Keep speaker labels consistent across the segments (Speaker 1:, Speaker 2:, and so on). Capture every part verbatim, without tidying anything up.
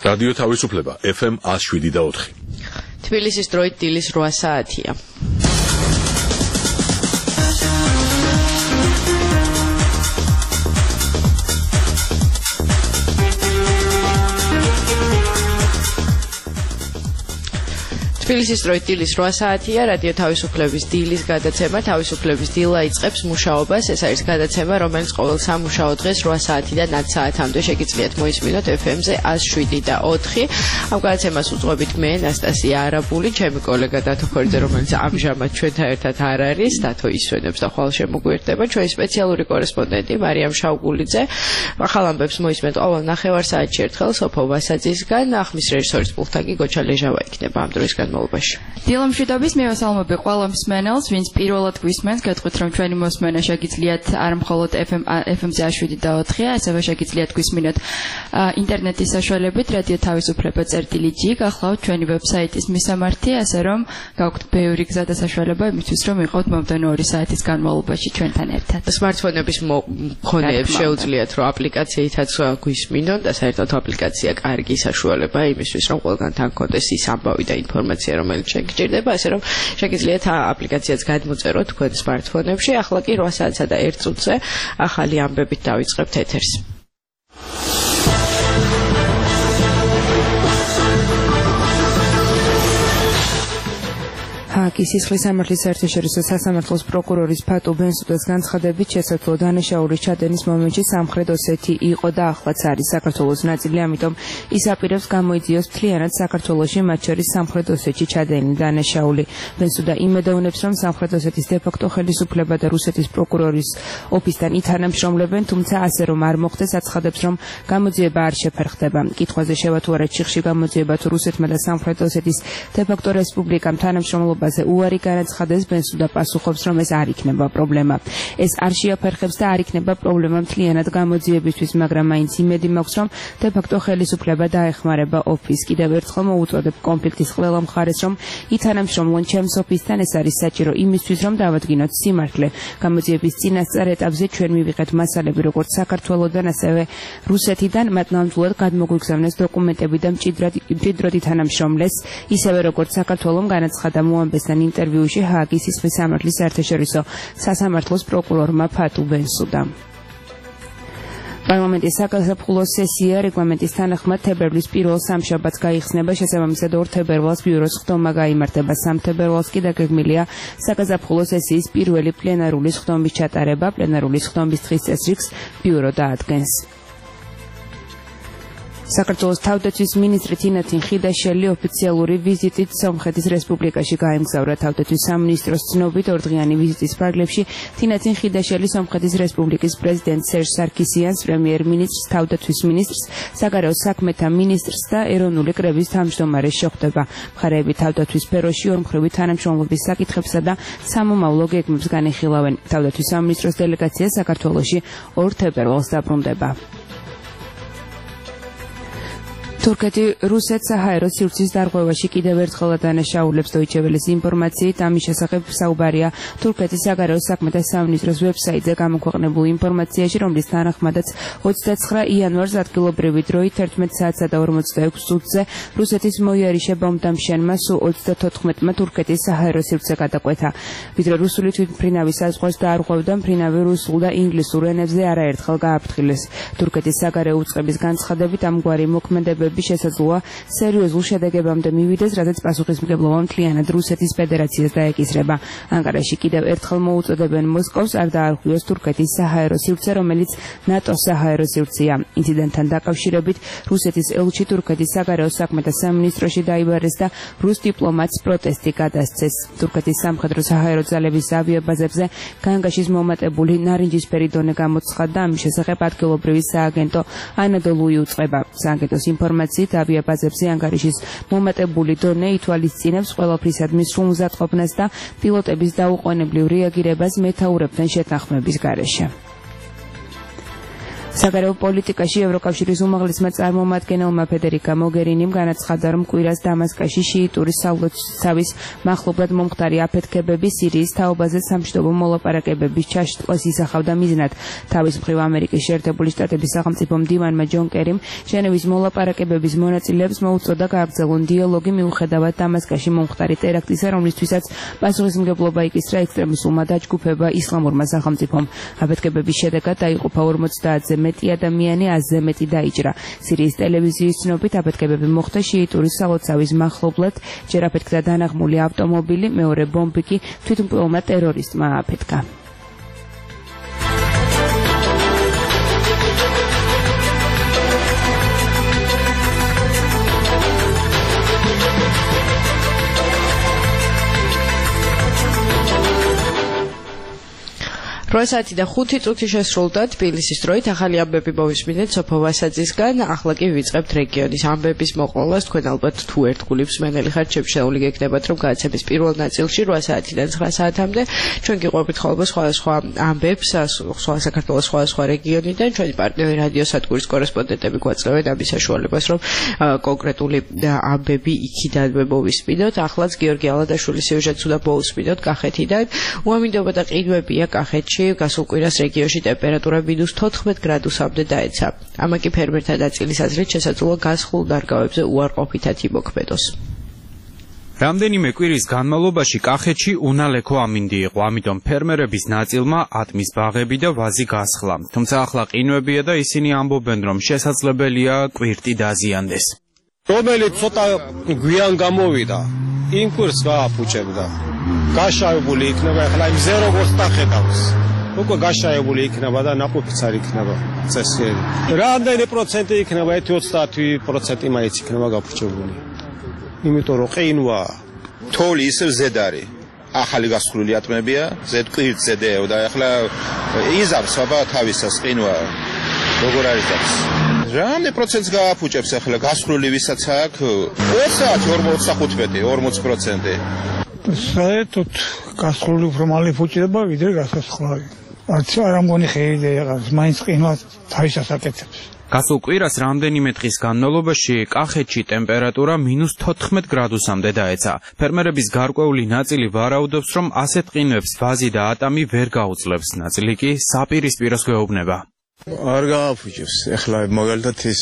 Speaker 1: რადიო თავისუფლება F M one oh seven და four.
Speaker 2: თბილისის დროით დილის რვა საათია. თბილისის დროით დილის რვა საათია, რადიო თავისუფლების დილის გადაცემა, თავისუფლების დილა იწყებს მუშაობას. ეს არის გადაცემა, რომელიც ყოველ სამუშაო დღეს რვა საათიდან ათ საათამდე შეგიძლიათ მოისმინოთ F M-ზე one oh seven და four. ამ გადაცემას უძღვებით მე, ნასტასია არაბული, ჩემი კოლეგა დათო ქორიძე, რომელიც ამჟამად ჩვენთან ერთად არ არის, დათო ისვენებს და ხვალ შემოგვიერთდება. ჩვენი სპეციალური კორესპონდენტი მარიამ შავგულიძე. ახალ ამბებს მოისმენთ ყოველ ნახევარ საათში ერთხელ სოფო ვასაძისგან, ახმის რეჟისორის პულტთან კი გოჩა ლეჟავა იქნება ამ დროის
Speaker 3: დილამშვიდობის მივესალმები ყველა მსმენელს, ვინც პირველად გვისმენს, გეტყვით რომ ჩვენი მოსმენა შეგიძლიათ არ მხოლოდ F M-ზე one oh seven და four, ასევე შეგიძლიათ გვისმინოთ ინტერნეტის საშუალებით, რადიო თავისუფლება წერტილი G, გახლავთ ჩვენი ვებსაიტის მისამართი, ასე რომ გაქვთ ბევრი გზა და საშუალება იმისთვის, რომ იყავთ მომდევნო ორი საათის განმავლობაში ჩვენთან ერთად.
Speaker 2: Smartphone-ების მქონეებს შეუძლიათ რომ აპლიკაციითაც გვისმინონ და საერთოდ აპლიკაცია კარგი საშუალება იმისთვის, რომ ყველგან თან გქონდეს ის ამბავი და ინფორმაცია რომელიც შეგჭირდება, ასე რომ შეგიძლიათ აპლიკაციაც გადმოწეროთ თქვენ smartphone-ებში. ახლა კი რვა საათსა და ერთ წუთზე ახალი ამბებით დავიწყებთ ეთერს.
Speaker 4: ჰააკის სისხლის სამართლის საერთაშორისო სასამართლოს პროკურორის ფატუ ბენსუდას განცხადებით შესაძლო დანაშაულის ჩადენის მომენტში სამხრეთ ოსეთი იყო და ახლაც არის საქართველოს ნაწილი, ამიტომ ის აპირებს გამოიძიოს მთლიანად საქართველოში, მათ შორის სამხრეთ ოსეთში ჩადენილი დანაშაული. ბენსუდა იმედოვნებს, რომ სამხრეთ ოსეთის დე-ფაქტო ხელისუფლება და რუსეთის პროკურორის ოფისთან ითანამშრომლებენ, თუმცა ასე რომ არ მოხდეს, აცხადებს, რომ გამოძიება არ შეფერხდება. კითხვაზე შევა თუ არა ჩიხში გამოძიება თუ რუსეთმა და სამხრეთ ოსეთის დე-ფაქტო რესპუბლიკამ თანამშრომლობა უარი განაცხადეს, ბენსუდა პასუხობს, რომ ეს არ იქნება პრობლემა. ეს არ შეაფერხებს და არ იქნება პრობლემა მთლიანად გამოძიებისთვის, მაგრამ მაინც იმედი მაქვს, რომ დე-ფაქტო ხელისუფლება დაეხმარება ოფისს. კიდევ ერთხელ მოუწოდებ კონფლიქტის ყველა მხარეს, რომ ითანამშრომლონ ჩემს ოფისთან, ეს არის საჭირო იმისთვის, რომ დავადგინოთ სიმართლე. გამოძიების წინასწარ ეტაპზე ჩვენ მივიღეთ მასალები როგორც საქართველოდან, ასევე რუსეთიდან, მათ ნამდვილად გადმოგვიგზავნეს დოკუმენტები და მჭიდროდ ითანამშრომლეს, ისევე როგორც საქართველომ განაცხადა მოამბეს ინტერვიუში ჰააგის სისხლის სამართლის საერთაშორისო სასამართლოს პროკურორმა ფატუ ბენსუდამ. პარლამენტის საკაზაფხულო სესია რეგლამენტის თანახმად თებერვლის პირველ სამშაბათს გაიხსნება, შესაბამისად ორ თებერვალს ბიუროს ხდომა გაიმართება, სამ თებერვალს კი დაგეგმილია საკაზაფხულო სესიის პირველი პლენარული ხდომის ჩატარება. პლენარული ხდომის დღის წესრიგს ბიურო დაადგენს. საქართველოს თავდაცვის მინისტრი თინათინ ხიდაშელი ოფიციალური ვიზიტით სომხეთის რესპუბლიკაში გაემგზავრა. თავდაცვის სამინისტროს ცნობით ორდღიანი ვიზიტის ფარგლებში თინათინ ხიდაშელი სომხეთის რესპუბლიკის პრეზიდენტ სერჟ სარქისიანს, პრემიერ-მინისტრს, თავდაცვის მინისტრს, საგარეო საქმეთა მინისტრს და ეროვნული კრების თავმჯდომარეს შეხვდება. მხარეები თავდაცვის სფეროში ორმხრივი თანამშრომლობის საკითხებსა და სამომავლო გეგმებს განიხილავენ. თავდაცვის სამინისტროს დელეგაცია საქართველოში ორ თებერვალს დაბრუნდება. თურქეთი რუსეთს საჰაერო სივრცის დარღვევაში კიდევ ერთხელ დანაშაულებს. დოიჩე ველეს ინფორმაციით ამის შესახებ საუბარია თურქეთის საგარეო საქმეთა სამინისტროს ვებსაიტზე გამოქვეყნებულ ინფორმაციაში, რომლის თანახმადაც ოცდაცხრა იანვარს ადგილობრივი დროით ერთმეტ საათსა და ორმოცდაექვსი წუთზე რუსეთის მოიარიშე ბომბდამშენმა სუ ოცდათოთხმეტმა თურქეთის საჰაერო სივრცე გადაკვეთა. ვიდრე რუსული თვითმფრინავი საზღვარს დაარღვევდა, მფრინავი რუსულ და ინგლისურ ენებზე არაერთხელ გააფრთხილეს. თურქეთის საგარეო უწყების განცხადებით ამგვარი მოქმედებები შესაძლოა სერიოზულ შედეგებამდე მივიდეს, რადგან პასუხისმგებლობა მთლიანად რუსეთის ფედერაციას დაეკისრება. ანკარაში კიდევ ერთხელ მოუწოდებენ მოსკოვს არ დაარღვიოს თურქეთის საჰაერო სივრცე, რომელიც ნატოს საჰაერო სივრცეა. ინციდენტთან დაკავშირებით რუსეთის ელჩი თურქეთის საგარეო საქმეთა სამინისტროში დაიბარეს და რუს დიპლომატს პროტესტი გადასცეს. თურქეთის სამხედრო საჰაერო ძალების ავიაბაზებზე განგაშის მომატებული ნარინჯისფერი დონე გამოცხადდა, ამის შესახებ ადგილობრივი სააგენტო ანადოლუი უწყება. სააგენტოს ინფორმაციით ავიაბაზებზე ანგარიშის მომატებული დონე ითვალისწინებს ყველაფრისადმი სრულ მზადყოფნას და პილოტების დაუყოვნებლივ რეაგირებას მეთაურებთან შეთანხმების გარეშე. საგარეო პოლიტიკაში ევროკავშირის უმაღლესმა წარმომადგენელმა ფედერიკა მოგერინიმ განაცხადა, რომ კვირას დამასკოში შიიტური სალოცავის მახლობლად მომხდარი აფეთქებები სირიის თაობაზე სამშვიდობო მოლაპარაკებების ჩაშტყვას ისახავდა მიზნად. თავის მხრივ ამერიკის შეერთებული შტატების სახელმწიფო მდივანმა ჯონ კერიმ ჟენევის მოლაპარაკებების მონაწილეებს მოუწოდა გააგრძელონ დიალოგი მიუხედავად დამასკოში მომხდარი ტერაქტისა, რომლისთვისაც პასუხისმგებლობა იკისრა ექსტრემისტულმა დაჯგუფება ისლამურმა სახელმწიფომ. აფეთქებების შედეგად დაიღუპა ორმოცდაათზე მეტი ადამიანი, ათზე მეტი დაიჭრა. სირიის ტელევიზიის ცნობით აფეთქებები მოხდა შიიტური სალოცავის მახლობლად, ჯერ აფეთქდა დანაღმული ავტომობილი, მეორე ბომბი კი თვითმკვლელმა ტერორისტმა აფეთქა.
Speaker 2: რვა საათი და ხუთი წუთი შესრულდა თბილისის დროით. ახალი ამბები მოვისმინეთ სოფო ვასაძისგან. ახლა კი ვიწყებთ რეგიონის ამბების მოყოლას. თქვენ ალბათ თუ ერთგულებს მენელი ხართ, შეშეული გეკნებათ, რომ გადაცემის პირველ ნაწილში რვა საათიდან ცხრა საათამდე ჩვენ გიყვებით ხოლმე სხვადასხვა ამბებს, სხვა საქართველოს სხვადასხვა რეგიონიდან. ჩვენი პარტნიორი რადიო სადგურის კორესპონდენტები გვაძლევენ ამის საშუალებას, რომ კონკრეტული ამბები იქიდანვე მოვისმინოთ. ახლაც გიორგი ალადაშვილის სიუჟეტს უნდა მოვისმინოთ კახეთიდან. უამინდობა და ყინვებია კახეთში. გასულ კვირას რეგიონში ტემპერატურა მინუს თოთხმეტ გრადუსამდე დაეცა. ამაკი ფერმერთა ნაწილის აზრით შესაძლოა გასხულ ნარგავებზე უარყოფითად იმოქმედოს.
Speaker 5: რამდენიმე კვირის განმავლობაში კახეთში უნალექო ამინდი იყო, ამიტომ ფერმერების ნაწილმა ატმის ბაღები და ვაზი გასხლა. თუმცა ახლა ყინვებია და ისინი ამბობენ, რომ შესაძლებელია კვირტი დაზიანდეს.
Speaker 6: რომელიც ცოტა გვიან გამოვიდა, იმ კვირს გააფუჭებდა. გაშავებული იქნება, ახლა იმ ზე როგორც დახედავს. უკვე გაშავებული იქნება და ნაყოფიც არ იქნება წესიერი. რამდენი პროცენტი იქნება? ერთი ოცდაათი პროცენტი მაინც იქნება გაფუჭებული. იმიტომ რომ ყინვა
Speaker 7: თოვლი ისევ ზედ არის. ახალი გასხლული ატმებია, ზედ კვირტ ზედეო და ახლა იზამს აბა თავისას ყინვა. როგორ არის ეს? რამდენი პროცენტს გააფუჭებს ახლა გასხლული ვისაც აქვს? ოცდაათი, ორმოცდახუთმეტი, ორმოცი პროცენტი.
Speaker 8: საერთოდ გასხლული უფრო მალე ფუჭდება, ვიდრე გასასხლავი. არც არ ამგონი ხეიდე რაღაც, მაინც ყინვა თავისას აკეთებს.
Speaker 5: გასულ კვირას რამდენიმე დღის განმავლობაში კახეთში ტემპერატურა მინუს თოთხმეტ გრადუსამდე დაეცა. ფერმერების გარკვეული ნაწილი ვარაუდობს, რომ ასეთ ყინვებს ვაზი და ატამი ვერ გაუძლებს, ნაწილი კი საპირისპიროს გვეუბნება.
Speaker 6: არ გააფუჭებს. ეხლა მაგალითად ის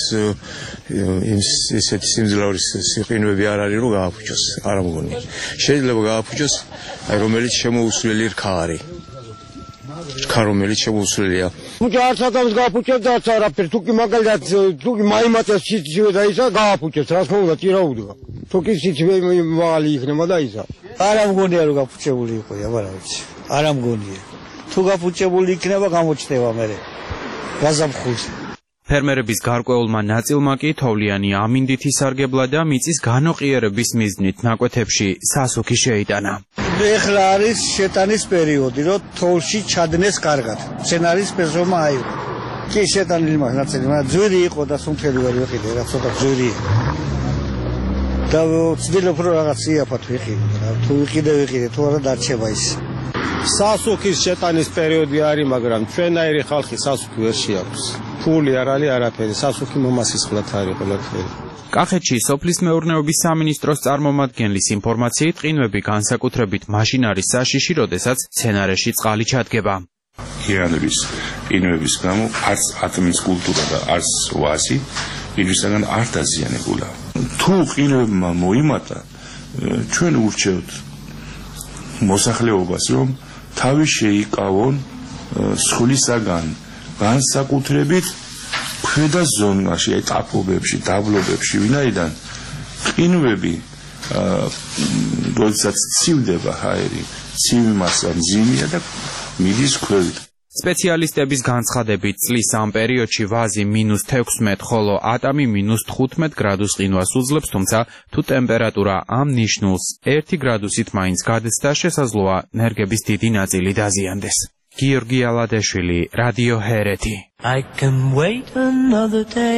Speaker 6: ისეთი სიმძლავრის ყინვები არ არის, რომ გააფუჭოს, არ ამგონი. შეიძლება გააფუჭოს, აი რომელიც შემოუსვლელი რქა არის. რქა რომელიც შემოუსვლელია.
Speaker 9: ფუჭა არც ატამს გააფუჭებს და არც არაფერს. თუ კი მაგალითად თუ კი მაიმატეს სიცივე და ისა გააფუჭებს, რას მოუდა ჭირაუდგა. თუ კი სიცივე მაღალი იქნება და ისა.
Speaker 10: არ ამგონია რომ გაფუჭებული იყო, აბა რა ვიცი. არ ამგონია. თუ გაფუჭებული იქნება გამოჩნდება მერე. გაზაფხულს.
Speaker 5: ფერმერების გარკვეულმა ნაწილმა კი თოვლიანი ამინდით ისარგებლა და მიწის განოყიერების მიზნით ნაკვეთებში სასუქი შეიტანა.
Speaker 10: ეხლა არის შეტანის პერიოდი, რომ თოვლში ჩადნეს კარგად. მცენარის პეზომა აიღო. კი შეტანილი მას ნაწილი, მაგრამ ძვირი იყო და სუნთელი ვერ ვიყიდე, რა ცოტა ძვირია. და ვცდილობ რომ რაღაც იაფად ვიყიდე, თუ ვიყიდე ვიყიდე, თუ არა დარჩება ის.
Speaker 6: სასუქის შეტანის პერიოდი არის, მაგრამ ჩვენაირი ხალხი სასუქი ვერ შეაქვს. ფული არ არის არაფერი, სასუქი მომასისხლად არის ყველაფერი.
Speaker 5: კახეთში სოფლის მეურნეობის სამინისტროს წარმომადგენლის ინფორმაციით ყინვები განსაკუთრებით მაშინ არის საშიში, როდესაც სცენარეში წყალი ჩადგება.
Speaker 11: ღიარების ყინვების გამო არც ატმის კულტურა და არც ვაზი პირისაგან არ დაზიანებულა. თუ ყინვებმა მოიმატა, ჩვენ ურჩევთ მოსახლეობას, რომ თავი შეიკავონ სხულისაგან განსაკუთრებით ქვედა ზონაში, აი ტაფობებში, დაბლობებში, ვინაიდან ყინვები როდესაც ცივდება ჰაერი, ცივი მასა მძიმეა და მიდის ქვევით.
Speaker 5: სპეციალისტების განცხადებით წლის ამ პერიოდში ვაზი მინუს თექვსმეტ, ხოლო ატამი მინუს თხუთმეტ გრადუს ყინვას უძლებს, თუმცა თუ ტემპერატურა ამ ნიშნულს ერთი გრადუსით მაინც გადაცდა, შესაძლოა ნერგების დიდი ნაწილი დაზიანდეს. გიორგი ალადეშვილი, რადიო ჰერეთი.
Speaker 12: I can wait another day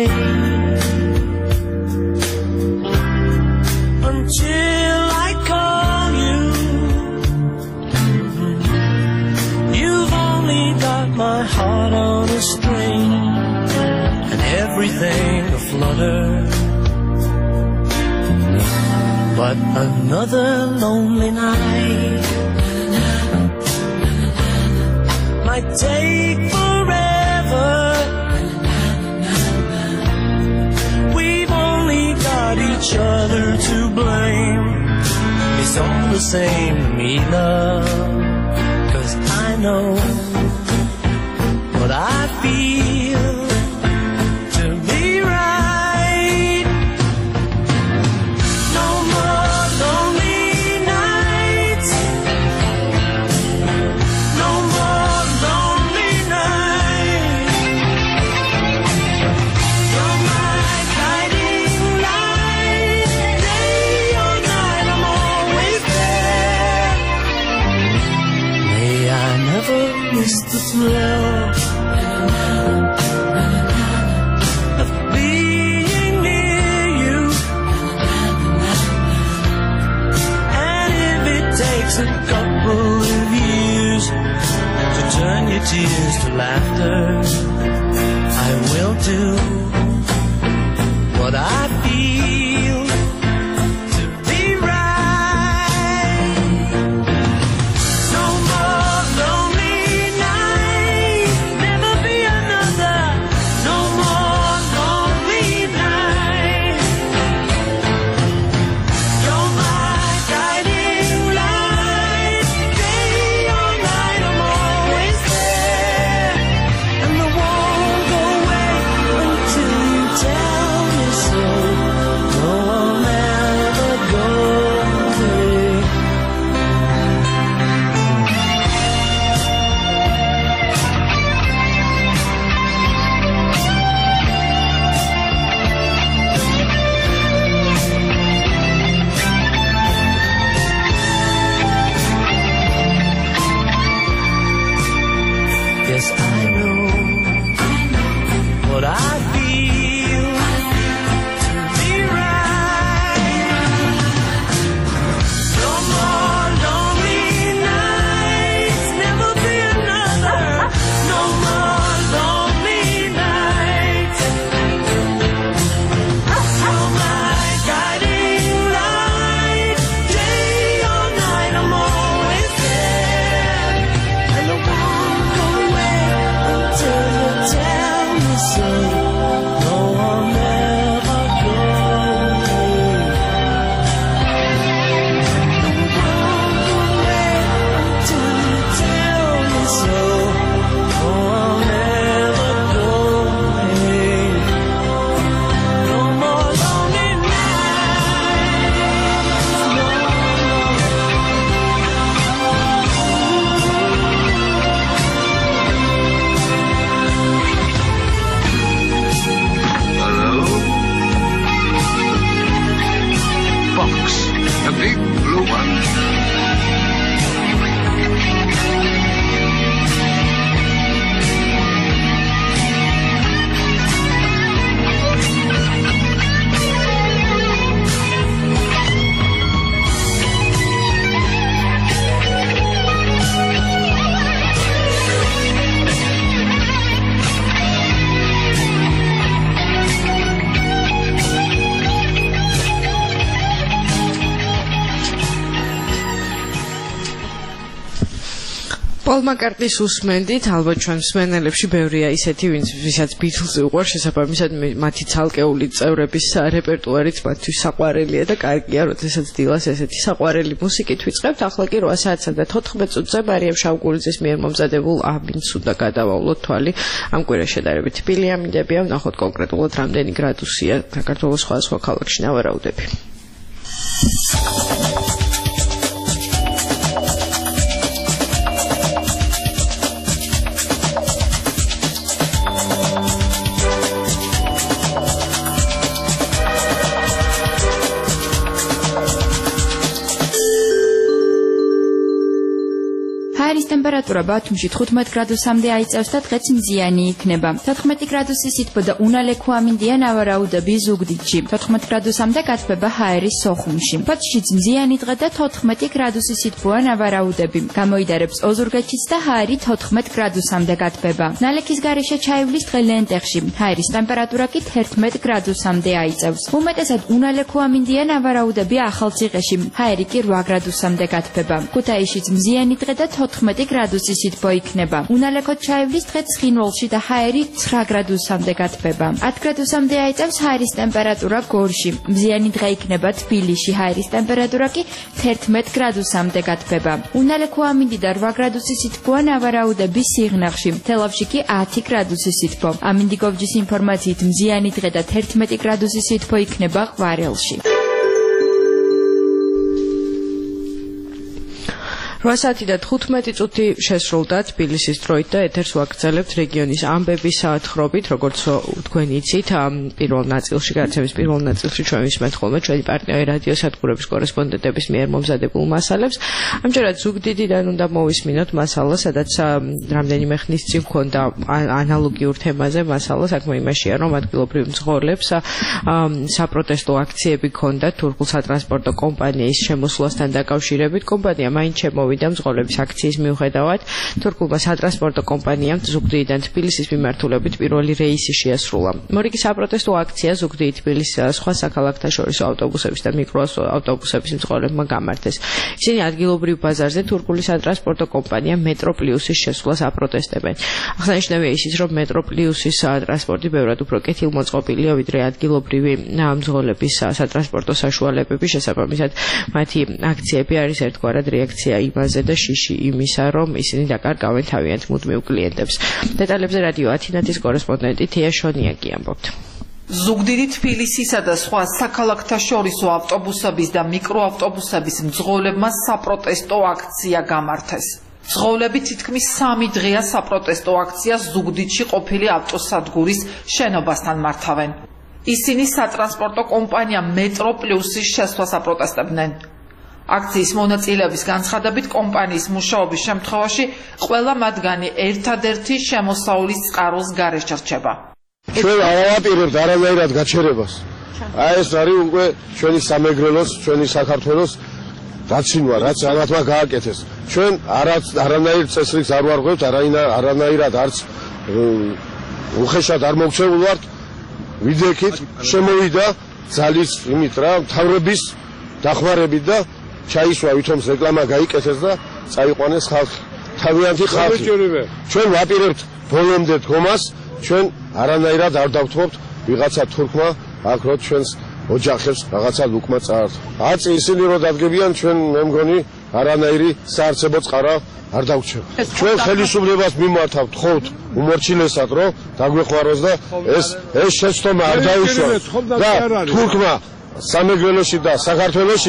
Speaker 12: until I call you. You've only got my heart on a string. another lonely night. Might take forever. We've only got each other to blame. It's all the same to me, love, 'cause I know what I feel to be right. No more lonely nights. No more lonely nights. You're my guiding light. Day or night, I'm always there. May I never miss the thrill of being near you. And if it takes a couple of years to turn your tears to laughter, I will do what I feel to be right. No more lonely nights, never be another. No more lonely nights. You're my guiding light. Day or night, I'm always there. And I won't go away until you tell me so. No, I'll never go away. Yes, I know what I feel to be right. No more lonely nights, never be another. No more lonely nights. You're my guiding light. Day or night, I'm always there. And I won't go away until you tell me so. No, I'll never go away. No, I won't go away until you tell me so. No, I'll never go away. No more lonely nights. No.
Speaker 13: Box, a big blue one.
Speaker 2: პოლ მაკარტნის უსმენდით, ალბათ ჩვენ მსმენელებში ბევრია ისეთი, ვინც ვისაც ბიტლზი უყვარს, შესაბამისად მათი ცალკეული წევრების რეპერტუარიც მათთვის საყვარელია და კარგია, როდესაც დილას ესეთი საყვარელი მუსიკით ვიწყებთ. ახლა კი რვა საათსა და თოთხმეტ წუთზე მარიამ შავგულიძის მიერ მომზადებულ ამინს უნდა გადავავლოთ თვალი. ამ კვირას შედარებით თბილი ამინდებია, ვნახოთ კონკრეტულად რამდენი გრადუსია საქართველოს სხვადასხვა ქალაქში, ნავარაუდები.
Speaker 3: ჰაერის ტემპერატურა ბათუმში თხუთმეტ გრადუსამდე აიწევს და დღეც მზიანი იქნება. თოთხმეტი გრადუსი სითბო და უნალექო ამინდია ნავარაუდები ზუგდიდში. თოთხმეტ გრადუსამდე გათბება ჰაერის სოხუმში. ფოთშიც მზიანი დღე და თოთხმეტი გრადუსი სითბოა ნავარაუდები. გამოიდარებს ოზურგეთშიც და ჰაერი თოთხმეტ გრადუსამდე გათბება. ნალექის გარეშე ჩაივლის დღე ლენტეხში. ჰაერის ტემპერატურა კი თერთმეტ გრადუსამდე აიწევს. უმეტესად უნალექო ამინდია ნავარაუდები ახალციხეში. ჰაერი კი რვა გრადუსამდე გათბება. ქუთაისშიც მზიანი დღე და თოთხმეტი გრადუსი სითბო იქნება. უნალექოდ ჩაივლის დღე ცხინვალში და ჰაერი ცხრა გრადუსამდე გათბება. ათ გრადუსამდე აიწევს ჰაერის ტემპერატურა გორში. მზიანი დღე იქნება თბილისში. ჰაერის ტემპერატურა კი თერთმეტ გრადუსამდე გათბება. უნალექო ამინდი და რვა გრადუსი სითბოა ნავარაუდები სიღნაღში. თელავში კი ათი გრადუსი სითბო. ამინდიგოვჯის ინფორმაციით მზიანი დღე და თერთმეტი გრადუსი სითბო იქნება ყვარელში.
Speaker 2: რვა საათი და თხუთმეტი წუთი შესრულდა თბილისის დროით და ეთერს ვაგრძელებთ რეგიონის ამბების საათხრობით, როგორც თქვენ იცით, პირველ ნაწილში, გადაცემის პირველ ნაწილში ჩვენ ვისმენთ ხოლმე ჩვენი პარტნიორი რადიოსადგურების კორესპონდენტების მიერ მომზადებულ მასალებს. ამჯერად ზუგდიდიდან უნდა მოვისმინოთ მასალა, სადაც რამდენიმე ხნის წინ ჰქონდა ანალოგიურ თემაზე მასალა, საქმე იმაშია, რომ ადგილობრივ მძღოლებს საპროტესტო აქციები ჰქონდა თურქულ სატრანსპორტო კომპანიის შემოსვლასთან დაკავშირებით. კომპანია მაინც შემოვიდა მძღოლების აქციის მიუხედავად. თურქულმა სატრანსპორტო კომპანიამ ზუგდიდიდან თბილისის მიმართულებით პირველი რეისი შეასრულა. მორიგი საპროტესტო აქცია ზუგდიდი თბილისის სხვა საქალაქთა შორის ავტობუსების და მიკროავტობუსების მძღოლებმა გამართეს. ისინი ადგილობრივ ბაზარზე თურქული სატრანსპორტო კომპანია მეტროპლიუსის შესვლას აპროტესტებენ. აღსანიშნავია ისიც, რომ მეტროპლიუსის ტრანსპორტი ბევრად უფრო კეთილმოწყობილია ვიდრე ადგილობრივი მძღოლების სატრანსპორტო საშუალებები. შესაბამისად, მათი აქციები არის ერთგვარად რეაქცია იმაზე და შიში იმისა, რომ ისინი დაკარგავენ თავიანთ მუდმივ კლიენტებს. დეტალებზე რადიო ათინათის კორესპონდენტი თეა შონიაკი ამბობთ.
Speaker 14: ზუგდიდი თბილისისა და სხვა საქალაქთა შორისო ავტობუსების და მიკროავტობუსების მძღოლებმა საპროტესტო აქცია გამართეს. მძღოლები თითქმის სამი დღეა საპროტესტო აქციას ზუგდიდში ყოფილი ავტოსადგურის შენობასთან მართავენ. ისინი სატრანსპორტო კომპანია მეტროპლიუსის შესვლას აპროტესტებდნენ. აქციის მონაწილეების განცხადებით კომპანიის მუშაობის შემთხვევაში ყველა მათგანი ერთადერთი შემოსავლის წყაროს გარეშე რჩება.
Speaker 9: ჩვენ ავაპირებთ არანაირად გაჩერებას. აი ეს არის უკვე ჩვენი სამეგრელოს, ჩვენი საქართველოს დაცინვა, რაც ამათმა გააკეთეს. ჩვენ არანაირ წესრიგს არ ვარღვევთ, არანაირად არც უხეშად არ მოგცემულ ვართ. ვიდექით შემოვიდა ძალის იმით რა, მთავრების დახმარებით და ჩაისვა ვითომს რეკლამა გაიკეთეს და წაიყვანეს ხალხი. თავიანთი ხალხი. ჩვენ ვაპირებთ ბოლომდე დგომას, ჩვენ არანაირად არ დავთხოვთ ვიღაცა თურქმა აქ რო ჩვენს ოჯახებს რაღაცა ლუკმა წაართვა. აწი ისინი რო დადგებიან, ჩვენ მე მგონი არანაირი საარსებო წყარა არ დაგვჩება. ჩვენ ხელისუფლებას მიმართავთ ხოვთ უმორჩილესად რომ დაგვეხმაროს და ეს ეს შეცდომა არ დაუშვათ და თურქმა სამეგრელოში და საქართველოში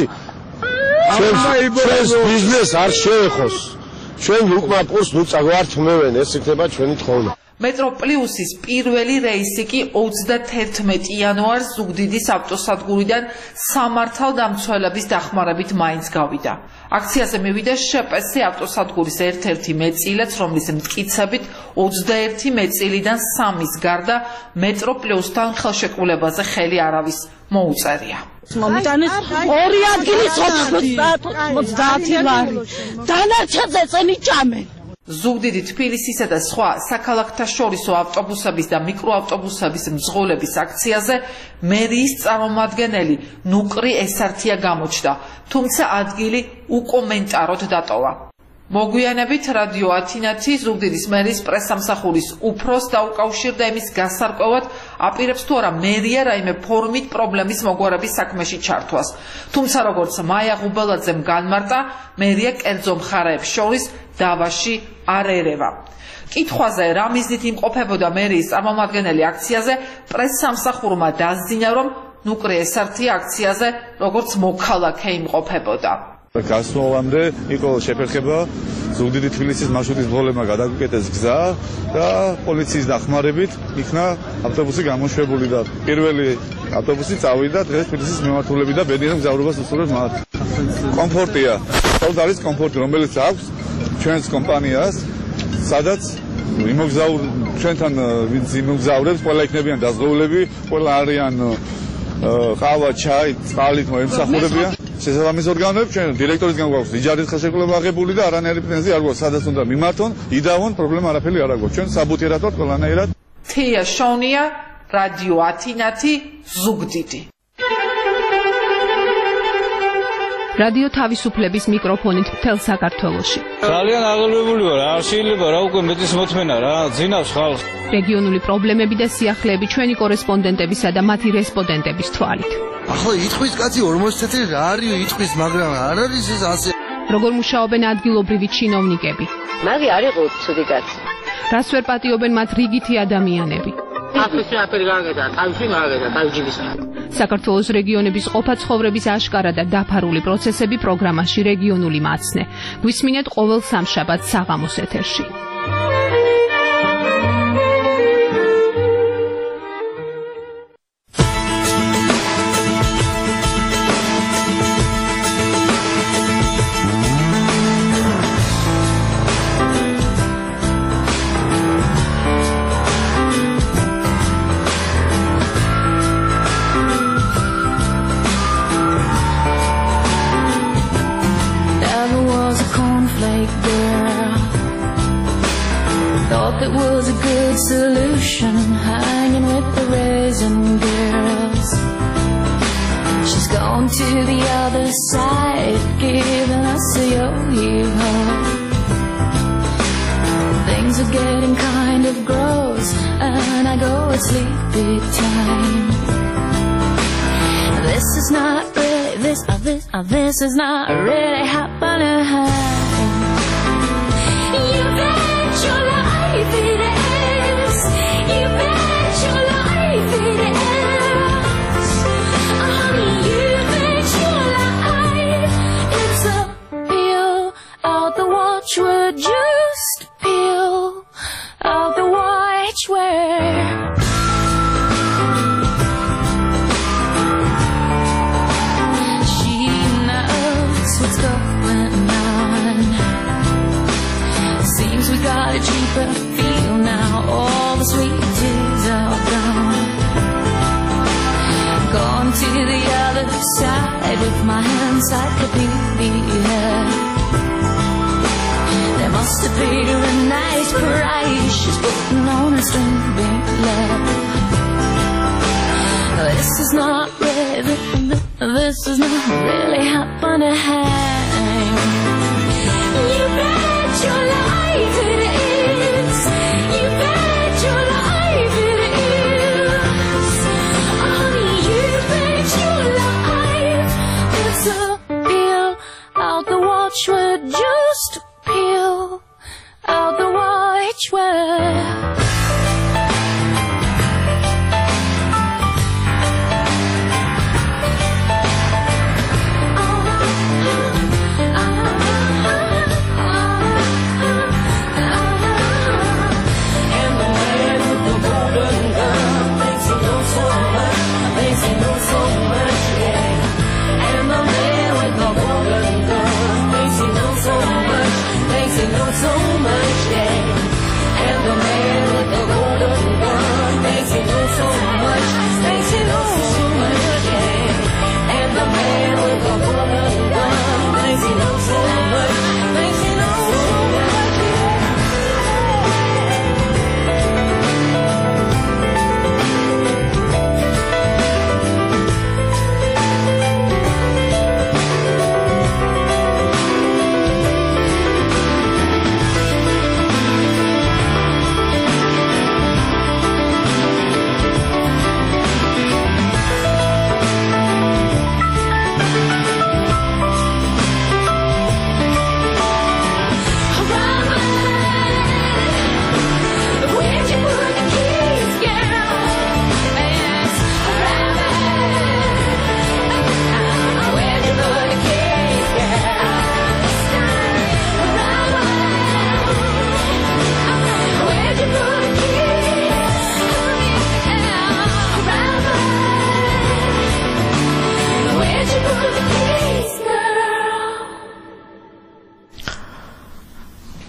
Speaker 9: ჩვენს ბიზნეს არ შეეხოს. ჩვენ ლუკმა პურს ნუ წაგვართმევენ, ეს იქნება ჩვენი თხოვნა.
Speaker 14: მეტროპლიუსის პირველი რეისი კი ოცდათერთმეტი იანვარს ზუგდიდის ავტოსადგურიდან სამართალდამცველების დახმარებით მაინც გავიდა. აქციაზე მივიდა შპს ავტოსადგურის ერთ-ერთი მეწილეც, რომლის მტკიცებით ოცდაერთი მეწილიდან სამის გარდა მეტროპლიუსთან ხელშეკრულებაზე ხელი არავის მოუწერია.
Speaker 15: მომიტანეს ორი ადგილის ოცდაათი ლარი. დანარჩენზე წენი ჭამენ.
Speaker 14: ზუგდიდი თბილისისა და სხვა საქალაქთა შორისო ავტობუსების და მიკროავტობუსების მძღოლების აქციაზე მერიის წარმომადგენელი ნუკრი ესართია გამოჩნდა, თუმცა ადგილი უკომენტაროდ დატოვა. მოგვიანებით რადიო ათინათი ზუგდიდის მერიის პრესსამსახურის უფროს დაუკავშირდა იმის გასარკვევად, აპირებს თუ არა მერია რაიმე ფორმით პრობლემის მოგვარების საქმეში ჩართვას. თუმცა როგორც მაია ღუბელაძემ განმარტა, მერია კერძო მხარეებს შორის დავაში არ ერევა. კითხვაზე რა მიზნით იმყოფებოდა მერიის წარმომადგენელი აქციაზე, პრესსამსახურმა დასძინა, რომ ნუკრი ესართია აქციაზე როგორც მოქალაქე იმყოფებოდა.
Speaker 16: გასვლამდე იყო შეფერხება ზუგდიდი თბილისის მარშრუტის მძღოლებმა გადაგვიკეტეს გზა და პოლიციის დახმარებით იქნა ავტობუსი გამოშვებული და პირველი ავტობუსი წავიდა დღეს თბილისის მიმართულებით და ბედნიერად მგზავრობას უსურვებს მათ. კომფორტია. სწორად არის კომფორტი, რომელიც აქვს ჩვენს კომპანიას, სადაც იმოგზაურ ჩვენთან ვინც იმოგზაურებს, ყველა იქნებიან დაზღვეულები, ყველა არიან ყავა, ჩაი, წყალით მოემსახურებიან. შესაბამის ორგანოებს ჩვენ დირექტორისგან გვაქვს იჯარის ხელშეკრულება აღებული და არანაირი პრეტენზია არ გვაქვს, სადაც უნდა მიმართონ, იდავონ, პრობლემა არაფერი არ აქვს. ჩვენ საბუთიერად ვართ ყველანაირად.
Speaker 14: თეა შონია, რადიო ათინათი, ზუგდიდი.
Speaker 17: რადიო თავისუფლების მიკროფონით მთელ საქართველოში.
Speaker 18: ძალიან აღელვებული ვარ, არ შეიძლება რა უკვე მეტის მოთმენა რა, ძინავს ხალხს.
Speaker 17: რეგიონული პრობლემები და სიახლეები ჩვენი კორესპონდენტებისა და მათი რესპონდენტების თვალით.
Speaker 19: ახლა იტყვის კაცი ორმოცი წელი რა არის იტყვის, მაგრამ არ არის ეს ასე.
Speaker 17: როგორ მუშაობენ ადგილობრივი ჩინოვნიკები?
Speaker 20: მაგი არ იყო ცუდი კაცი.
Speaker 17: რას ვერ პატიობენ მათ რიგითი ადამიანები?
Speaker 20: აფრიკა აფერი გაგედა, თავში მაგედა, თავჯიბისა.
Speaker 17: საქართველოს რეგიონების ყოფა ცხოვრების აშკარა და დაფარული პროცესები პროგრამაში რეგიონული მაცნე. გვისმინეთ ყოველ სამშაბათს საღამოს ეთერში.
Speaker 21: It was a good solution, hanging with the raisin girls. She's gone to the other side, giving us a yo-yo. Things are getting kind of gross, and I go at sleepy time. This is not really, this, uh, this, uh, this is not really happening. You bet your life it is. You bet your life it is. Honey, you bet your life. It's a peel out the watchword, just peel out the watchword. She knows what's going on. Seems we got a cheaper feel now. All the sweet teas are gone. Gone to the other side with my encyclopedia. They must have paid her a nice price. She's putting on a string love. This is not really, this is not really happening. You bet your life it is. You bet your life it is. Honey, you bet your life. It's a peel out the watchword, just peel out the watchword. So much, yeah, and the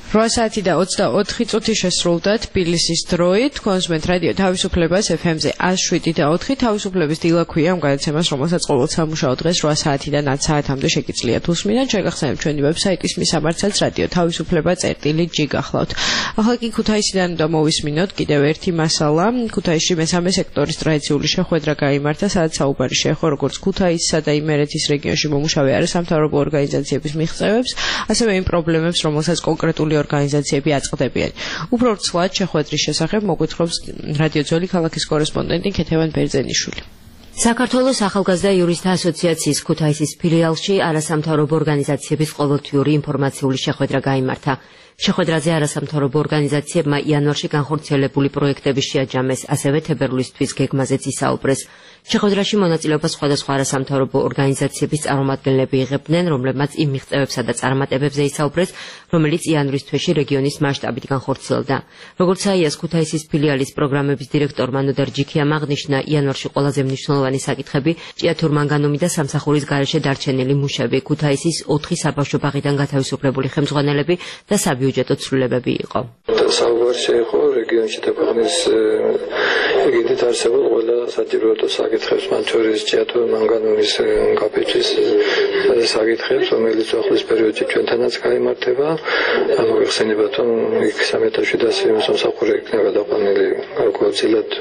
Speaker 2: რვა საათი და ოცდაოთხი წუთი შესრულდა თბილისის დროით. კონსუმენტ რადიო თავისუფლებას ეფ ემ-ზე ათს შვიდი და ოთხი თავისუფლების დილა ქვია ამ გადაცემას, რომელსაც ყოველ სამუშაო დღეს რვა საათიდან ათ საათამდე შეგიძლიათ უსმინოთ. შეგახსენებთ ჩვენი ვებსაიტის მისამართსაც რადიო თავისუფლება წერტილი ჯი გახლავთ. ახლა კი ქუთაისიდან უნდა მოვისმინოთ კიდევ ერთი მასალა. ქუთაისში მესამე სექტორის ტრადიციული შეხვედრა გაიმართა, სადაც საუბარი შეეხო როგორც ქუთაისსა და იმერეთის რეგიონში მომუშავე არასამთავრობო ორგანიზაციების მიღწევებს, ასევე იმ პრობლემებს, რომელსაც კონკრეტული ორგანიზაციები აწყდებიან. უფრო ცვლად შეხვედრის შესახებ მოგვითხრობს რადიო ძველი ქალაქის კორესპონდენტი ქეთევან ბერძენიშვილი.
Speaker 1: საქართველოს ახალგაზრდა იურისტთა ასოციაციის ქუთაისის ფილიალში არასამთავრობო ორგანიზაციების ყოველთვიური ინფორმაციული შეხვედრა გაიმართა. შეხვედრაზე არასამთავრობო ორგანიზაციებმა იანვარში განხორციელებული პროექტების შეაჯამეს, ასევე თებერვლის თვის გეგმაზეც ისაუბრეს. შეხვედრაში მონაწილეობას სხვადასხვა არასამთავრობო ორგანიზაციების წარმომადგენლები იღებდნენ, რომლებმაც იმ მიღწევებსა და წარმატებებზე ისაუბრეს, რომელიც იანვრის თვეში რეგიონის მასშტაბით განხორციელდა. როგორც აიას ქუთაისის ფილიალის პროგრამების დირექტორმა ნოდარ ჯიქიამ აღნიშნა, იანვარში ყველაზე მნიშვნელოვანი საკითხები ჭიათურმანგანუმი და სამსახურის გარეშე დარჩენილი მუშები, ქუთაისის ოთხი საბავშვო ბაღიდან გათავისუფლებული ხელმძღვანელები და საბიუჯეტო ცვლილებები იყო.
Speaker 22: საუბარი შეეხო რეგიონში და ქვეყნის ეგიდით არსებულ ყველა საჭიროებო საკითხებს, მათ შორის ჭიათურმანგანუმის კაპეჩის საკითხებს, რომელიც ახლოს პერიოდში ჩვენთანაც გაიმართება. მოიხსენებათ, რომ იქ სამი ათას შვიდასი სამსახური იქნება გადაყვანილი გარკვეულწილად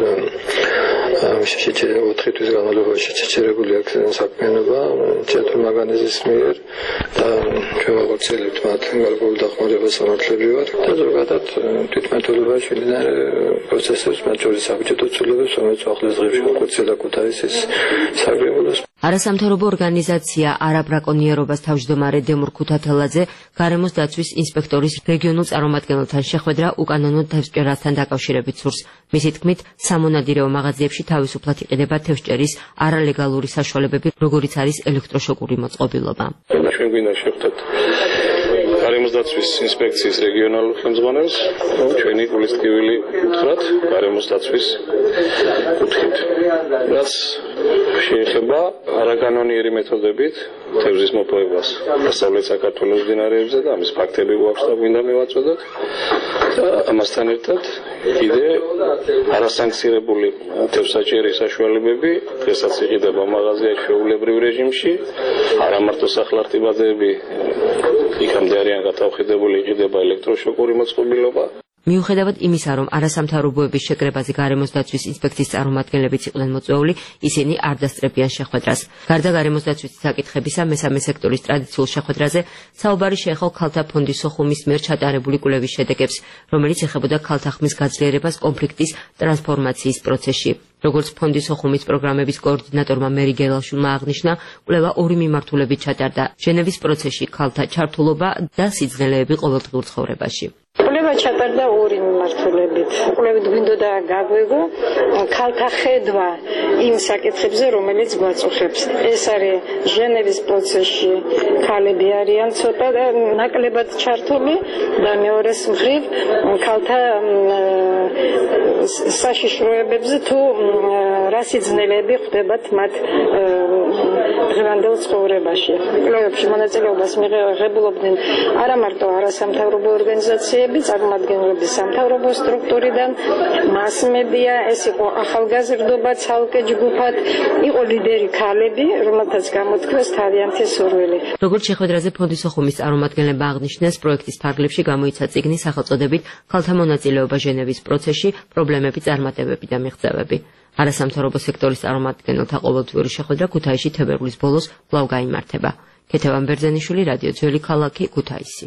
Speaker 22: ოთხი თვის განმავლობაში შეჩერებული აქ საქმიანობა ჭიათურმანგანიზის მიერ და ჩვენ ვახორციელებთ მათ გარკვეულ დახმარებას სამართლებრივად და ზოგადად თვითმმართველობაში მიმდინარე პროცესებს, მათ შორის საბიუჯეტო ცვლილებებს, რომელიც ახლოს დღეებში განხორციელდა ქუთაისის საგრებულოს.
Speaker 1: არასამთავრობო ორგანიზაცია არაბრაკონიერობას თავმჯდომარე დემურ ქუთათელაძე გარემოს დაცვის ინსპექტორის რეგიონულ წარმომადგენელთან შეხვედრა უკანონო თევზჭერასთან დაკავშირებით სურს. მისი თქმით, სამონადირეო მაღაზიებში თავისუფლად იყიდება თევზჭერის არალეგალური საშუალებები, როგორიც არის ელექტროშოკური მოწყობილობა.
Speaker 22: ჩვენ გვინდა შევხვდეთ გარემოს დაცვის ინსპექციის რეგიონალურ ხელმძღვანელს, რომ ჩვენი გულისწყივილი უთხრათ გარემოს დაცვის კუთხით. რაც შეეხება არაკანონიერი მეთოდებით თევზის მოპოვებას დასავლეთ საქართველოს მდინარეებზე და ამის ფაქტები გვაქვს და გვინდა მევაწოდოთ. და ამასთან ერთად კიდე არასანქციონირებული თევზსაჭერის საშუალებები დღესაც იყიდება მაღაზიაში ჩვეულებრივ რეჟიმში, არა მარტო სახლ-არტიბაძეები იქამდე არიან გადავხედებული, იყიდება ელექტროშოკური მოწყობილობა.
Speaker 1: მიუხედავად იმისა, რომ არასამთავრობოების შეკრებაზე გარემოს დაცვის ინსპექციის წარმომადგენლებიც იყვნენ მოწვეული, ისინი არ დასწრებიან შეხვედრას. გარდა გარემოს დაცვის საკითხებისა, მესამე სექტორის ტრადიციულ შეხვედრაზე საუბარი შეეხო ქალთა ფონდის სოხუმის მიერ ჩატარებული კვლევის შედეგებს, რომელიც ეხებოდა ქალთა ხმის გაძლიერებას კონფლიქტის ტრანსფორმაციის პროცესში. როგორც ფონდის სოხუმის პროგრამების კოორდინატორმა მერი გელაშვილმა აღნიშნა, კვლევა ორი მიმართულებით ჩატარდა: ჟენევის პროცესში ქალთა ჩართულობა და სიძნელეები ყოველდღიურ ცხოვრებაში.
Speaker 23: კვლევა ჩატარდა ორი მიმართულებით. კვლევით გვინდოდა გაგვეგო ქალთა ხედვა იმ საკითხებზე, რომელიც გვაწუხებს. ეს არის ჟენევის პროცესში ქალები არიან ცოტა ნაკლებად ჩართული და მეორეს მხრივ ქალთა საშიშროებებზე თუ რა სიძნელეები ხდებათ მათ დღევანდელ ცხოვრებაში. კვლევებში მონაწილეობას მიიღებულობდნენ არა მარტო არასამთავრობო ორგანიზაციები, წარმომადგენლები სამთავრობო სტრუქტურიდან, მასმედია, ეს იყო ახალგაზრდობა ცალკე ჯგუფად, იყო ლიდერი ქალები, რომელთაც გამოთქვეს თავიანთი სურვილი.
Speaker 1: როგორც შეხვედრაზე ფონდის სოხუმის წარმომადგენლებმა აღნიშნეს, პროექტის ფარგლებში გამოიცა წიგნი სახელწოდებით ქალთა მონაწილეობა ჟენევის პროცესში, პრობლემები, წარმატებები და მიღწევები. არასამთავრობო სექტორის წარმომადგენელთა ყოველთვიური შეხვედრა ქუთაისში თებერვლის ბოლოს კვლავ გაიმართება. ქეთევან ბერძენიშვილი, რადიო ძველი ქალაქი, ქუთაისი.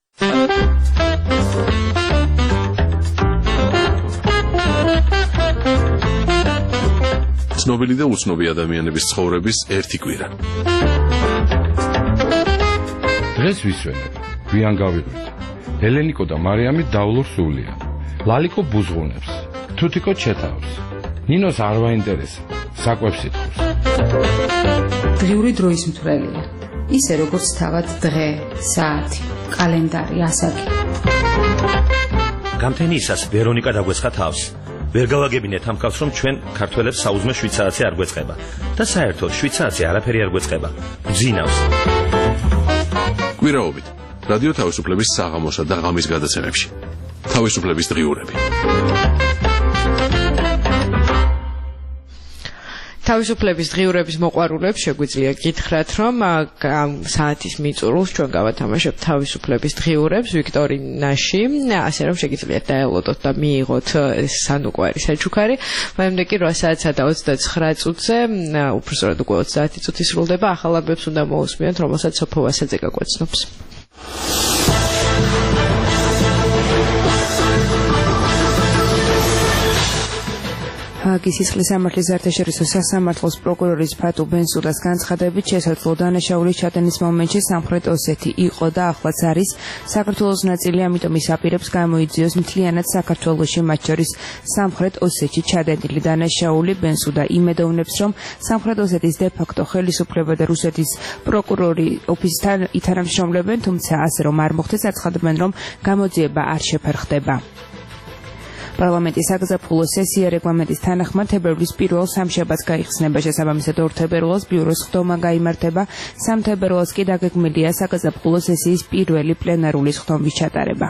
Speaker 24: ცნობილი და უცნობი ადამიანების ცხოვრების ერთი კვირა.
Speaker 25: დღეს ვისვენებ, გვიან გავიღვით. ელენიკო და მარიამი დავლურ სულია. ლალიკო ბუზღუნებს, თუთიკო ჩეთავს. ნინოს არ ვაინტერესა, საკვებს ითხოვს.
Speaker 4: დღიური დროის მთვრელია. ისე როგორც თავად დღე, საათი, კალენდარი, ასაკი.
Speaker 26: გამთენიისას ვერონიკა დაგვეცხა თავს. ვერ გავაგებინეთ ამ კაცს, რომ ჩვენ ქართველებს საუზმე შვიდ საათზე არ გვეწყება და საერთოდ შვიდ საათზე არაფერი არ გვეწყება. გძინავს.
Speaker 24: კვირაობით რადიო თავისუფლების საღამოსა და ღამის გადაცემებში. თავისუფლების დღიურები.
Speaker 2: თავისუფლების დღიურების მოყვარულებს შეგვიძლია გითხრათ, რომ ამ საათის მიწურულს ჩვენ გავათამაშებთ თავისუფლების დღიურებს ვიქტორინაში, ასე რომ შეგიძლიათ დაელოდოთ და მიიღოთ სანუკვარი საჩუქარი. მანამდე კი რვა საათსა და ოცდაცხრა წუთზე, უბრალოდ უკვე ოცდაათი წუთი სრულდება, ახალ ამბებს უნდა მოусმინოთ, რომელსაც სოფო ვასაძე გაგვეცნობს.
Speaker 4: ჰააგის სისხლის სამართლის საერთაშორისო სასამართლოს პროკურორის ფატუ ბენსუდას განცხადებით შესაძლო დანაშაულის ჩადენის მომენტში სამხრეთ ოსეთი იყო და ახლაც არის საქართველოს ნაწილი, ამიტომ ის აპირებს გამოიძიოს მთლიანად საქართველოში, მათ შორის სამხრეთ ოსეთში ჩადენილი დანაშაული. ბენსუდა იმედოვნებს, რომ სამხრეთ ოსეთის დე-ფაქტო ხელისუფლება და რუსეთის პროკურორი ოფისთან ითანამშრომლებენ, თუმცა ასე რომ არ მოხდეს, აცხადებენ, რომ გამოძიება არ შეფერხდება. პარლამენტის საგაზაფხულო სესია რეგლამენტის თანახმად თებერვლის პირველ სამშაბათს გაიხსნება, შესაბამისად ორ თებერვალს ბიუროს ხდომა გაიმართება, სამ თებერვალს კი დაგეგმილია საგაზაფხულო სესიის პირველი პლენარული ხდომის ჩატარება.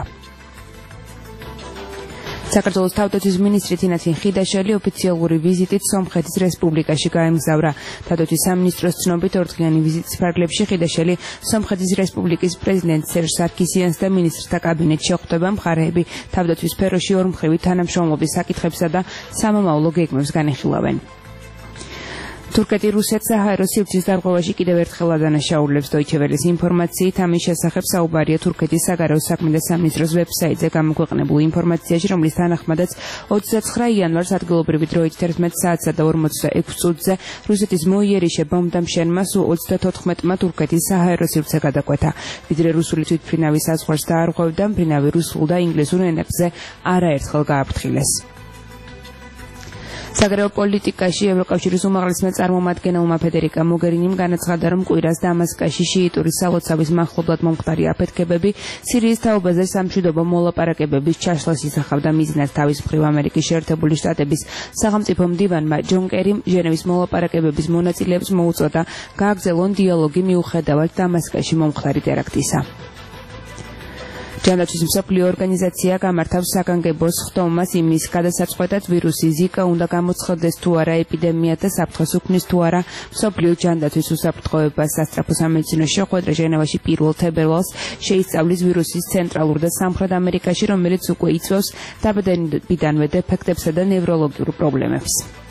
Speaker 4: საქართველოს თავდაცვის მინისტრი თინათინ ხიდაშელი ოფიციალური ვიზიტით სომხეთის რესპუბლიკაში გაემგზავრა. თავდაცვის სამინისტროს ცნობით ორდღიანი ვიზიტის ფარგლებში ხიდაშელი სომხეთის რესპუბლიკის პრეზიდენტ სერჟ სარქისიანს და მინისტრთა კაბინეტში ხვდება. მხარეები თავდაცვის სფეროში ორმხრივი თანამშრომლობის საკითხებსა და სამომავლო გეგმებს განეხილავენ. თურქეთი რუსეთს საჰაერო სივრცის დარღვევაში კიდევ ერთხელ ადანაშაულებს. დოიჩე ველეს ინფორმაციით ამის შესახებ საუბარია თურქეთის საგარეო საქმეთა სამინისტროს ვებსაიტზე გამოქვეყნებულ ინფორმაციაში, რომლის თანახმადაც ოცდაცხრა იანვარს ადგილობრივი დროით თერთმეტ საათსა და ორმოცდაექვსი წუთზე რუსეთის მოიერიშე ბომბდამშენმა სულ ოცდათოთხმეტმა თურქეთის საჰაერო სივრცე გადაკვეთა. ვიდრე რუსული თვითმფრინავის საზღვარს დაარღვევდა, მფრინავი რუსულ და ინგლისურ ენებზე არაერთხელ გააფრთხილეს. საგარეო პოლიტიკაში ევროკავშირის უმაღლესმა წარმომადგენელმა ფედერიკა მოგერინიმ განაცხადა, რომ კვირას დამასკოში შიიტური სალოცავის მახლობლად მომხდარი აფეთქებები სირიის თაობაზე სამშვიდობო მოლაპარაკებების ჩაშლას ისახავდა. მიზნად თავის მხრივ ამერიკის შეერთებული შტატების სახელმწიფო მდივანმა ჯონ კერიმ ჟენევის მოლაპარაკებების მონაწილეებს მოუწოდა გააგრძელონ დიალოგი მიუხედავად დამასკოში მომხდარი ტერაქტისა. ჯანდაცვის მსოფლიო ორგანიზაცია გამართავს საგანგებოს ხდომას იმის გადასაწყვეტად, ვირუსი ზიკა უნდა გამოცხადდეს თუ არა, ეპიდემია და საფრთხეს უქმნის თუ არა მსოფლიო ჯანდაცვის უსაფრთხოებას. სასწრაფო სამედიცინო შეხვედრა ჟენევაში პირველ თებერვალს შეისწავლის ვირუსის ცენტრალურ და სამხრეთ ამერიკაში, რომელიც უკვე იწვევს დაბადებიდანვე დეფექტებსა და ნევროლოგიურ პრობლემებს.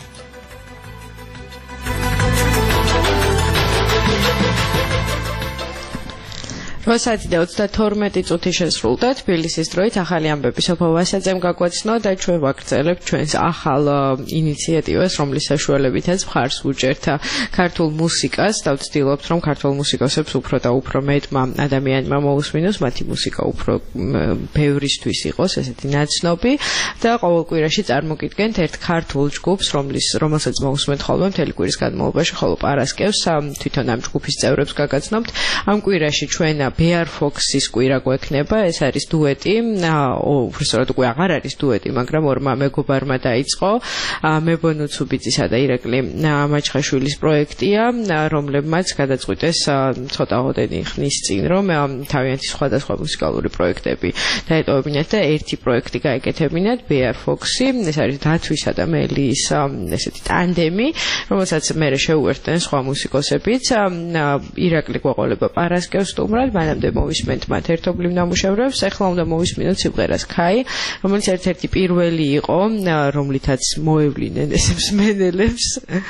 Speaker 2: რვა საათი და ოცდათორმეტი წუთი შესრულდა. თბილისის დროით ახალი ამბები სოფო ვასაძემ გაგვაცნო და ჩვენ ვაგრძელებთ ჩვენს ახალ ინიციატივას, რომლის საშუალებითაც მხარს ვუჭერთ ქართულ მუსიკას და ვცდილობთ, რომ ქართულ მუსიკოსებს უფრო და უფრო მეტმა ადამიანმა მოусმინოს, მათი მუსიკა უფრო ბევრისთვის იყოს ესეთი ნაცნობი და ყოველ კვირაში წარმოგიდგენთ ერთ ქართულ ჯგუფს, რომლის რომელსაც მოусმენთ ხოლმე მთელი კვირის განმავლობაში, ხოლო პარასკევს თვითონ ამ ჯგუფის წევრებს გაგაცნობთ. ამ კვირაში ჩვენ Bear Fox-ის კვირა გვექნება, ეს არის დუეტი, უბრალოდ უკვე აღარ არის დუეტი, მაგრამ ორმა მეგობარმა დაიწყო მებონუ ცუბიძისა და ირაკლი მაჩხაშვილის პროექტია, რომლებმაც გადაწყვიტეს ცოტა ოდენი ხნის წინ, რომ თავიანთი სხვადასხვა მუსიკალური პროექტები დაეტოვებინათ და ერთი პროექტი გაეკეთებინათ, Bear Fox-ი, ეს არის დათვისა და მელის ესეთი ტანდემი, რომელსაც მერე შეუერთდნენ სხვა მუსიკოსებიც, ირაკლი გვეყოლება პარასკევს სტუმრად, მანამდე მოვისმენთ მათ ერთობლივ ნამუშევრებს, ახლა უნდა მოვისმინოთ სიმღერას ქაი, რომელიც ერთ-ერთი პირველი იყო, რომლითაც მოევლინენ ეს მსმენელებს.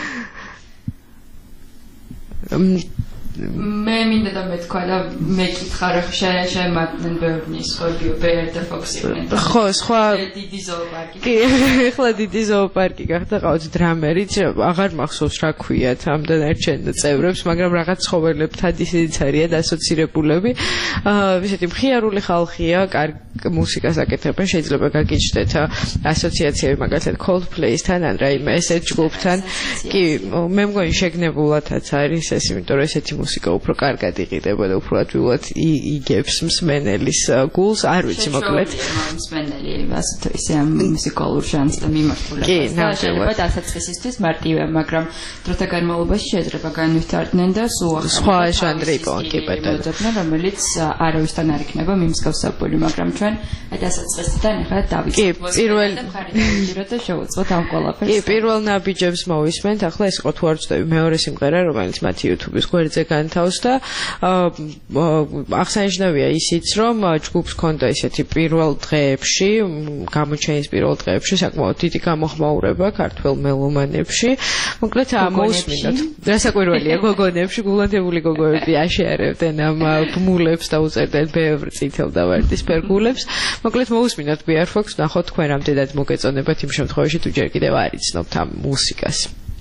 Speaker 3: მე მინდა და მეთქვა და მეკითხა რომ შემატნენ ბევრნის ხორბიო Bear და Fox-ი.
Speaker 2: ხო, სხვა
Speaker 3: დიდი ზოოპარკი.
Speaker 2: კი, ახლა დიდი ზოოპარკი გახდა, ყავთ დრამერი, აღარ მახსოვს რა ქვიათ ამდენ ერჩენ წევრებს, მაგრამ რაღაც ცხოველებთან ისიც არიან ასოცირებულები. აა, ისეთი მხიარული ხალხია, კარგ მუსიკას აკეთებენ, შეიძლება გაგიჩნდეთ ასოციაციები, მაგალითად Coldplay-სთან ან რაიმე ესეთ ჯგუფთან. კი, მე მგონი შეგნებულათაც არის ეს, იმიტომ რომ ესეთი მუსიკა უფრო კარგად იყიდება და უფრო ადვილად იგებს მსმენელის გულს, არ ვიცი მოკლედ.
Speaker 3: მსმენელი ასეთ ისე ამ მუსიკალურ ჟანრს და მიმართულებას.
Speaker 2: კი, ნამდვილად.
Speaker 3: დასაწყისისთვის მარტივია, მაგრამ დროთა განმავლობაში შეიძლება განვითარდნენ და სულ
Speaker 2: სხვა ჟანრი იყო, კი ბატონო.
Speaker 3: რომელიც არავისთან არ იქნება მიმსგავსებული, მაგრამ ჩვენ დასაწყისიდან ახლა დავიწყოთ.
Speaker 2: კი, პირველ
Speaker 3: და შევუწყოთ ამ ყველაფერს.
Speaker 2: კი, პირველ ნაბიჯებს მოვისმენთ, ახლა ეს იყო თუ არ ვწდები მეორე სიმღერა, რომელიც მათი YouTube-ის გვერდზე განთავს და აღსანიშნავია ისიც, რომ ჯგუფს ჰქონდა ისეთი პირველ დღეებში, გამოჩენის პირველ დღეებში საკმაოდ დიდი გამოხმაურება ქართველ მელომანებში. მოკლედ მოусმინოთ. რასაკვირველია, გოგონებში, გულანთებული გოგოები აშიარებდნენ ამ ბმულებს და უწერდნენ ბევრ წითელ და ვარდისფერ გულებს. მოკლედ მოусმინოთ ბი არ Fox, ნახოთ თქვენ რამდენად მოგეწონებათ იმ შემთხვევაში თუ ჯერ კიდევ არ იცნობთ ამ მუსიკას.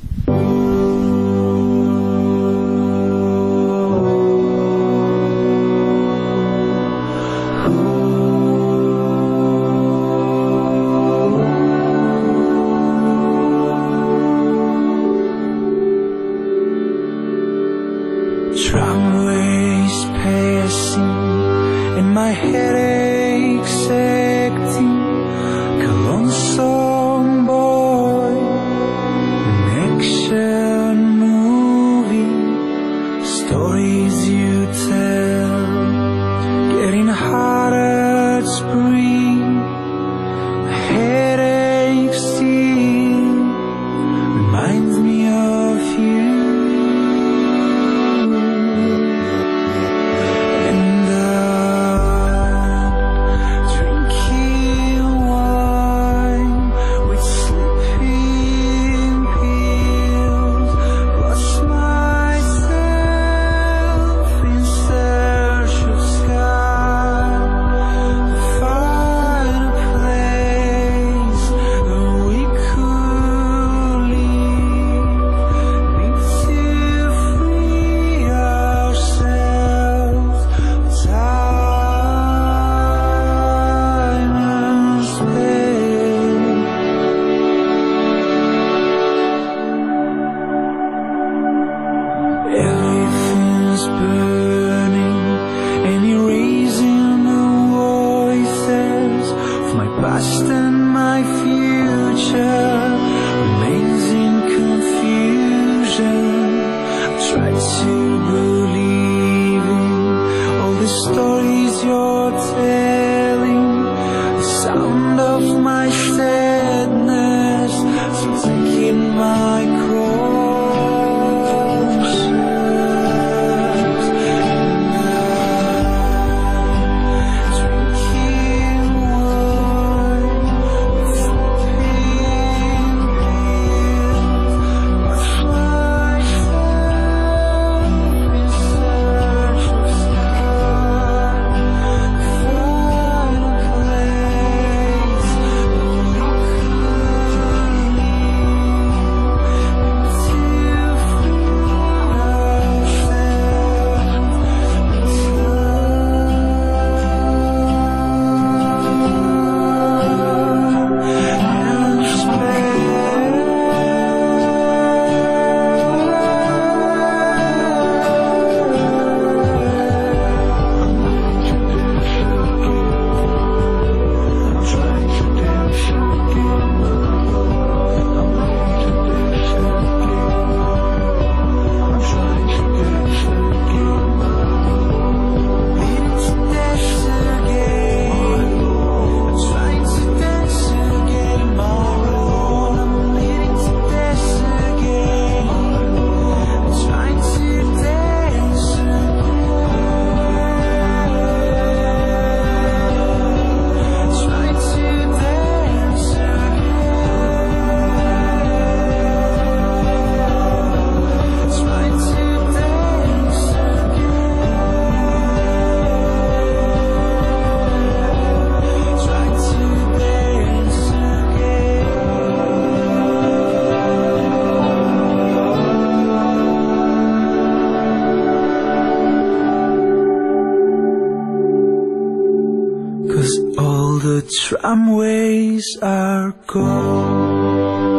Speaker 12: Tramways passing and my headaches acting lonesome boy, an action movie, stories you tell, getting harder to breathe, a headache still reminds me of you. Everything's burning and erasing the voices of my past and my future remains in confusion. I try to believe in all the stories you're telling, the sound of my sadness, so taking my cross. All the tramways are gone.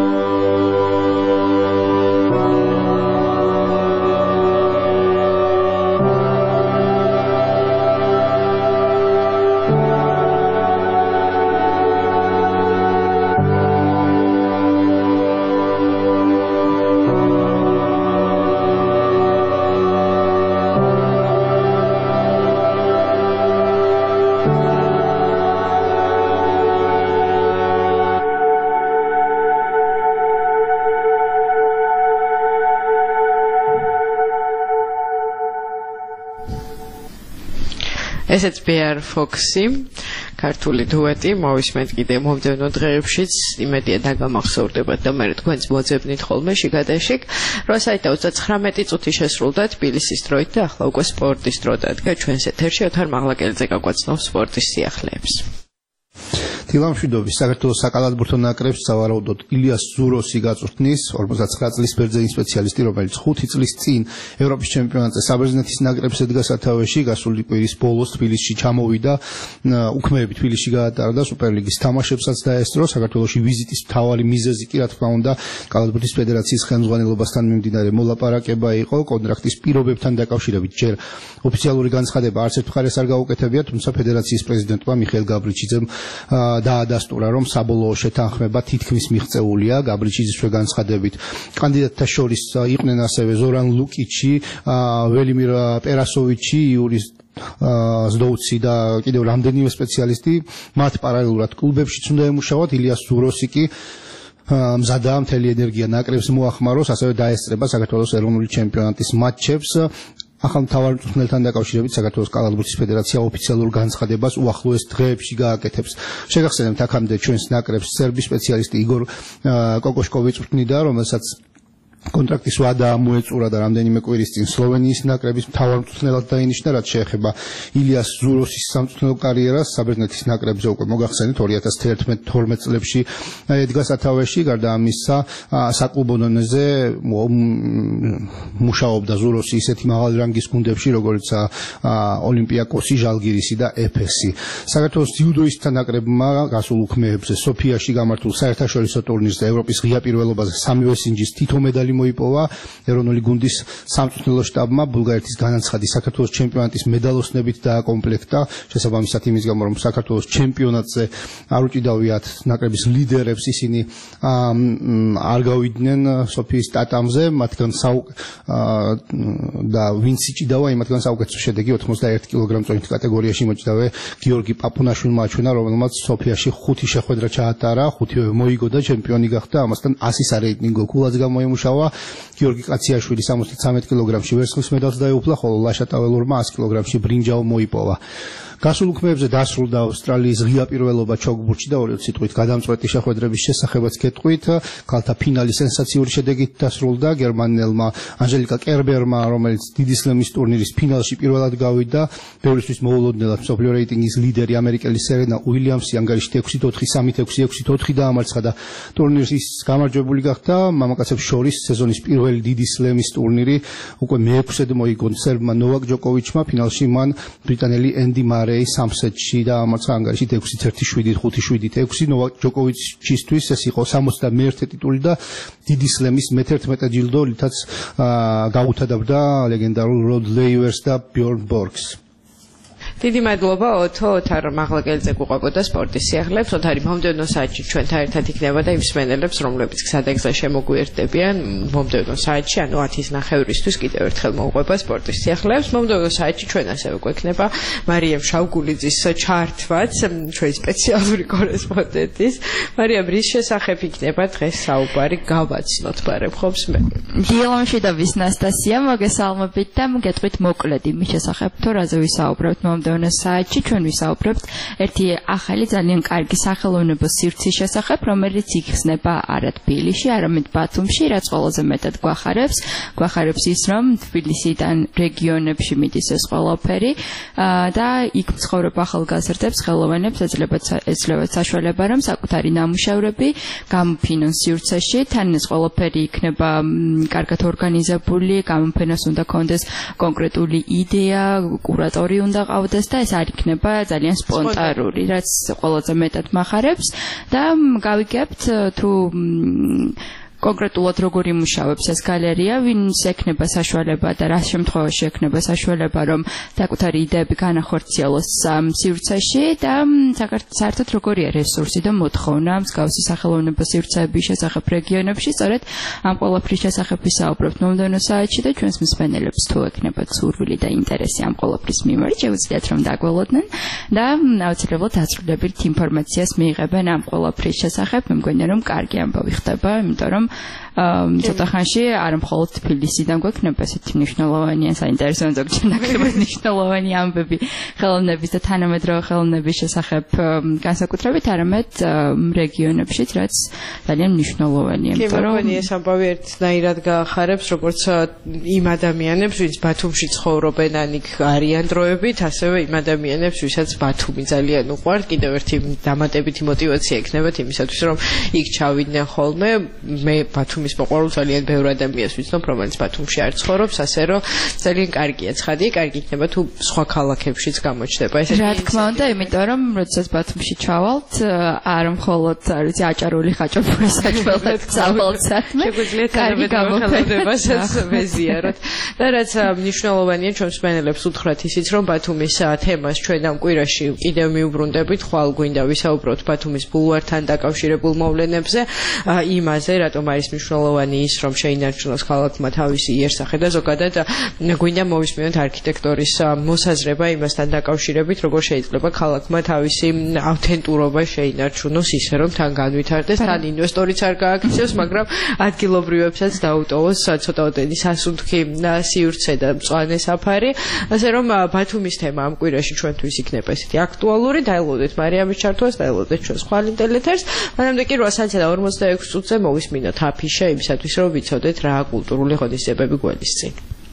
Speaker 2: ესეც ბეარ ფოქსი, ქართული დუეტი, მოვისმენთ კიდე მომდევნო დღეებშიც, იმედია დაგამახსოვრდებათ და მე თქვენც მოძებნით ხოლმე შიგადაშიგ. რვა და ოცდათხრამეტი წუთი შესრულდა თბილისის დროით და ახლა უკვე სპორტის დრო დადგა ჩვენს ეთერში. ოთარ მაღლაკელიძე გაგვაცნობს სპორტის სიახლეებს.
Speaker 5: დილამშვიდობის საქართველოს საკალათბურთო ნაკრებს სავარაუდოდ ილიას ზუროსი გაწვრთნის ორმოცდათცხრა წლის ბერძენი სპეციალისტი, რომელიც ხუთი წლის წინ ევროპის ჩემპიონატზე საბერძნეთის ნაკრებს ედგა სათავეში, გასული კვირის ბოლოს თბილისში ჩამოვიდა, უქმეები თბილისში გაატარა და სუპერლიგის თამაშებსაც დაესწრო. საქართველოში ვიზიტის მთავარი მიზეზი კი რა თქმა უნდა კალათბურთის ფედერაციის ხელმძღვანელობასთან მიმდინარე მოლაპარაკება იყო. კონტრაქტის პირობებთან დაკავშირებით ჯერ ოფიციალური განცხადება არც ერთ მხარეს არ გაუკეთებია, თუმცა ფედერაციის პრეზიდენტმა მიხეილ გაბრიჩიძემ დაადასტურა, რომ საბოლოო შეთანხმება თითქმის მიღწეულია. გაბრიჩიძის განცხადებით კანდიდატთა შორის იყვნენ ასევე ზორან ლუკიჩი, ველიმირ პერასოვიჩი, იურის ზდოუცი და კიდევ რამდენიმე სპეციალისტი. მათ პარალელურად კლუბებშიც უნდა ემუშაოთ. ილიას ზუროსი კი მზადაა მთელი ენერგია ნაკრებს მოახმაროს, ასევე დაესწრება საქართველოს ეროვნული ჩემპიონატის მატჩებს. ახალ მთავარ მწვრთნელთან დაკავშირებით საქართველოს კალათბურთის ფედერაცია ოფიციალურ განცხადებას უახლოეს დღეებში გააკეთებს. შეგახსენებთ აქამდე ჩვენს ნაკრებს სერბი სპეციალისტი იგორ კოკოშკოვი წვრთნიდა, რომელსაც კონტრაქტის ვადა მოეწურა და რამდენიმე კვირის წინ სლოვენიის ნაკრების მთავარ მწვრთნელად დაინიშნა, რაც შეეხება ილიას ზუროსის სამწვრთნელო კარიერას. საბერძნეთის ნაკრებზე უკვე მოგახსენეთ ორი ათას თერთმეტ თორმეტ წლებში ედგა სათავეში. გარდა ამისა საკლუბო დონეზე მუშაობდა ზუროსი ისეთი მაღალი რანგის გუნდებში, როგორც ოლიმპიაკოსი, ჟალგირისი და ეფესი. საქართველოს ძიუდოისტთა ნაკრებმა გასულ უქმეებზე სოფიაში გამართულ საერთაშორისო ტურნირზე და ევროპის ღია პირველობაზე სამივე სინჯის თითო медали მოიპოვა. ეროვნული გუნდის სამწვრთნელო შტაბმა ბულგარეთის განაცხადი საქართველოს ჩემპიონატის მედალოსნებით დააკომპლექტა. შესაბამისად იმის გამო, რომ საქართველოს ჩემპიონატზე არ უჭიდავიათ ნაკრების ლიდერებს, ისინი არ გავიდნენ სოფიის ტატამზე, მათგან და ვინც იჭიდავა, იმათგან საუკეთესო შედეგი ოცდაერთი კილოგრამ წონით კატეგორიაში მოჭიდავე გიორგი პაპუნაშვილმა აჩვენა, რომელმაც სოფიაში ხუთი შეხვედრა ჩაატარა, ხუთივე მოიგო და ჩემპიონი გახდა. ამასთან ასის არეიტინგო ქულაც გამოიმუშავა. გიორგი კაციაშვილი სამოცდათრამეტ კილოგრამში ვერცხლის მედალს დაეუფლა, ხოლო ლაშა ტაველურმა ას კილოგრამში ბრინჯაო მოიპოვა. გასულ უქმეებზე დასრულდა ავსტრალიის ღია პირველობა ჩოგბურთში და ორი სიტყვით გადამწყვეტი შეხვედრების შესახებაც გეტყვით. ქალთა ფინალი სენსაციური შედეგით დასრულდა. გერმანელმა ანჟელიკა კერბერმა, რომელიც დიდი სლემის ტურნირის ფინალში პირველად გავიდა, ბევრისთვის მოულოდნელად მსოფლიო რეიტინგის ლიდერი ამერიკელი სერენა უილიამსი ანგარიშით ექვსით ოთხი, სამით ექვსი, ექვსით ოთხი დაამარცხა და ტურნირის გამარჯვებული გახდა. მამაკაცებს შორის სეზონის პირველი დიდი სლემის ტურნირი უკვე მეექვსედ მოიგო სერბმა ნოვაკ ჯოკოვიჩმა. ფინალში მან ბრიტანელი ენდი მარე სამ სეტში დაამარცხა ანგარიშით ექვსით ერთი, შვიდით ხუთი, შვიდით ექვსი. ნოვაკ ჯოკოვიჩისთვის ეს იყო სამოცდამეერთე ტიტული და დიდი სლემის მეთერთმეტე ჯილდო, რითაც გაუთავდა ლეგენდარულ როდ ლეივერს და ბიორნ ბორგს.
Speaker 2: დიდი მადლობა ოთო, ოთარ მაღლაკელიძე გვყვებოდა სპორტის სიახლეებს. ოთარი მომდევნო საათში ჩვენთან ერთად იქნება და იმ მსმენელებს, რომლებიც გზადაგზა შემოგვიერთდებიან მომდევნო საათში, ანუ ათის ნახევრისთვის კიდევ ერთხელ მოუყვება სპორტის სიახლეებს. მომდევნო საათში ჩვენ ასევე გვექნება მარიამ შავგულიძის ჩართვაც, ჩვენი სპეციალური კორესპონდენტის. მარიამ, რის შესახებ იქნება დღეს საუბარი, გავაცნოთ ბარემხობს მე.
Speaker 3: დილამშვიდობის ნასტასია, მოგესალმებით და მოგეთყვით მოკლედ იმის შესახებ, თუ რაზე ვისაუბრებთ მომდევნო საათში. ჩვენ ვისაუბრებთ ერთი ახალი ძალიან კარგი სახელოვნებო სივრცის შესახებ, რომელიც იხსნება არა თბილისში, არამედ ბათუმში, რაც ყველაზე მეტად გვახარებს. გვახარებს ის, რომ თბილისიდან რეგიონებში მიდის ეს ყველაფერი და იქ მცხოვრებ ახალგაზრდებს, ხელოვანებს ეძლებათ ეძლებათ საშუალება, რომ საკუთარი ნამუშევრები გამოფინონ სივრცეში. თან ეს ყველაფერი იქნება კარგად ორგანიზებული, გამოფენას უნდა კონდეს კონკრეტული იდეა, კურატორი უნდა ყავდეს და ეს არ იქნება ძალიან სპონტანური, რაც ყველაზე მეტად მახარებს და გავიგებთ თუ კონკრეტულად როგორ იმუშავებს ეს გალერეა, ვინც ექნება საშუალება და რა შემთხვევაში ექნება საშუალება, რომ საკუთარი იდეები განახორციელოს სივრცეში და საერთოდ როგორია რესურსი და მოთხოვნა მსგავსი სახელოვნებო სივრცეების შესახებ რეგიონებში. სწორედ ამ ყველაფრის შესახებ ვისაუბრებთ მომდევნო საათში და ჩვენს მსმენელებს თუ ექნებათ სურვილი და ინტერესი ამ ყველაფრის მიმართ, შეუძლიათ რომ დაგველოდნენ და აუცილებლად დაწვრილებებით ინფორმაციას მიიღებენ ამ ყველაფრის შესახებ. მე მგონია რომ კარგი ამბავი ხდება, იმიტომ რომ ცოტა ხანში არ მხოლოდ თბილისიდან გვექნება ესეთი მნიშვნელოვანი ან საინტერესო ზოგჯერ ნაკლებად მნიშვნელოვანი ამბები ხელოვნების და თანამედროვე ხელოვნების შესახებ განსაკუთრებით, არამედ რეგიონებშიც, რაც ძალიან მნიშვნელოვანია.
Speaker 2: იმიტომ რომ ეს ამბავი ერთნაირად გაახარებს როგორც იმ ადამიანებს, ვინც ბათუმში ცხოვრობენ ან იქ არიან დროებით, ასევე იმ ადამიანებს, ვისაც ბათუმი ძალიან უყვართ, კიდევ ერთი დამატებითი мотиваცია ექნებათ იმისათვის, რომ იქ ჩავიდნენ ხოლმე. მე ბათუმის მოყვარულ ძალიან ბევრ ადამიანს ვიცნობ, რომელიც ბათუმში არ ცხოვრობს, ასე რომ ძალიან კარგია ცხადია, კარგი იქნება თუ სხვა ქალაქებშიც გამოჩნდება ეს.
Speaker 3: რა თქმა უნდა, იმიტომ რომ როდესაც ბათუმში ჩავალთ, არ მხოლოდ არ ვიცი აჭარული ხაჭაპური საჭმელად წავალთ საქმე,
Speaker 2: შეგვიძლია თანამედროვე ხელოვნებასაც ვეზიაროთ. და რაც მნიშვნელოვანია ჩვენს მსმენელებს უთხრათ ისიც, რომ ბათუმის თემას ჩვენ ამ კვირაში კიდევ მიუბრუნდებით, ხვალ გვინდა ვისაუბროთ ბათუმის ბულვართან დაკავშირებულ მოვლენებზე, იმაზე, რატომ არის მნიშვნელოვანი ის, რომ შეინარჩუნოს ქალაქმა თავისი იერსახე და ზოგადად გვინდა მოვისმინოთ არქიტექტორის მოსაზრება იმასთან დაკავშირებით, როგორ შეიძლება ქალაქმა თავისი ავთენტურობა შეინარჩუნოს ისე, რომ თან განვითარდეს, თან ინვესტორიც არ გააქცევს, მაგრამ ადგილობრივებსაც დაუტოვოს ცოტაოდენი სასუნთქი სივრცე და მწვანე საფარი, ასე რომ ბათუმის თემა ამ კვირაში ჩვენთვის იქნება ესეთი აქტუალური. დაელოდეთ მარიამის ჩართვას, დაელოდეთ ჩვენს ხვალ ინტელეთერს. მანამდე კი რვა საათსა და ორმოცდაექვსი წუთზე მოვისმინოთ აფიშა იმისათვის, რომ ვიცოდეთ რა კულტურული ღონისძიებები გველისწინ.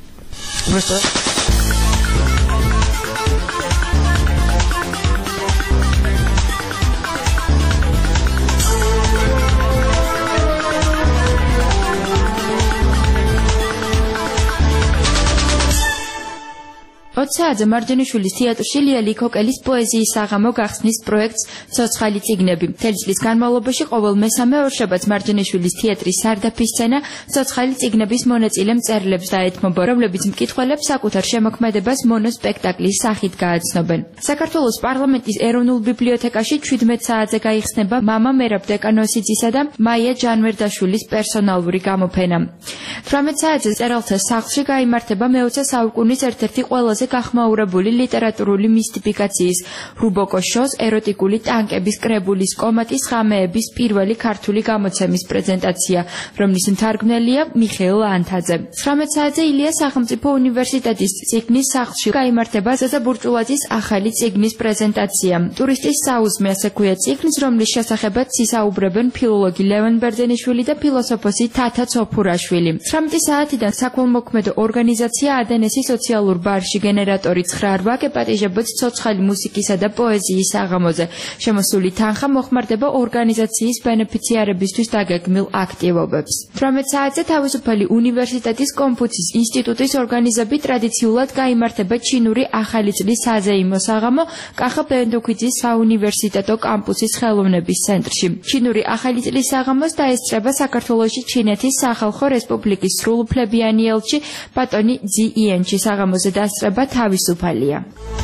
Speaker 3: ოც საათზე მარჯანიშვილის თეატრში ლიალი ქოკელის პოეზიის საღამო გახსნის პროექტს ცოცხალი წიგნები. მთელი წლის განმავლობაში ყოველ მესამე ორშაბათს მარჯანიშვილის თეატრის სარდაფის სცენა ცოცხალი წიგნების მონაწილე მწერლებს დაეთმობა, რომლებიც მკითხველებს საკუთარ შემოქმედებას მონოსპექტაკლის სახით გააცნობენ. საქართველოს პარლამენტის ეროვნულ ბიბლიოთეკაში ჩვიდმეტ საათზე გაიხსნება მამა მერაბ დეკანოსიძისა და მაია ჯანვერდაშვილის პერსონალური გამოფენა. თვრამეტ საათზე მწერალთა სახლში გაიმართება მეოცე საუკუნის ერთ-ერთი ყველაზე გახმაურებული ლიტერატურული მისტიფიკაციის რუბოკოს შოს ეროტიკული ტანკების კრებულის კომატის ხამეების პირველი ქართული გამოცემის პრეზენტაცია, რომლის მთარგმნელია მიხეილ ანთაძე. ცხრამეტ საათზე ილიას სახელმწიფო უნივერსიტეტის წიგნის სახლში გაიმართება ზაზა ბურჭულაძის ახალი წიგნის პრეზენტაცია. ტურისტის საუზმე ასე ქვია წიგნს, რომლის შესახებაც ისაუბრებენ ფილოლოგი ლევან ბერძენიშვილი და ფილოსოფოსი თათა ცოფურაშვილი. ცხრამეტი საათიდან საქველმოქმედო ორგანიზაცია ადენესი სოციალურ ბარში გენერატორი ცხრა რვაკე პატიჟებოც ცოცხალი მუსიკისა და პოეზიის საღამოზე. შემოსული თანხა მოხმარდება ორგანიზაციის ბენეფიციარებისთვის დაგეგმილ აქტივობებს. თვრამეტ საათზე თავისუფალი უნივერსიტეტის კონფუცის ინსტიტუტის ორგანიზებით ტრადიციულად გაიმართება ჩინური ახალი წლის საზეიმო საღამო კახა ბენდუქიძის საუნივერსიტეტო კამპუსის ხელოვნების ცენტრში. ჩინური ახალი წლის საღამოს დაესწრება საქართველოში ჩინეთის სახალხო რესპუბლიკის სრულუფლებიანი ელჩი ბატონი ძი იენჩი. საღამოზე დასწრება თავისუფალია.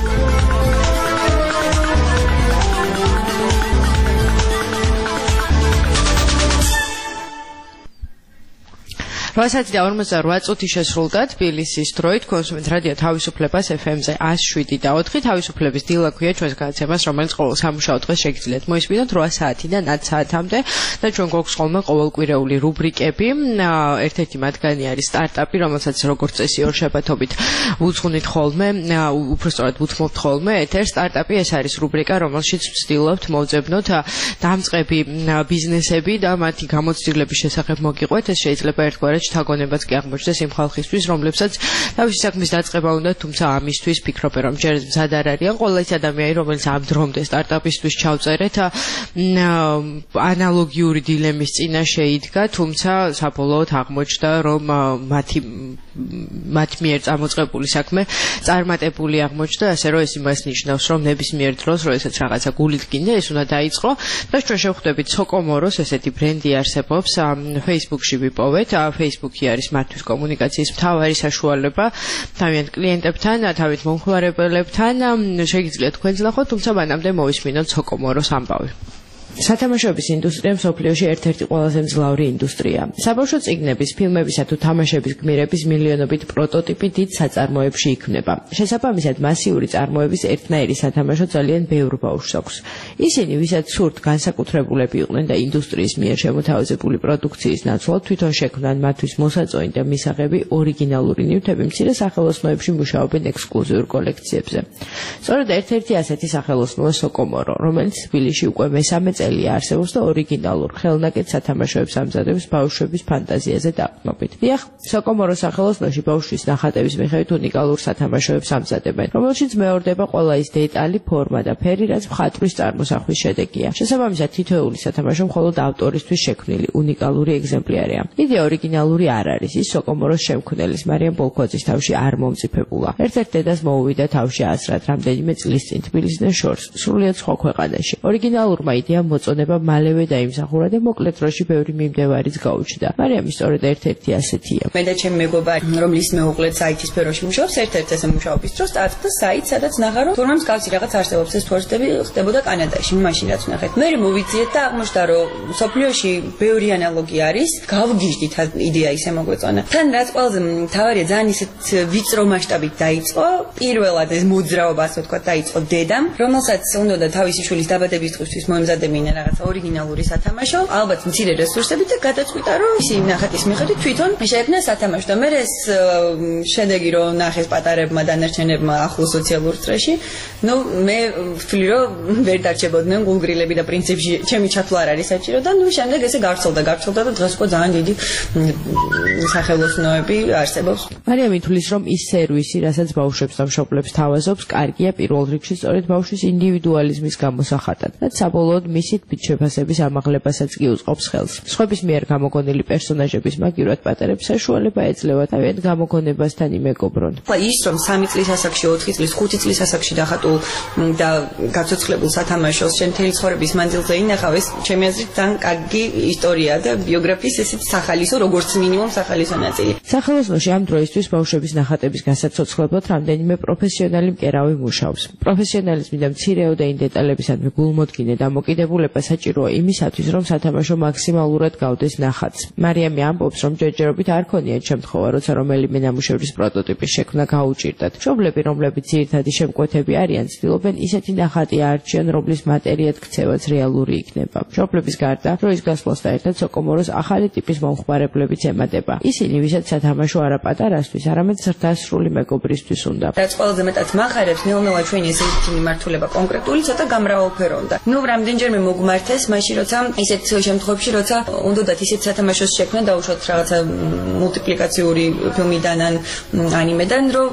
Speaker 2: რვა საათი და ორმოცდარვა წუთი შესრულდა თბილისის დროით კონსუმენტ რადიო თავისუფლებას ეფ ემ-ზე ათს შვიდი და ოთხი თავისუფლების დილა ქვია ჩვენს გადაცემას, რომელიც ყოველ სამუშაო დღეს შეგიძლიათ მოისმინოთ რვა საათიდან ათ საათამდე და ჩვენ გვაქვს ხოლმე ყოველკვირეული რუბრიკები. ერთ-ერთი მათგანი არის სტარტაპი, რომელსაც როგორც წესი ორშაბათობით ვუძღვნით ხოლმე, უпростоრად ვუთმობთ ხოლმე ეთერ. სტარტაპი ეს არის რუბრიკა, რომელშიც ვცდილობთ მოვძებნოთ დამწყები ბიზნესები და მათი გამოცდილების შესახებ მოგიყვეთ. ეს შეიძლება ერთგვარად თაგონებაც კი აღმოჩნდეს იმ ხალხისთვის, რომლებსაც თავისი საქმის დაწყება უნდა, თუმცა ამისთვის ფიქრობენ, რომ ჯერ მზად არ არიან. ყველა ის ადამიანი, რომელიც ამ დრომდე სტარტაპისთვის ჩავწერეთ, ანალოგიური დილემის წინაშე იდგა, თუმცა საბოლოოდ აღმოჩნდა, რომ მათი მათ მიერ წამოწყებული საქმე წარმატებული აღმოჩნდა, ასე რომ ეს იმას ნიშნავს, რომ ნებისმიერ დროს, როდესაც რაღაცა გულით გინდა, ეს უნდა დაიწყო და ჩვენ შევხვდებით სოკომოროს, ესეთი ბრენდი არსებობს, Facebook-ში ვიპოვეთ. Facebook-ი არის მათთვის კომუნიკაციის მთავარი საშუალება თავიანთ კლიენტებთან, თავით მომხმარებლებთან. შეგიძლიათ თქვენც ნახოთ, თუმცა მანამდე მოვისმინოთ სოკომოროს ამბავი. სათამაშოების ინდუსტრია მსოფლიოში ერთ-ერთი ყველაზე მძლავრი ინდუსტრია. საბავშვო წიგნების, ფილმებისა თუ თამაშების გმირების მილიონობით პროტოტიპი დიდ საწარმოებში იქმნება. შესაბამისად, მასიური წარმოების ერთნაირი სათამაშო ძალიან ბევრ ბავშვს აქვს. ისინი, ვისაც სურთ განსაკუთრებულები იყვნენ და ინდუსტრიის მიერ შემოთავაზებული პროდუქციის ნაცვლად თვითონ შექმნან მათთვის მოსაწონი და მისაღები ორიგინალური ნივთები, მცირე სახელოსნოებში მუშაობენ ექსკლუზიურ კოლექციებზე. სწორედ ერთ-ერთი ასეთი სახელოსნოა სოკომორო, რომელიც თბილისში უკვე მესამე წელია არსებობს და ორიგინალურ ხელნაკეთ სათამაშოებს ამზადებს ბავშვების ფანტაზიაზე დაყრდნობით. დიახ, სოკომოროს სახელოსნოში ბავშვის ნახატების მიხედვით უნიკალურ სათამაშოებს ამზადებენ, რომელშიც მეორდება ყველა ის დეტალი, ფორმა და ფერი, რაც მხატვრის წარმოსახვის შედეგია. შესაბამისად, თითოეული სათამაშო მხოლოდ ავტორისთვის შექმნილი უნიკალური ეგზემპლიარია. იდეა ორიგინალური არ არის, ის სოკომოროს შემქმნელის მარიამ ბოლქოძის თავში არ მომწიფებულა. ერთ-ერთ დედას მოუვიდა თავში ასრად რამდენიმე წლის წინ თბილისიდან შორს, სრულიად სხვა ქვეყანაში. ორიგინალურმა იდეამ მოწონება მალევე დაიმსახურა და მოკლე დროში ბევრი მიმდევარიც გაუჩნდა. მარიამი სწორედ ერთ-ერთი ასეთია.
Speaker 6: მე და ჩემი მეგობარი, რომლის მეუღლეც საიტის სფეროში მუშაობს, ერთ-ერთ ესე მუშაობის დროს სტარტდა საიტ, სადაც ნახა რომ თურმე მსგავსი რაღაც არსებობს, ეს თორსტები ხდებოდა კანადაში, მაშინ რაც ვნახეთ. მე მოვიძიეთ და აღმოჩნდა რომ სოფლიოში ბევრი ანალოგი არის, გავგიჟდით იდეა ისე მოგვეწონა. თან რაც ყველაზე მთავარია, ძალიან ისეთ ვიწრო მასშტაბით დაიწყო, პირველად ეს მოძრაობა ასე ვთქვათ დაიწყო დედამ, რომელსაც უნდა თავისი შვილის დაბადების დღისთვის მოემზადებინა რაღაცა ორიგინალური სათამაშო, ალბათ მცირე რესურსებით და გადაწყვიტა რომ ისინი ნახატის მიხედვით თვითონ შეექმნა სათამაშო და მე ეს შედეგი რომ ნახეს პატარებმა დანარჩენებმა ახლო სოციალურ წრეში, ნუ მე ვთვლი რომ ვერ დარჩებოდნენ გულგრილები და პრინციპში ჩემი ჩათვლა არ არის საჭირო და ნუ შემდეგ ესე გავრცელდა, გავრცელდა და დღეს უკვე ძალიან დიდი სახელოსნოები არსებობს.
Speaker 2: მარიამი თვლის რომ ის სერვისი, რასაც ბავშვებს და მშობლებს თავაზობს, კარგია პირველ რიგში სწორედ ბავშვის ინდივიდუალიზმის გამოსახატად და საბოლოოდ მისი თვითშეფასების ამაღლებასაც კი უწყობს ხელს. სხვების მიერ გამოგონილი პერსონაჟების მაგივრად პატარებს საშუალება ეძლევა თავიანთ გამოგონებასთან იმეგობრონ.
Speaker 6: ის რომ სამი წლის ასაკში, ოთხი წლის, ხუთი წლის ასაკში დახატულ და გაცოცხლებულ სათამაშოს შენ მთელი ცხოვრების მანძილზე ინახავ, ეს ჩემი აზრით ძალიან კარგი ისტორია და ბიოგრაფიის ესეც სახალისო, როგორც მინიმუმ სახალისო ნაწილი.
Speaker 2: სახელოსნოში ამ დროისთვის ბავშვების ნახატების გასაცოცხლებლად რამდენიმე პროფესიონალი მკერავი მუშაობს. პროფესიონალიზმი და მცირეოდენი დეტალებისადმი გულმოდგინე დამოკიდებულება საჭიროა იმისათვის, რომ სათამაშო მაქსიმალურად გავდეს ნახატს. მარიამი ამბობს, რომ ჯერჯერობით არ ქონიათ შემთხვევა, როცა რომელიმე ნამუშევრის პროტოტიპის შექმნა გაუჭირდათ. მშობლები, რომლებიც ძირითადი შემკვეთები არიან, ცდილობენ ისეთი ნახატი აარჩიონ, რომლის მატერიად ქცევაც რეალური იქნება. მშობლების გარდა, დროის გასვლასთან ერთად სოკომოროს ახალი ტიპის მომხმარებლებიც ემატება. ისინი, ვისაც სათამაშო არა პატარასთვის, არამედ ზრდასრული მეგობრისთვის უნდა.
Speaker 6: რაც ყველაზე მეტად მახარებს, ნელ-ნელა ჩვენი ესეთი მიმართულება კონკრეტული ცოტა გამრავალფეროვდა. ნუ რამდენჯერმე მოგმართეს, მაშინ როცა ისეთ შემთხვევებში, როცა უნდათ ისეთ სათამაშოს შექმნა დაუშვათ რაღაცა მულტიპლიკაციური ფილმიდან ან ანიმედან, რომ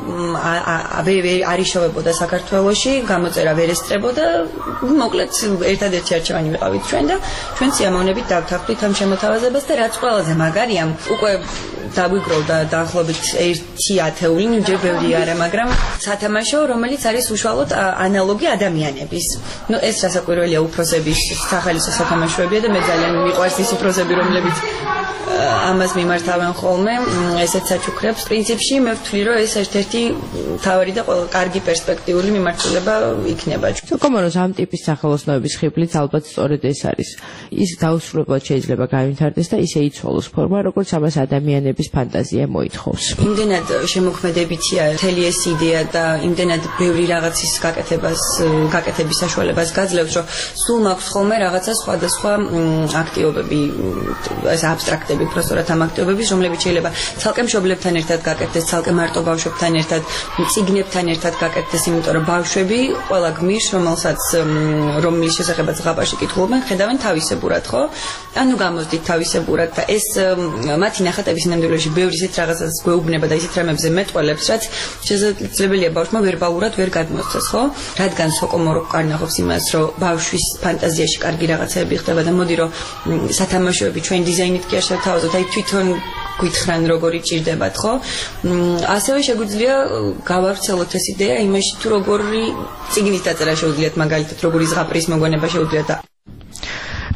Speaker 6: არ იშოვებოდა საქართველოში, გამოწერა ვერ ესწრებოდა, მოკლედ ერთადერთი არჩევანი ვიყავით ჩვენ და ჩვენ სიამოვნებით დავთანხმდით ამ შემოთავაზებას და რაც ყველაზე მაგარია, უკვე დაგვიგროვდა დაახლოებით ერთი ათეული, ნუ ჯერ ბევრი არა, მაგრამ სათამაშო, რომელიც არის უშუალოდ ანალოგი ადამიანების. ნუ ეს რასაკვირველია უფროსების სახალისო სათამაშოებია და მე ძალიან მიყვარს ის უფროსები, რომლებიც ამას მიმართავენ ხოლმე, ესეც საჩუქრებს. პრინციპში მე ვთვლი, რომ ეს ერთ-ერთი მთავარი და კარგი პერსპექტიული მიმართულება იქნება.
Speaker 2: სოკომოროს ამ ტიპის სახელოსნოების ხიბლიც ალბათ სწორედ ეს არის. ის დაუსრულებლად შეიძლება გაიმართდეს და ისე იცვალოს ფორმა, როგორც ამას ადამიანების ფანტაზია მოითხოვს.
Speaker 6: იმდენად შემოქმედებითია მთელი ეს იდეა და იმდენად ბევრი რაღაცის გაკეთებას, გაკეთების საშუალებას გაძლევს, რომ სულ მაქვს ხოლმე რაღაცა სხვადასხვა აქტივობები, ეს აბსტრაქტები პროსტორად ამ აქტივობების, რომლებიც შეიძლება ცალკე მშობლებთან ერთად გაკეთდეს, ცალკე მარტო ბავშვებთან ერთად, წიგნებთან ერთად გაკეთდეს, იმიტომ რომ ბავშვები ყველა გმირს, რომელსაც რომლის შესახებაც ზღაპარში კითხულობენ, ხედავენ თავისებურად, ხო? ანუ გამოსდით თავისებურად და ეს მათი ნახატების ნამდვილობაში ბევრი ისეთ რაღაცას გვეუბნება და ისეთ რამებზე მეტყველებს, რაც შესაძლებელია ბავშვმა ვერბალურად ვერ გადმოსცეს, ხო? რადგან სოკომორო კარნახობს იმას, რომ ბავშვის ფანტაზიაში კარგი რაღაცები ხდება და მოდი რომ სათამაშოები ჩვენ დიზაინით კი არ შევთავაზოთ, აი თვითონ გითხრან როგორი ჭირდებათ, ხო? ასევე შეგვიძლია გავავრცელოთ ეს იდეა იმაში, თუ როგორი წიგნის დაწერა შეუძლიათ, მაგალითად, როგორი ზღაპრის მოგონება შეუძლიათ.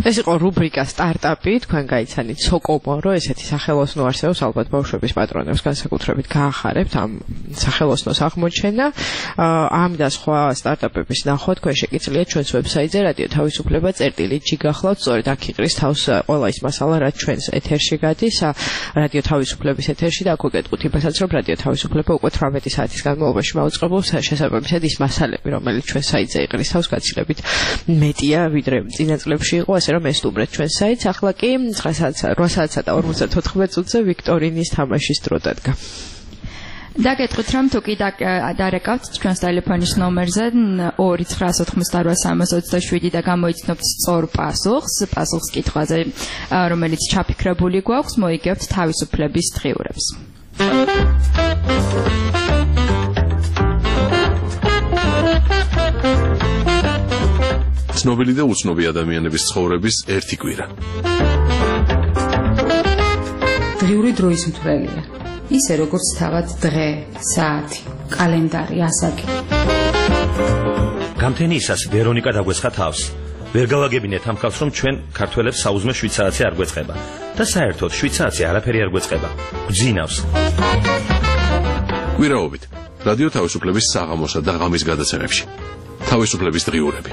Speaker 2: ეს იყო რუბრიკა სტარტაპი, თქვენ გაიცანით სოკომორო, ესეთი სახელოსნო არსებობს, ალბათ ბავშვების პატრონებს განსაკუთრებით გაახარებთ ამ სახელოსნოს აღმოჩენა. ამ და სხვა სტარტაპების ნახვა თქვენ შეგიძლიათ ჩვენს ვებსაიტზე რადიო თავისუფლება წერტილი ჯი გახლავთ, სწორედ აქ იყრის თავს ყველა ის მასალა, რაც ჩვენს ეთერში გადის, რადიო თავისუფლების ეთერში და აქ ვიკეთებთ იმასაც, რომ რადიო თავისუფლება უკვე თვრამეტი საათის განმავლობაში მაუწყებობს შესაბამისად ის მასალები, რომელიც ჩვენ საიტზე იყრის თავს, გაცილებით მეტია, ვიდრე წინა წლებში იყო, ასე რომ ესტუმრეთ ჩვენ საიტს. ახლა კი ცხრა საათსა და ორმოცდათოთხმეტ წუთზე ვიქტორინის თამაშის დრო დადგა.
Speaker 3: დაგეთქვით რომ თუ კი დარეკავთ ჩვენს ტელეფონის ნომერზე ორი ცხრა ოცდაოთხმოცდარვა სამას ოცდაშვიდი და გამოიცნობთ სწორ პასუხს, პასუხს კითხვაზე, რომელიც ჩაფიქრებული გვაქვს, მოიგებთ თავისუფლების დღიურებს.
Speaker 24: ცნობილი და უცნობი ადამიანების ცხოვრების ერთი კვირა.
Speaker 7: დღიური დროის მთვრელია. ისე როგორც თავად დღე, საათი, კალენდარი, ასაკი.
Speaker 26: გამთენიისას ვერონიკა დაგვესხა თავს. ვერ გავაგებინეთ ამ ხალხს, რომ ჩვენ ქართველებს საუზმე შვიდსაათი არ გვეწყება და საერთოდ შვიდსაათი არაფერი არ გვეწყება. გძინავს.
Speaker 24: კვირაობით რადიო თავისუფლების საღამოსა და ღამის გადაცემებში. თავისუფლების დღიურები.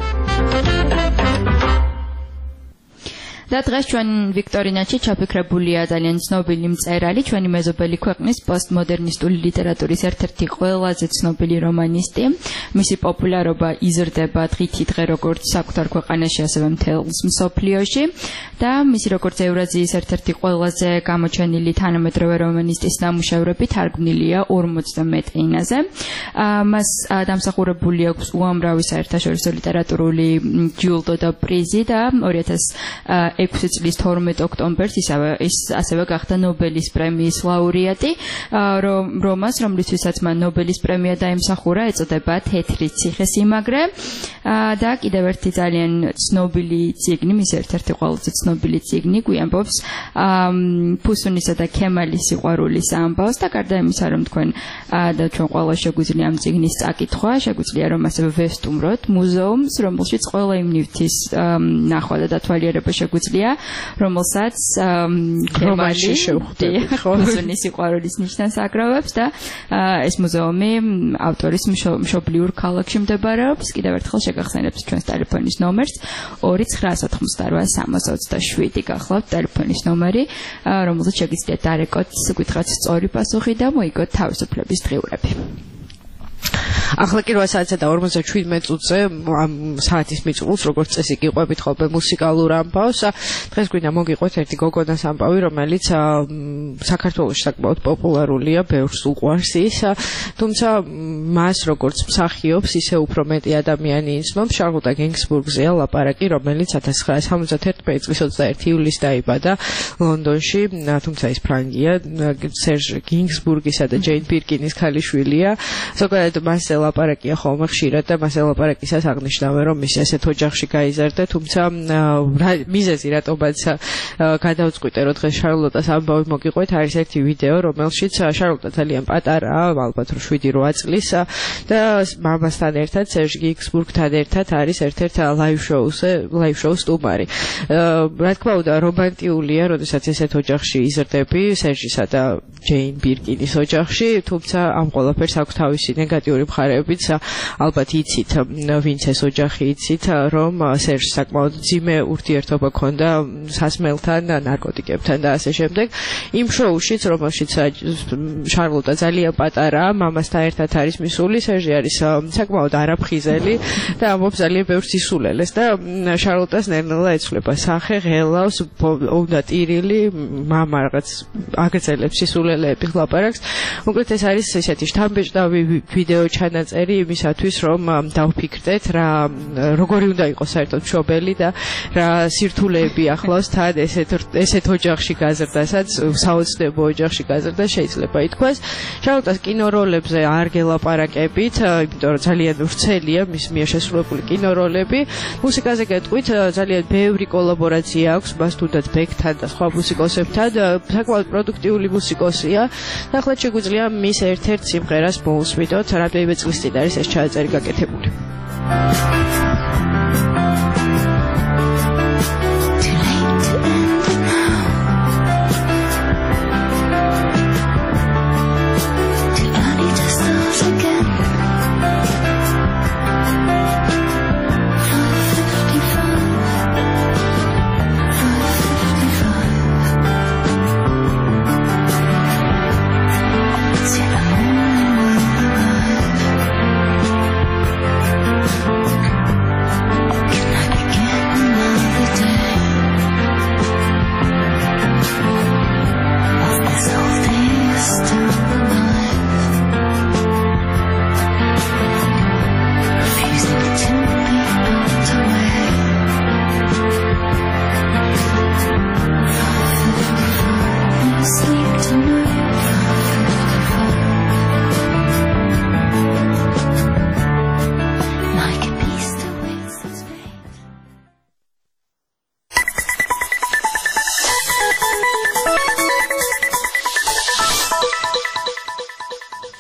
Speaker 3: და დღეს ჩვენ ვიქტორინაში ჩაფიქრებულია ძალიან ცნობილი მწერალი, ჩვენი მეზობელი ქვეყნის პოსტმოდერნისტული ლიტერატურის ერთ-ერთი ყველაზე ცნობილი რომანისტი. მისი პოპულარობა იზრდება დღითი დღე როგორც საკუთარ ქვეყანაში, ასევე მთელს მსოფლიოში და მისი როგორც ევრაზიის ერთ-ერთი ყველაზე გამოჩენილი თანამედროვე რომანისტის ნამუშევრები თარგმნილია ორმოცდამეტ ენაზე. მას დამსახურებული აქვს უამრავი საერთაშორისო ლიტერატურული ჯილდო და პრიზი და ორი ათას ექვსი წლის თორმეტ ოქტომბერს ისევე ის ასევე გახდა ნობელის პრემიის ლაურეატი, რომას, რომლისთვისაც მან ნობელის პრემია დაიმსახურა, ეწოდება თეთრი ციხესიმაგრე და კიდევ ერთი ძალიან ცნობილი წიგნი, მის ერთ-ერთი ყველაზე ცნობილი წიგნი გვიამბობს ფუსუნისა და ქემალის სიყვარულის ამბავს და გარდა იმისა, რომ თქვენ და ჩვენ ყველა შეგვიძლია ამ წიგნის წაკითხვა, შეგვიძლია რომ ასევე ვესტუმროთ მუზეუმს, რომელშიც ყველა იმ ნივთის ნახვა და დათვალიერება შეგვიძლია, რომელსაც ქემალი შევხვდებით ფუსუნის სიყვარულის ნიშნას აგროვებს და ეს მუზეუმი ავტორის მშობლიურ ქალაქში მდებარეობს. კიდევ ერთხელ შეგახსენებთ ჩვენს ტელეფონის ნომერს ორი ცხრა ოცდაოთხმოცდარვა სამას ოცდაშვიდი გახლავთ ტელეფონის ნომერი, რომელზეც შეგიძლიათ დარეკოთ კითხვას სწორი პასუხი და მოიგოთ თავისუფლების დღიურები.
Speaker 2: ახლა კი რვა საათსა და ორმოცდაშვიდმეტ წუთზე ამ საათის მიწურულს როგორც წესი გიყვებით ხოლმე მუსიკალურ ამბავს. დღეს გვინდა მოგიყვეთ ერთი გოგონას ამბავი, რომელიც საქართველოში საკმაოდ პოპულარულია, ბევრს უყვარს ის, თუმცა მას როგორც მსახიობს, ისე უფრო მეტი ადამიანი იცნობს. შარლოტა გინგსბურგზეა ლაპარაკი, რომელიც ათას ცხრაას სამოცდათერთმეტი წლის ოცდაერთი ივლისს დაიბადა ლონდონში, თუმცა ის ფრანგია, სერჟ გინგსბურგისა და ჯეინ ბირკინის ქალიშვილია. ზოგადად მასზე ლაპარაკია ხოლმე ხშირად და მასზე ლაპარაკისას აღნიშნავენ, რომ ის ესეთ ოჯახში გაიზარდა, თუმცა მიზეზი რატომაც გადავწყვიტე, რომ დღეს შარლოტას ამბავი მოგიყვეთ, არის ერთი ვიდეო, რომელშიც შარლოტა ძალიან პატარაა, ალბათ შვიდი რვა წლის და მამასთან ერთად, სერჟ გინგსბურგთან ერთად არის ერთ-ერთ ლაივ შოუზე, ლაივ შოუს სტუმარი. რა თქმა უნდა, რომანტიულია, როდესაც ესეთ ოჯახში იზრდები, სერჟისა და ჯეინ ბირკინის ოჯახში, თუმცა ამ ყველაფერს აქვს თავისი ნეგატიური მხარეებიც, ალბათ იცით, ვინც ეს ოჯახი იცით, რომ სერჟს საკმაოდ ძიმე ურთიერთობა ჰქონდა სასმელთან, ნარკოტიკებთან და ასე შემდეგ. იმ შოუშიც, რომელშიც შარლოტა ძალიან პატარაა, მამასთან ერთად არის მისული, სერჟი არის საკმაოდ არაფხიზელი და ამბობს ძალიან ბევრს ისულელეს და შარლოტას ნელ-ნელა ეცვლება სახე, ღელავს, უნდა ტირილი, მამა რაღაც აგრძელებს ისულელეების ლაპარაკს. უბრალოდ ეს არის ესეთი შთამბეჭდავი ვიდეო ჩანაწერი იმისათვის, რომ დავფიქრდეთ, რა როგორი უნდა იყოს საერთოდ მშობელი და რა სირთულეები ახლავს თან ესეთ ესეთ ოჯახში გაზრდასაც, საოცნებო ოჯახში გაზრდა შეიძლება ითქვას. შარლოტას კინოროლებზე არ გელაპარაკებით, იმიტომ რომ ძალიან ვრცელია მის მიერ შესრულებული კინოროლები. მუსიკაზე გეტყვით, ძალიან ბევრი კოლაბორაცია აქვს მას თუნდაც ბეკთან და სხვა მუსიკოსებთან, საკმაოდ პროდუქტიული მუსიკოსია. ახლა შეგვიძლია მის ერთ-ერთ სიმღერას მოусვიდოთ, რამდენიმე წლის წინ არის ეს ჩააწერი გაკეთებული.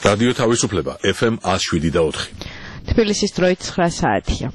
Speaker 24: რადიო თავისუფლება ეფ ემ one oh seven და four.
Speaker 2: თბილისის დროით nine საათია.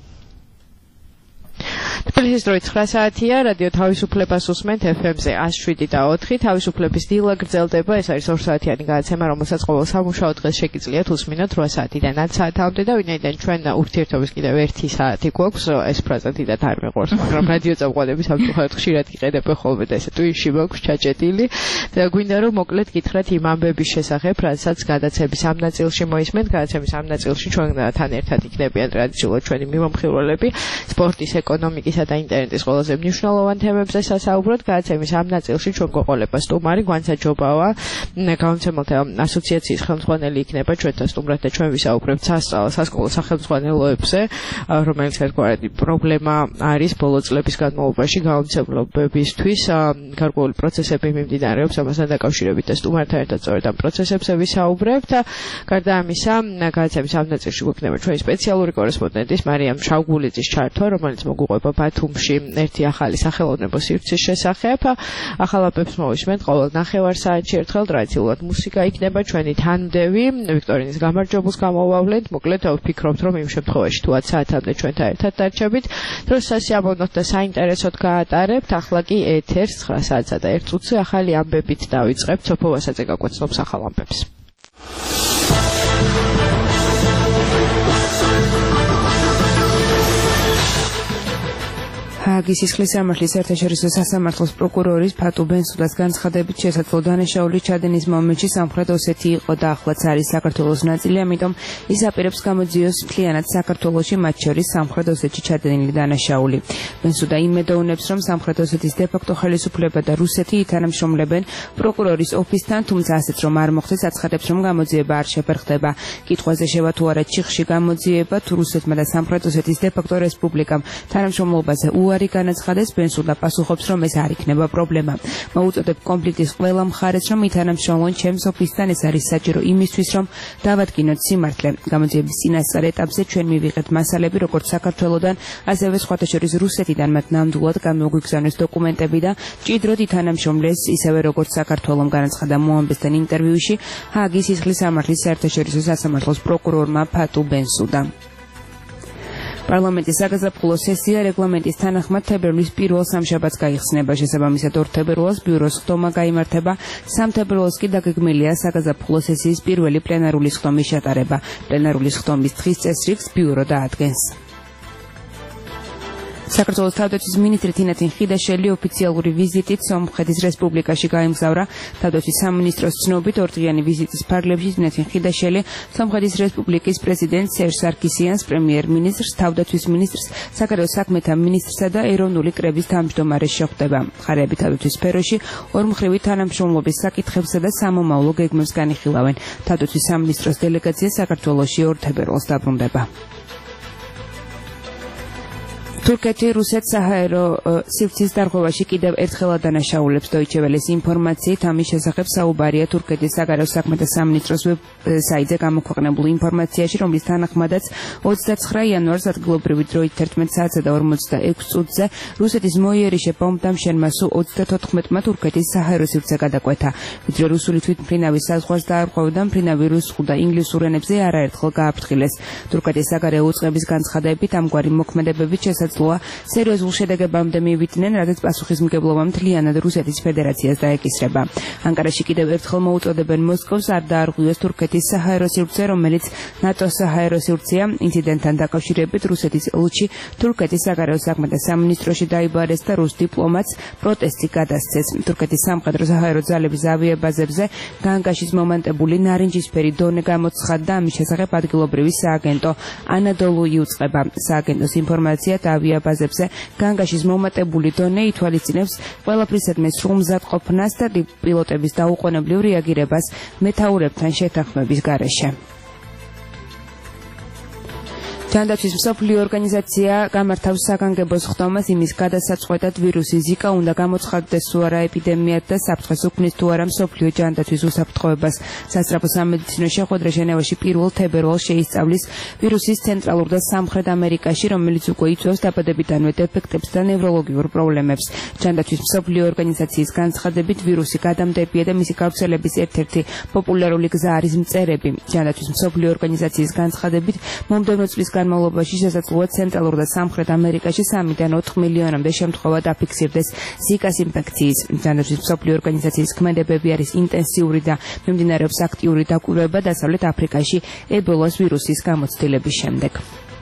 Speaker 2: თბილისის დროით nine საათია, რადიო თავისუფლებას უსმენთ ეფ ემ-ზე one oh seven და four. თავისუფლების დილა გრძელდება, ეს არის two საათიანი გადაცემა, რომელსაც ყოველ სამუშაო დღეს შეგიძლიათ უსმინოთ eight საათიდან nine საათამდე და ვინაიდან ჩვენ ურთიერთობის კიდევ one საათი გვაქვს, ეს ფრაზა დიდად არ მეყვარს, მაგრამ რადიო წამყვანები სამწუხაროდ ხშირად იყენებენ ხოლმე და ესე ტვინში მაქვს ჩაჭედილი და გვინდა რომ მოკლედ გითხრათ იმ ამბების შესახებ, რასაც გადაცემის ამ ნაწილში მოისმენთ. გადაცემის ამ ნაწილში ჩვენთან ერთად იქნებიან ტრადიციულად ჩვენი მიმომხილველები, სპორტის, ეკონომიკისა და ინტერნეტის ყველაზე მნიშვნელოვან თემებზე სასაუბროთ. გადაცემის ამ ნაწილში ჩვენ გვეყოლება სტუმარი გვანცა ჯობავა, გამომცემელთა ასოციაციის ხელმძღვანელი იქნება ჩვენთან სტუმრად და ჩვენ ვისაუბრებთ სასკოლო სახელმძღვანელოებზე, რომელიც ერთგვარად პრობლემა არის ბოლო წლების განმავლობაში გამომცემლებებისთვის. გარკვეული პროცესები მიმდინარეობს ამასთან დაკავშირებით და სტუმართან ერთად სწორედ ამ პროცესებზე ვისაუბრებთ. გარდა ამისა, გადაცემის ამ ნაწილში გვექნება ჩვენი სპეციალური კორესპონდენტის მარიამ შავგულიძის ჩართვა, რომელიც მოგვიყვება ბათუმში ერთი ახალი სახელოვნებო სივრცის შესახებ. ახალ აპებს მოვისმენთ ყოველ ნახევარ საათში ერთხელ, ტრადიციულად მუსიკა იქნება ჩვენი თანმდევი, ვიქტორინის გამარჯვებულს გამოვავლენთ. მოკლედ ვფიქრობთ, რომ იმ შემთხვევაში თუ ten საათამდე ჩვენთან ერთად დარჩებით, დროს სასიამოვნოთ და საინტერესოდ გაატარებთ. ახლა კი ეთერს nine საათსა და one წუთზე ახალი ამბებით დავიწყებთ. სოფო ვასაძე გაგვაცნობს ახალ ამბებს.
Speaker 4: ჰააგის სისხლის სამართლის საერთაშორისო სასამართლოს პროკურორის ფატუ ბენსუდას განცხადებით შესაძლო დანაშაულის ჩადენის მომენტში სამხრეთ ოსეთი იყო და ახლაც არის საქართველოს ნაწილი, ამიტომ ის აპირებს გამოძიოს მთლიანად საქართველოში, მათ შორის სამხრეთ ოსეთში ჩადენილი დანაშაული. ბენსუდა იმედოვნებს, რომ სამხრეთ ოსეთის დე-ფაქტო ხელისუფლება და რუსეთი ითანამშრომლებენ პროკურორის ოფისთან, თუმცა ასეც რომ არ მოხდეს, აცხადებს, რომ გამოძიება არ შეფერხდება. კითხვაზე შევა თუ არა ჩიხში გამოძიება, თუ რუსეთმა და სამხრეთ ოსეთის დე-ფაქტო რესპუბლიკამ თანამშრომლობაზე უარი განაცხადეს, ბენსუდა პასუხობს, რომ ეს არ იქნება პრობლემა. მოუწოდებ კონფლიქტის ყველა მხარეს, რომ ითანამშრომლონ ჩემს ოფისთან, ეს არის საჭირო იმისთვის, რომ დავადგინოთ სიმართლე. გამოძიების წინასწარ ეტაპზე ჩვენ მივიღეთ მასალები, როგორც საქართველოდან, ასევე სხვათა შორის რუსეთიდან, მათ ნამდვილად გამოგვიგზავნეს დოკუმენტები და მჭიდროდ ითანამშრომლეს, ისევე როგორც საქართველომ განაცხადა მოამბესთან ინტერვიუში ჰააგის სისხლის სამართლის საერთაშორისო სასამართლოს პროკურორმა ფატუ ბენსუდამ. პარლამენტის საგაზაფხულო სესია რეგლამენტის თანახმად თებერვლის პირველ სამშაბათს გაიხსნება. შესაბამისად ორ თებერვალს ბიუროს ხდომა გაიმართება, სამ თებერვალს კი დაგეგმილია საგაზაფხულო სესიის პირველი პლენარული ხდომის ჩატარება. პლენარული ხდომის დღის წესრიგს ბიურო დაადგენს. საქართველოს თავდაცვის მინისტრი თინათინ ხიდაშელი ოფიციალური ვიზიტით სომხეთის რესპუბლიკაში გაემგზავრა. თავდაცვის სამინისტროს ცნობით ორდღიანი ვიზიტის ფარგლებში თინათინ ხიდაშელი სომხეთის რესპუბლიკის პრეზიდენტ სერჟ სარკისიანს, პრემიერ-მინისტრს, თავდაცვის მინისტრს, საგარეო საქმეთა მინისტრსა და ეროვნული კრების თავმჯდომარეს შეხვდება. მხარეები თავდაცვის სფეროში ორმხრივი თანამშრომლობის საკითხებსა და სამომავლო გეგმებს განიხილავენ. თავდაცვის სამინისტროს დელეგაცია საქართველოში ორ თებერვალს დაბრუნდება. თურქეთი რუსეთს საჰაერო სივრცის დარღვევაში კიდევ ერთხელ ადანაშაულებს. დოიჩე ველეს ინფორმაციით ამის შესახებ საუბარია თურქეთის საგარეო საქმეთა სამინისტროს ვებსაიტზე გამოქვეყნებულ ინფორმაციაში, რომლის თანახმადაც ოცდაცხრა იანვარს ადგილობრივი დროით eleven საათსა და forty-six წუთზე რუსეთის მოიერიშე ბომბდამშენმა სუ ოცდათოთხმეტმა თურქეთის საჰაერო სივრცე გადაკვეთა. ვიდრე რუსული თვითმფრინავი საზღვარს დაარღვევდა, მფრინავი რუსულ და ინგლისურ ენებზე არაერთხელ გააფრთხილეს. თურქეთის საგარეო უწყების განცხადებით ამგვარი მოქმედებებით შესაძლოა სერიოზულ შედეგებამდე მივიდნენ, რადგან პასუხისმგებლობა მთლიანად რუსეთის ფედერაციას დაეკისრება. ანკარაში კიდევ ერთხელ მოუწოდებენ მოსკოვს არ დაარღვიოს თურქეთის საჰაერო სივრცე, რომელიც ნატოს საჰაერო სივრცეა. ინციდენტთან დაკავშირებით რუსეთის ელჩი თურქეთის საგარეო საქმეთა სამინისტროში დაიბარეს და რუს დიპლომატს პროტესტი გადასცეს. თურქეთის სამხედრო საჰაერო ძალების ავიაბაზებზე განგაშის მომენტებული ნარინჯისფერი დონე გამოცხადდა, ამის შესახებ ადგილობრივი სააგენტო ანადოლუ იუწყება. სააგენტოს ინფორმაციით ავიაბაზებზე განგაშის მომატებული დონე ითვალისწინებს ყველაფრისადმი სრულმზადყოფნას და პილოტების დაუყოვნებლივ რეაგირებას მეთაურებთან შეთანხმების გარეშე. ჯანდაცვის მსოფლიო ორგანიზაცია გამართავს საგანგებოს ხდომას იმის გადასაწყვეტად ვირუსი ზიკა უნდა გამოცხადდეს თუ არა ეპიდემიად და საფრთხეს უქმნის თუ არა მსოფლიო ჯანდაცვის უსაფრთხოებას. სასწრაფო სამედიცინო შეხვედრა ჟენევაში პირველ თებერვალს შეისწავლის ვირუსის ცენტრალურ და სამხრეთ ამერიკაში, რომელიც უკვე იწვევს დაბადებიდანვე დეფექტებს და ნევროლოგიურ პრობლემებს. ჯანდაცვის მსოფლიო ორგანიზაციის განცხადებით ვირუსი გადამდებია და მისი გავრცელების ერთ-ერთი პოპულარული გზა არის მწერები. ჯანდაცვის მსოფლიო ორგანიზაციის განცხადებით მომდევნო წლის განმავლობაში შესაძლოა ცენტრალურ და სამხრეთ ამერიკაში სამიდან ოთხ მილიონამდე შემთხვევა დაფიქსირდეს ზიკას ინფექციის. ჯანდაცვის მსოფლიო ორგანიზაციის ქმედებები არის ინტენსიური და მიმდინარეობს აქტიური დაკვირვება დასავლეთ აფრიკაში ებოლას ვირუსის გამოცდილების შემდეგ.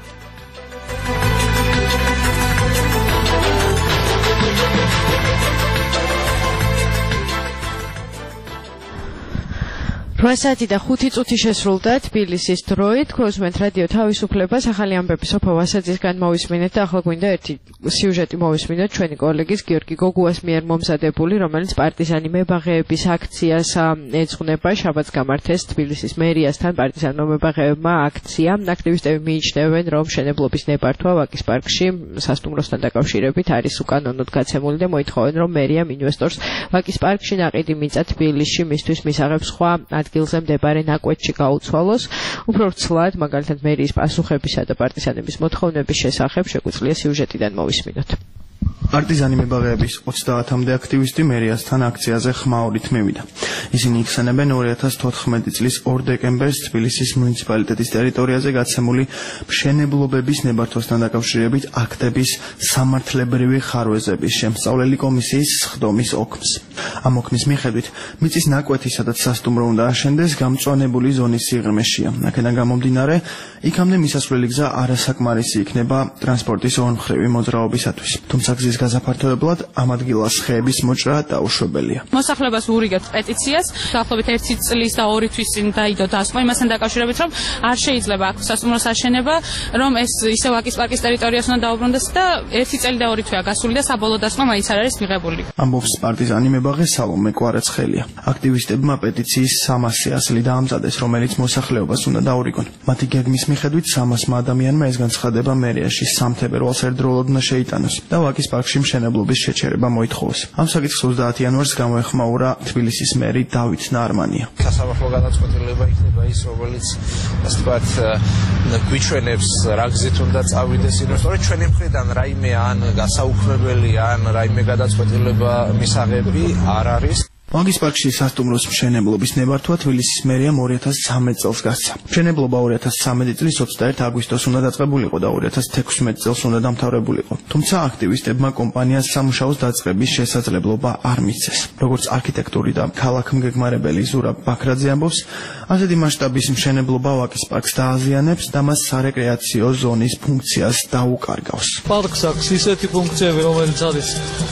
Speaker 2: რვა საათი და ხუთი წუთი შესრულდა თბილისის დროით. ქოსმეთ რადიო თავისუფლებას ახალი ამბები სოფო ვასაძისგან მოვისმინეთ და ახლა გვინდა ერთი სიუჟეტი მოვისმინოთ ჩვენი კოლეგის გიორგი გოგუას მიერ მომზადებული, რომელიც პარტიზანი მებაღეების აქციას ეძღვნება. შაბათს გამართეს თბილისის მერიასთან პარტიზანმა მებაღეებმა აქცია. აქტივისტები მიიჩნევენ, რომ მშენებლობის ნებართვა ვაკის პარკში სასტუმროსთან დაკავშირებით არის უკანონოდ გაცემული და მოითხოვენ, რომ მერიამ ინვესტორს ვაკის პარკში ნაყიდი მიწა თბილისში მისთვის მისაღებ სხვა ადგილზე მდებარე ნაკვეთში გაუცვალოს. უფრო ვრცლად, მაგალითად მერიის პასუხებისა და პარტიზანების მოთხოვნების შესახებ შეგვიძლია სიუჟეტიდან მოვისმინოთ.
Speaker 8: პარტიზანი მებაღეების ოცდაათამდე აქტივისტი მერიასთან აქციაზე ხმაურით მივიდა. ისინი იხსენებენ ორი ათას თოთხმეტი წლის ორ დეკემბერს თბილისის მუნიციპალიტეტის ტერიტორიაზე გაცემული მშენებლობების ნებართვასთან დაკავშირებით აქტების სამართლებრივი ხარვეზების შემსწავლელი კომისიის სხდომის ოქმს. ამ ოქმის მიხედვით მიწის ნაკვეთი, სადაც სასტუმრო უნდა აშენდეს, გამწვანებული ზონის სიღრმეშია. აქედან გამომდინარე, იქამდე მისასვლელი გზა არასაკმარისი იქნება ტრანსპორტის ორმხრივი მოძრაობისათვის. თუმცა გზის გაზაფართოებლად ამ ადგილას ხეების მოჭრა დაუშვებელია.
Speaker 9: მოსახლეობას უურიგებთ პეტიციას, დაახლოებით ერთი წლის და ორი თვის წინ დაიდო დასყვა იმასთან დაკავშირებით, რომ არ შეიძლება აქ სასტუმროს აშენება, რომ ეს ისე ვაკის პარკის ტერიტორიას უნდა დაუბრუნდეს და ერთი წელი და ორი თვეა გასული და საბოლოო დასყვა მაინც არ არის მიღებული.
Speaker 8: ამბობს პარტიზანი მებაღე სალომე კვარაცხელია. აქტივისტებმა პეტიციის სამასი ასლი დაამზადეს, რომელიც მოსახლეობას უნდა დაურიგონ. მათი გეგმის მიხედვით სამასმა ადამიანმა ეს განცხადება მერიაში სამ თებერვალს ერთდროულად უნდა შეიტანოს და ვაკის პარკში მშენებლობის შეჩერება მოითხოვოს. ამ საკითხს ოცდაათი იანვარს გამოეხმაურა თბილისის მერი დავით ნარმანია.
Speaker 10: სასამართლო გადაწყვეტილება იქნება ის, რომელიც ასე ვთქვათ, გვიჩვენებს რა გზით უნდა წავიდეს ინვესტორი. ჩვენი მხრიდან რაიმე ან გასაუქმებელი ან რაიმე გადაწყვეტილება მისაღები არ არის.
Speaker 8: ვაკის პარკში სასტუმროს მშენებლობის ნებართვა თბილისის მერიამ ორი ათას ცხრამეტ წელს გასცა. მშენებლობა ორი ათას ცხრამეტი წლის ოცდაერთი აგვისტოს უნდა დაწყებულიყო და ორი ათას თექვსმეტ წელს უნდა დამთავრებულიყო. თუმცა აქტივისტებმა კომპანიას სამუშაოს დაწყების შესაძლებლობა არ მისცეს. როგორც არქიტექტორი და ქალაქმგეგმარებელი ზურაბ ბაქრაძე ამბობს, ასეთი მასშტაბის მშენებლობა ვაკის პარკს დააზიანებს და მას სარეკრეაციო ზონის ფუნქციას დაუკარგავს.
Speaker 11: პარკს აქვს ისეთი ფუნქციები, რომელიც არის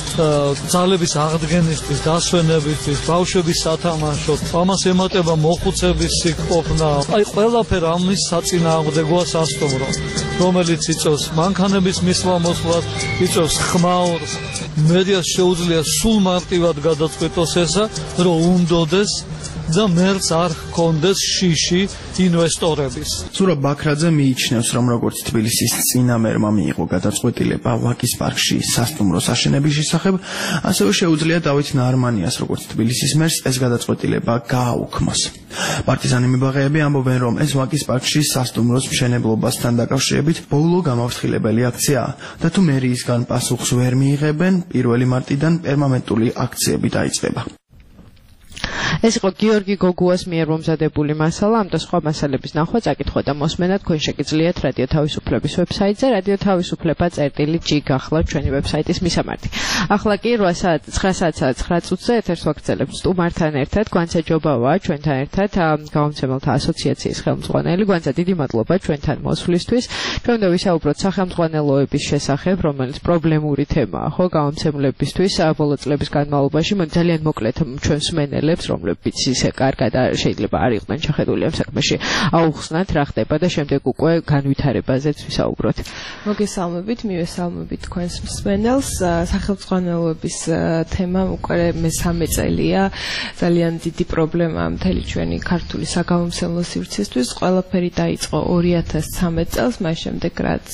Speaker 11: ძალების აღდგენისთვის, დასვენებისთვის, ბავშვების სათამაშოდ, ამას ემატება მოხუცების სიკვდილა. აი ყველაფერ ამის საწინააღმდეგოა სასტუმრო, რომელიც იწევს მანქანების მისვლა-მოსვლას, იწევს ხმაურს. მერიას შეუძლია სულ მარტივად გადაწყვეტოს ესა, რომ უნდოდეს და მერც არ ჰქონდეს შიში ინვესტორების.
Speaker 8: ზურაბ ბაქრაძე მიიჩნევს, რომ როგორც თბილისის წინამერმა მიიღო გადაწყვეტილება ვაკის პარკში სასტუმროს აშენების შესახებ, ასევე შეუძლია დავით ნარმანიას, როგორც თბილისის მერს, ეს გადაწყვეტილება გააუქმოს. პარტიზანი მებაღეები ამბობენ, რომ ეს ვაკის პარკში სასტუმროს მშენებლობასთან დაკავშირებით ბოლო გამაფრთხილებელი აქციაა და თუ მერიისგან პასუხს ვერ მიიღებენ, პირველი მარტიდან პერმანენტული აქციები დაიწყება.
Speaker 2: ეს იყო გიორგი გოგუას მიერ მომზადებული მასალა. ამ და სხვა მასალების ნახვა, წაკითხვა და მოსმენა თქვენ შეგიძლიათ რადიო თავისუფლების ვებსაიტზე რადიო თავისუფლება წერტილი ჯი გახლავთ ჩვენი ვებსაიტის მისამართი. ახლა კი რვა საათი ცხრა საათსა ცხრა წუთზე ეთერს ვაგრძელებთ სტუმართან ერთად. გვანცა ჯობავაა ჩვენთან ერთად გამომცემელთა ასოციაციის ხელმძღვანელი. გვანცა დიდი მადლობა ჩვენთან მოსვლისთვის. ჩვენ უნდა ვისაუბროთ სახელმძღვანელოების შესახებ, რომელიც პრობლემური თემაა, ხო, გამომცემლებისთვის ბოლო წლების განმავლობაში. ძალიან მოკლედ ჩვენ მსმენელებს, რომლებიც ისე კარგად შეიძლება არ იყვნენ ჩახედული ამ საქმეში აუხსნათ რა ხდება და შემდეგ უკვე განვითარებაზეც ვისაუბროთ.
Speaker 13: მოგესალმებით, მივესალმებით თქვენს მსმენელს. სახელმწიფოების თემა უკვე მესამე წელია. ძალიან დიდი პრობლემაა მთელი ჩვენი ქართული საგამომცემლო სივრცისთვის. ყველაფერი დაიწყო ორი ათას ცხრამეტ წელს, მას შემდეგ რაც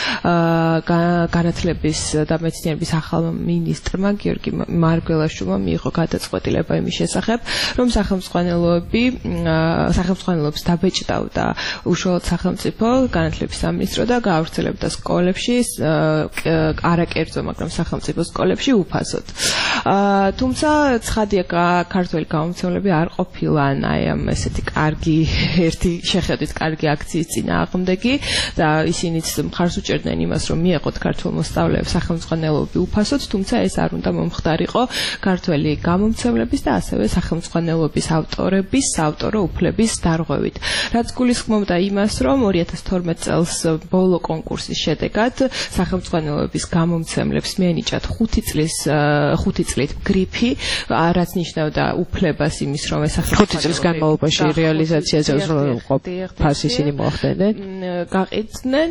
Speaker 13: განათლების და მეცნიერების ახალმა მინისტრმა გიორგი მარგველაშვილმა მიიღო გადაწყვეტილება იმის შესახებ, რომ სახელმწიფოები სახელმწიფოებს დაბეჭდავდა უშუალოდ სახელმწიფო განათლების სამინისტრო და გაავრცელებდა სკოლებში არაკერძო, მაგრამ სახელმწიფო სკოლებში უფასოდ. თუმცა ცხადია, ქართველი გამომცემლები არ ყოფილან აი ამ ესეთი კარგი ერთი შეხედვით კარგი აქციის წინააღმდეგი და ისინიც მხარს უჭერდნენ იმას, რომ მიეყოთ ქართულ მოსწავლეებს სახელმწიფოები უფასოდ, თუმცა ეს არ უნდა მომხდარიყო ქართველი გამომცემლების და ასევე სახელმწიფოების ავტორების საავტორო უფლების დარღვევით. რაც გულისხმობდა იმას, რომ ორი ათას თორმეტ წელს ბოლო კონკურსის შედეგად სახელმწიფოების გამომცემლებს მიენიჭათ ხუთი წლის ხუთი წლით გრიფი, რაც ნიშნავდა უფლებას იმის, რომ ეს
Speaker 2: ხუთი წლის განმავლობაში რეალიზაციაზე უზრუნველყოფ ფას ისინი მოახდენენ,
Speaker 13: გაყიდნენ,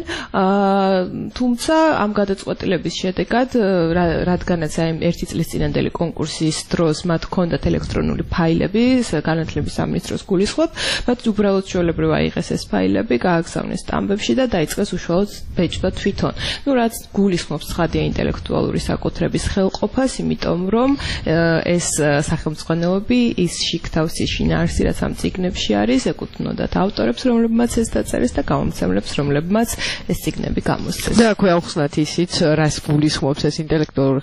Speaker 13: თუმცა ამ გადაწყვეტილების შედეგად, რადგანაც აი ერთი წლის წინანდელი კონკურსის დროს მათ ჰქონდათ ელექტრონული ფაილები, განათლების სამინისტროს გულისხმობ, მათ უბრალოდ ჩვეულებრივ აიღეს ეს ფაილები, გააგზავნეს სტამბებში და დაიწყეს უშუალოდ ბეჭდვა თვითონ. ნუ რაც გულისხმობს ცხადია ინტელექტუალური საკუთრების ხელყოფას, იმიტომ რომ ეს სახელმწიფოები ის შიგთავს ის შინაარსი, რაც ამ წიგნებში არის, ეკუთვნოდათ ავტორებს, რომლებმაც ეს დაწერეს და გამომცემლებს, რომლებმაც ეს წიგნები გამოსცეს.
Speaker 2: და აქვე აუხსნათ ისიც, რაც გულისხმობს ეს ინტელექტუალური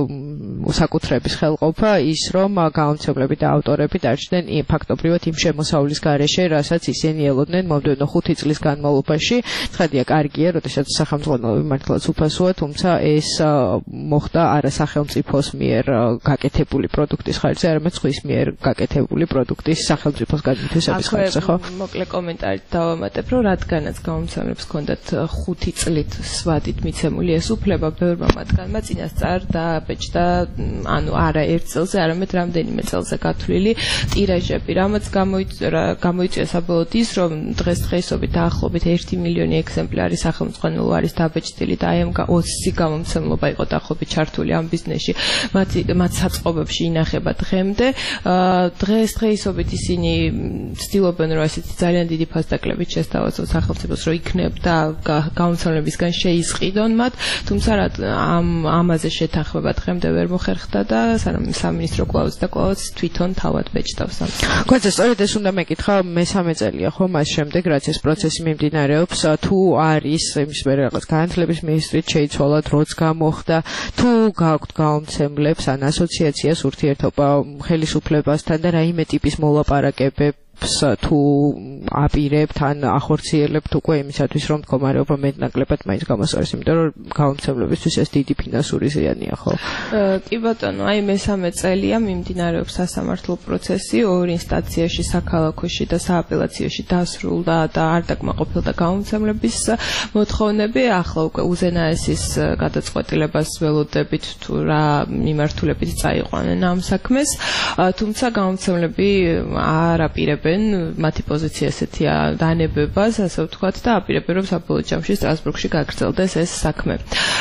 Speaker 2: საკუთრების ხელყოფა, ის რომ გამომცემლები და ავტორები დარჩნენ ფაქტობრივად იმ შემოსავლის გარეშე, რასაც ისინი ელოდნენ მომდევნო ხუთი წლის განმავლობაში. ცხადია, კარგია, როდესაც სახელმწიფოები მართლაც უფასოა, თუმცა ეს მოხდა არა სახელმწიფოს მიერ გაკეთებული პროდუქტის ხარჯზე, არამედ სხვის მიერ გაკეთებული პროდუქტის სახელმწიფოს გადმოთვისების ხარჯზე, ხო?
Speaker 13: მოკლე კომენტარით დავამატებ, რომ რადგანაც გამომცემლებს ჰქონდათ ხუთი წლით სვადით მიცემული ეს უფლება, ბევრმა მათგანმა წინასწარ დაბეჭდა, ანუ არა ერთ წელზე, არამედ რამდენიმე წელზე გათვლილი ტირაჟები, რამაც გამოიწვია საბოლოოდ ის, რომ დღესდღეობით დაახლოებით ერთი მილიონი ეგზემპლარი სახელმწიფო არის დაბეჭდილი და აი ამ ოცი გამომცემლობა იყო დაახლოებით ჩართული ამ ბიზნესში. მათ საწყობებში ინახება დღემდე. დღესდღეობით ისინი ცდილობენ, რომ ესეთი ძალიან დიდი ფასდაკლებით შესთავაზონ სახელმწიფოს, რომ იქნებდა გამომცემლებისგან შეიზყიდონ მათ, თუმცა ამ ამაზე შეთანხმება დღემდე ვერ მოხერხდა და სამინისტრო კვლავაც და კვლავაც თვითონ თავად ბეჭდავს.
Speaker 2: გვაძე სწორედ ეს უნდა მეკითხა, მესამე წელია ხო მას შემდეგ, რაც ეს პროცესი მიმდინარეობს, თუ არის იმის მერე რაღაც განათლების მინისტრით შეიცვალა, დროც გამოხდა, თუ გააქვთ გამომცემლებს ან ასოციაციას ურთიერთობა ხელისუფლებასთან და რაიმე ტიპის მოლაპარაკებებს თუ აპირებთ ან ახორციელებთ უკვე იმისათვის, რომ მდგომარეობა მეტნაკლებად მაინც გამოსწორდეს, იმიტომ რომ გამომცემლებისთვის ეს დიდი ფინანსური ზიანია, ხო?
Speaker 13: კი ბატონო, აი მესამე წელია მიმდინარეობს სასამართლო პროცესი ორ ინსტანციაში, საქალაქოში და სააპელაციოში დასრულდა და არ დაკმაყოფილდა გამომცემლების მოთხოვნები. ახლა უკვე უზენაესის გადაწყვეტილებას ველოდებით თუ რა მიმართულებით წაიყვანენ ამ საქმეს, თუმცა გამომცემლები არ აპირებენ მათი პოზიცია ესეთია დანებებას, ასე ვთქვათ, და აპირებენ, რომ საბოლოო ჯამში სტრასბურგში გაგრძელდეს ეს საქმე.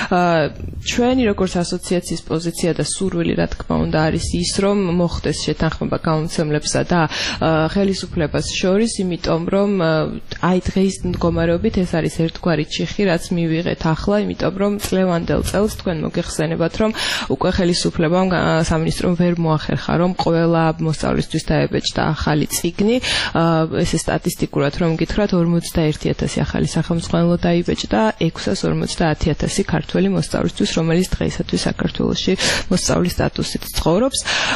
Speaker 13: ჩვენი როგორც ასოციაციის პოზიცია და სურვილი, რა თქმა უნდა, არის ის, რომ მოხდეს შეთანხმება გამომცემლებსა და ხელისუფლებას შორის, იმიტომ რომ აი დღეის მდგომარეობით ეს არის ერთგვარი ჩიხი, რაც მივიღეთ ახლა, იმიტომ რომ წლევანდელ წელს თქვენ მოგეხსენებათ, რომ უკვე ხელისუფლებამ სამინისტრომ ვერ მოახერხა, რომ ყველა მოსწავლისთვის დაებეჭდა ახალი წიგნი. ესე სტატისტიკურად რომ გითხრათ, ორმოცდაერთი ათასი ახალი სახელმწიფო დაიბეჭდა, ექვსას ორმოცდაათი ათასი ქართველი მოსწავლისთვის, რომელიც დღეისათვის საქართველოში მოსწავლის სტატუსით ცხოვრობს.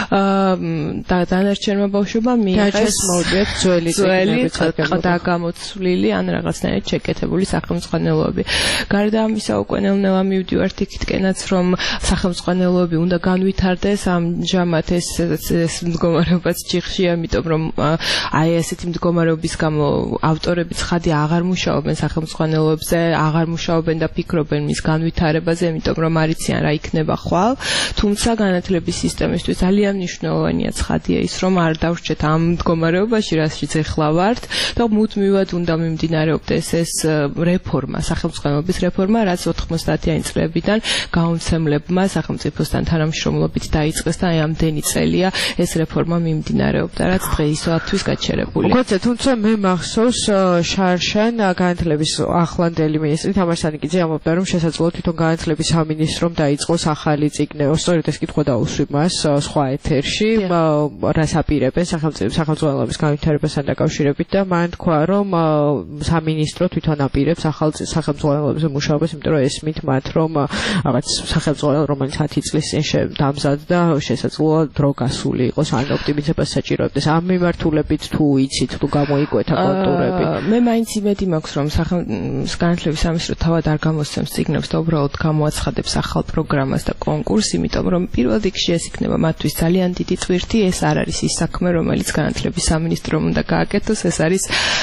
Speaker 13: და დანარჩენმა ბავშვებმა მიიღეს
Speaker 2: მოვიდეს ძველი
Speaker 13: წიგნები და გამოცვლილი ან რაღაცნაირად შეკეთებული სახელმწიფოები. გარდა ამისა, უკვე ნელ-ნელა მივდივართ იქითკენაც, რომ სახელმწიფოები უნდა განვითარდეს, ამჟამად ეს ეს მდგომარეობაც ჯიხშია, იმიტომ რომ აი ესეთი მდგომარეობის გამო ავტორები ცხადი აღარ მუშაობენ სახელმწიფოებზე, აღარ მუშაობენ და ფიქრობენ მის განვითარებაზე, იმიტომ რომ არიციან რა იქნება ხვალ, თუმცა განათლების სისტემისთვის ძალიან მნიშვნელოვანია ცხადია ის, რომ არ დავრჩეთ ამ მდგომარეობაში, რასაც ეხლა ვართ და მუდმივად უნდა მიმდინარეობდეს ეს რეფორმა, სახელმწიფოების რეფორმა, რაც ოთხმოცდაათიანი წლებიდან გაუმცემლებმა სახელმწიფოსთან თანამშრომლობით დაიწყეს და აი ამდენი წელია ეს რეფორმა მიმდინარეობდა, რაც დღეისათვის გაჩერებულია.
Speaker 14: მოგწე, თუმცა მე მახსოვს შარშან განათლების ახლანდელი მინისტრი თამარ სანიკიძე ამბობდა, რომ შესაძლოა თვითონ განათლების სამინისტრომ დაიწყოს ახალი წიგნი. სწორედ ეს კითხვა დაუსვი მას სხვა ეთერში, რას აპირებენ სახელმწიფოების განვითარებასთან დაკავშირებით და მან თქვა, რომ სამინისტრო თვითონ აპირებს ახალ სახელმწიფოებზე მუშაობას, იმიტომ რომ ესმით მათ, რომ რაღაც სახელმწიფო რომელიც ათი წლის წინ დამზადდა, შესაძლოა დრო გასული იყოს, ან ოპტიმიზებას საჭიროებდეს. ამ მიმართულებით თუ იცით, თუ გამოიკვეთა კონტურები?
Speaker 13: მე მაინც იმედი მაქვს, რომ განათლების სამინისტრო თავად არ გამოსცემს წიგნებს და უბრალოდ გამოაცხადებს ახალ პროგრამას და კონკურსს, იმიტომ რომ პირველ რიგში ეს იქნება მათთვის ძალიან დიდი წვირთი, ეს არ არის ის საქმე, რომელიც განათლების სამინისტრომ უნდა გააკეთოს, ეს არის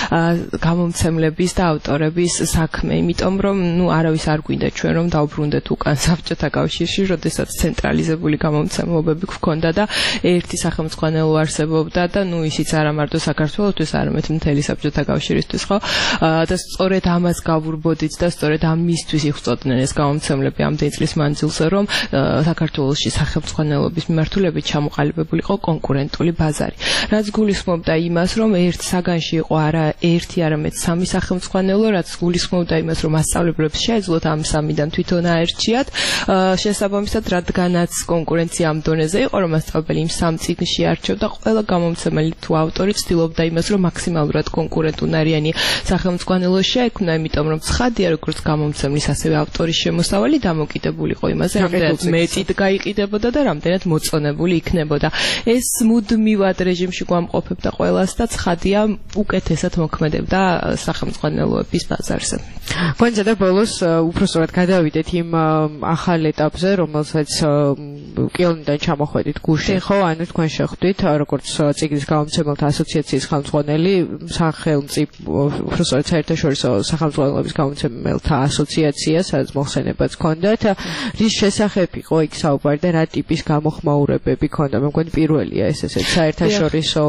Speaker 13: გამომცემლების და ავტორების საქმე, იმიტომ რომ ნუ არავის არ გვინდა ჩვენ რომ დავბრუნდეთ უკან საბჭოთა კავშირში, როდესაც ცენტრალიზებული გამომცემლობები გვქონდა და ერთი სახელმწიფო არსებობდა და ნუ ისიც არა მარტო საქართველოსთვის, არამედ მთელი საბჭოთა კავშირისთვის, ხო? და სწორედ ამას გავურბოდით და სწორედ ამისთვის იღვწოდნენ ეს გამომცემლები ამდენი წლის მანძილზე, რომ საქართველოში სახელმწიფოების მიმართულებით ჩამოყალიბებული იყო კონკურენტული ბაზარი. რაც გულისხმობდა იმას, რომ ერთ საგანში იყო არა ერთი, არამედ სამი სახელმწიფო, რაც გულისხმობდა იმას, რომ მასწავლებლებს შეეძლოთ ამ სამიდან თვითონ აერჩიათ. შესაბამისად, რადგანაც კონკურენცია ამ დონეზე იყო, რომ მასწავლებელი იმ სამ წიგნში არჩევდა, ყველა გამომცემელი თუ ავტორი ცდილობდა იმას, რომ მაქსიმალურად კონკურენტუნარიანი სახელმწიფო შეექმნა, იმიტომ რომ ცხადია, როგორც გამომცემლის, ასევე ავტორის შემოსავალი დამოკიდებული იყო იმაზე, რამდენად მეტით გაიყიდებოდა და რამდენად მოწონებული იქნებოდა. ეს მუდმივად რეჟიმში გვამყოფებდა ყველას და ცხადია, უკეთესად მოქმედებდა სახელმწიფოების ბაზარზე.
Speaker 14: გვენდა და ბოლოს უпростоრად გადავიდეთ იმ ახალ ეტაპზე, რომელსაც კილონიდან ჩამოხვედით გუშინ, ხო, ანუ თქვენ შეხვდით, როგორც წიგნის გამომცემელთა ასოციაციის ხელმძღვანელი, სახელმწიფო უпростоრად საერთაშორისო სახელმწიფოების გამომცემელთა ასოციაცია, სადაც მოხსენებაც ჰქონდათ, რის შესახებ იყო იქ საუბარი და რა ტიპის გამოხმაურებები ჰქონდა? მე მგონი პირველია ეს ესეც საერთაშორისო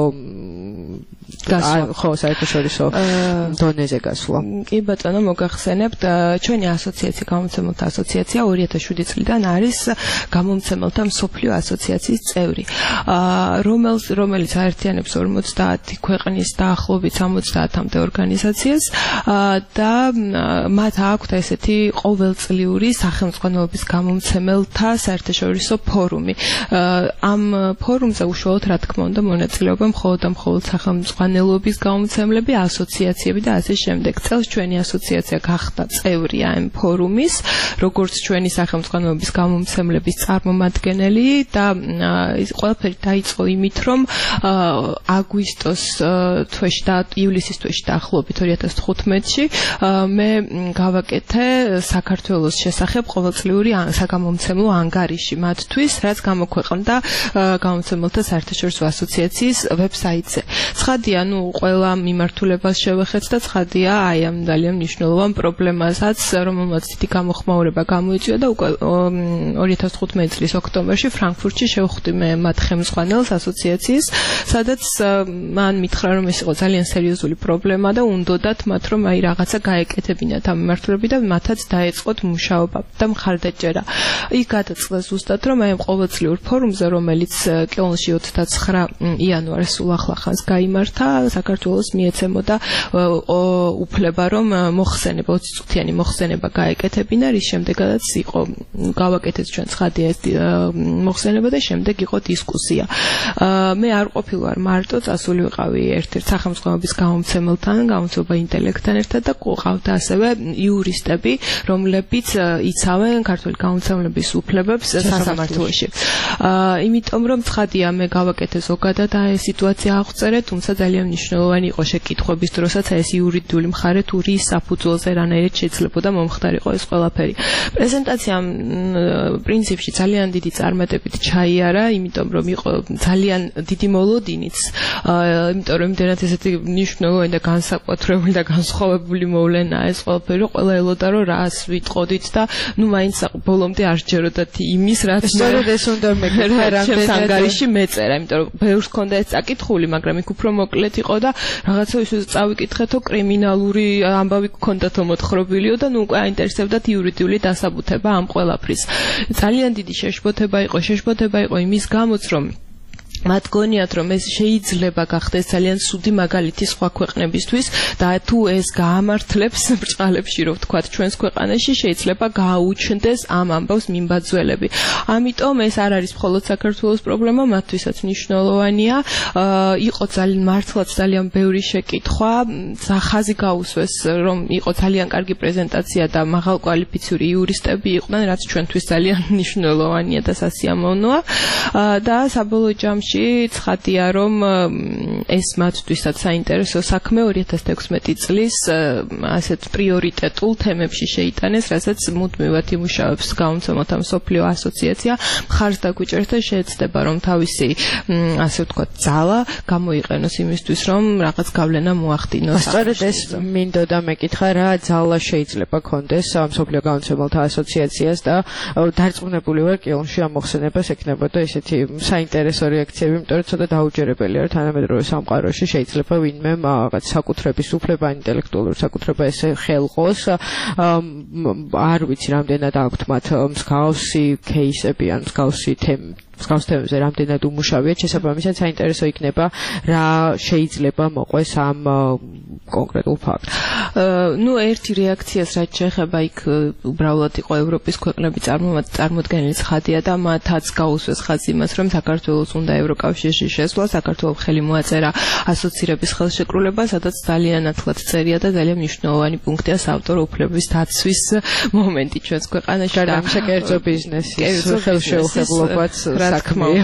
Speaker 14: გასვლა, ხო, საერთაშორისო დონეზე გასვლა.
Speaker 13: კი ბატონო, მოგახსენებთ, ჩვენი ასოციაცია, გამომცემელთა ასოციაცია ორი ათას შვიდი წლიდან არის გამომცემელთა მსოფლიო ასოციაციის წევრი, რომელს რომელიც აერთიანებს ორმოცდაათი ქვეყნის დაახლოებით სამოცდაათამდე ორგანიზაციას და მათ აქვთ ესეთი ყოველწლიური სახელმწიფოების გამომცემელთა საერთაშორისო ფორუმი. ამ ფორუმზე უშუალოდ რა თქმა უნდა მონაწილეობენ მხოლოდ და მხოლოდ სახელმწიფოების გამომცემლები, ასოციაციები და ასე შემდეგ. წელს ჩვენი ასოციაცია გახდა წევრი ამ ფორუმის, როგორც ჩვენი სახელმწიფოების გამომცემლების წარმომადგენელი და ის ყველაფერი დაიწყო იმით, რომ აგვისტოს თვეში და ივლისის თვეში დაახლოებით ორი ათას თხუთმეტში მე გავაკეთე საქართველოს შესახებ ყოველწლიური საგამომცემლო ანგარიში მათთვის, რაც გამოქვეყნდა გამომცემელთა საერთაშორისო ასოციაციის ვებსაიტზე. ცხადია, ნუ ყველა მიმართულებას შევეხეთ და ცხადია, აი ამ ძალიან მნიშვნელოვან პრობლემასაც, რომელმაც დიდი გამოხმაურება გამოიწვია და უკვე ორი ათას თხუთმეტი წლის ოქტომბერში ფრანკფურტში შევხვდი მე მათ ხელმძღვანელს ასოციაციის, სადაც მან მითხრა, რომ ეს იყო ძალიან სერიოზული პრობლემა და უნდოდათ მათ, რომ აი რაღაცა გაეკეთებინათ ამ მიმართულებით და მათაც დაეწყოთ მუშაობა და მხარდაჭერა. იქ გადაწყდა ზუსტად, რომ აი ამ ყოველწლიურ ფორუმზე, რომელიც კელნში ოცდაცხრა იანვარს სულ ახლახანს გაიმართა, საქართველოს მიეცემოდა უფლება, რომ მოხსენება, ოცი წუთიანი მოხსენება გაეკეთებინა, რის შემდეგაც იყო გავაკეთეთ ჩვენ ცხადია ეს მოხსენება და შემდეგ იყო დისკუსია. მე არ ყოფილვარ მარტო, წასული ვიყავი ერთ-ერთ სახელმწიფოების გამომცემელთან, გამომცემლობა ინტელექტთან ერთად და ყავდა ასევე იურისტები, რომლებიც იცავენ ქართული გამომცემლების უფლებებს სასამართლოში. იმიტომ რომ ცხადია მე გავაკეთე ზოგადად აი სიტუაცია აღწერე, თუმცა ძალიან მნიშვნელოვანი იყო შეკითხვების დროსაც ეს იურიდიული მხარე თუ რის საფუძველზე რანაირად შეიძლებოდა მომხდარიყო ეს ყველაფერი. პრეზენტაცია პრინციპში ძალიან დიდი წარმატებით ჩაიარა, იმიტომ რომ იყო ძალიან დიდი მოლოდინიც, იმიტომ რომ იმდენად ესეთი მნიშვნელოვანი და განსაკუთრებული და განსხვავებული მოვლენაა ეს ყველაფერი, ყველა ელოდა რომ რას ვიტყოდით და ნუ მაინც ბოლომდე არ სჯეროდათ იმის რაც
Speaker 14: სწორედ ეს უნდა მეკითხა
Speaker 13: რამდენად ანგარიში მეწერა, იმიტომ რომ ბევრს ჰქონდა ეს წაკითხული, მაგრამ იქ უფრო მოკლედ იყო და რაღაცა ისე წავიკითხეთო კრიმინალური ამბავი გქონდათო მოთხრობილიო და ნუ უკვე აინტერესებდათ იურიდიული დასაბუთება ამ ყველაფრის. ძალიან დიდი შეშფოთება იყო, შეშფოთება იყო იმის გამოც რომ მათ გონიათ რომ ეს შეიძლება გახდეს ძალიან სუდი მაგალითი სხვა ქვეყნებისთვის და თუ ეს გაამართლებს ბრჭყალებში რო ვთქვათ ჩვენს ქვეყანაში შეიძლება გააუჩნდეს ამ ამბავს მიმბაძველები. ამიტომ ეს არ არის მხოლოდ საქართველოს პრობლემა, მათთვისაც მნიშვნელოვანია. იყო ძალიან მართლაც ძალიან ბევრი შეკითხვა, ხაზი გაუსვეს რომ იყო ძალიან კარგი პრეზენტაცია და მაღალკვალიფიციური იურისტები იყვნენ, რაც ჩვენთვის ძალიან მნიშვნელოვანია და სასიამოვნოა და საბოლოო ჯამში ცხადია რომ ეს მათთვისაც საინტერესო საქმე ორი ათას თექვსმეტი წლის ასეთ პრიორიტეტულ თემებში შეიტანეს, რასაც მუდმივად იმუშავებს გაუმცემელთა მსოფლიო ასოციაცია, მხარს დაგვიჭერს და შეეცდება რომ თავისი ასე ვთქვათ ძალა გამოიყენოს იმისთვის რომ რაღაც გავლენა მოახდინოს.
Speaker 14: სწორედ ეს მინდოდა მეკითხა, რა ძალა შეიძლება კონდეს მსოფლიო გაუმცემელთა ასოციაციას და დარწმუნებული ვარ კილონში ამ მოხსენებას ექნებოდა ესეთი საინტერესო რეაქცია, იმიტომ რომ ცოტა დაუჯერებელია რომ თანამედროვე სამყაროში შეიძლება ვინმე რაღაც საკუთრების უფლება, ინტელექტუალური საკუთრება ესე ხელყოს. არ ვიცი რამდენად აქვთ მათ მსგავსი кейსები ან მსგავსი თემები მსგავს თემებზე რამდენად უმუშავია, შესაბამისად საინტერესო იქნება რა შეიძლება მოყვეს ამ კონკრეტულ ფაქტს.
Speaker 13: ნუ ერთი რეაქციას რაც შეეხება იქ უბრალოდ იყო ევროპის ქვეყნები წარმოდგენილი ცხადია და მათაც გაუსვეს ხაზი იმას რომ საქართველოს უნდა ევროკავშირში შესვლა, საქართველოს ხელი მოაწერა ასოცირების ხელშეკრულება, სადაც ძალიან ათლად წერია და ძალიან მნიშვნელოვანი პუნქტია საავტორო უფლებების დაცვის მომენტი ჩვენს ქვეყანაში
Speaker 14: და კერძო ბიზნესის ხელშეუხებლობაც
Speaker 13: რა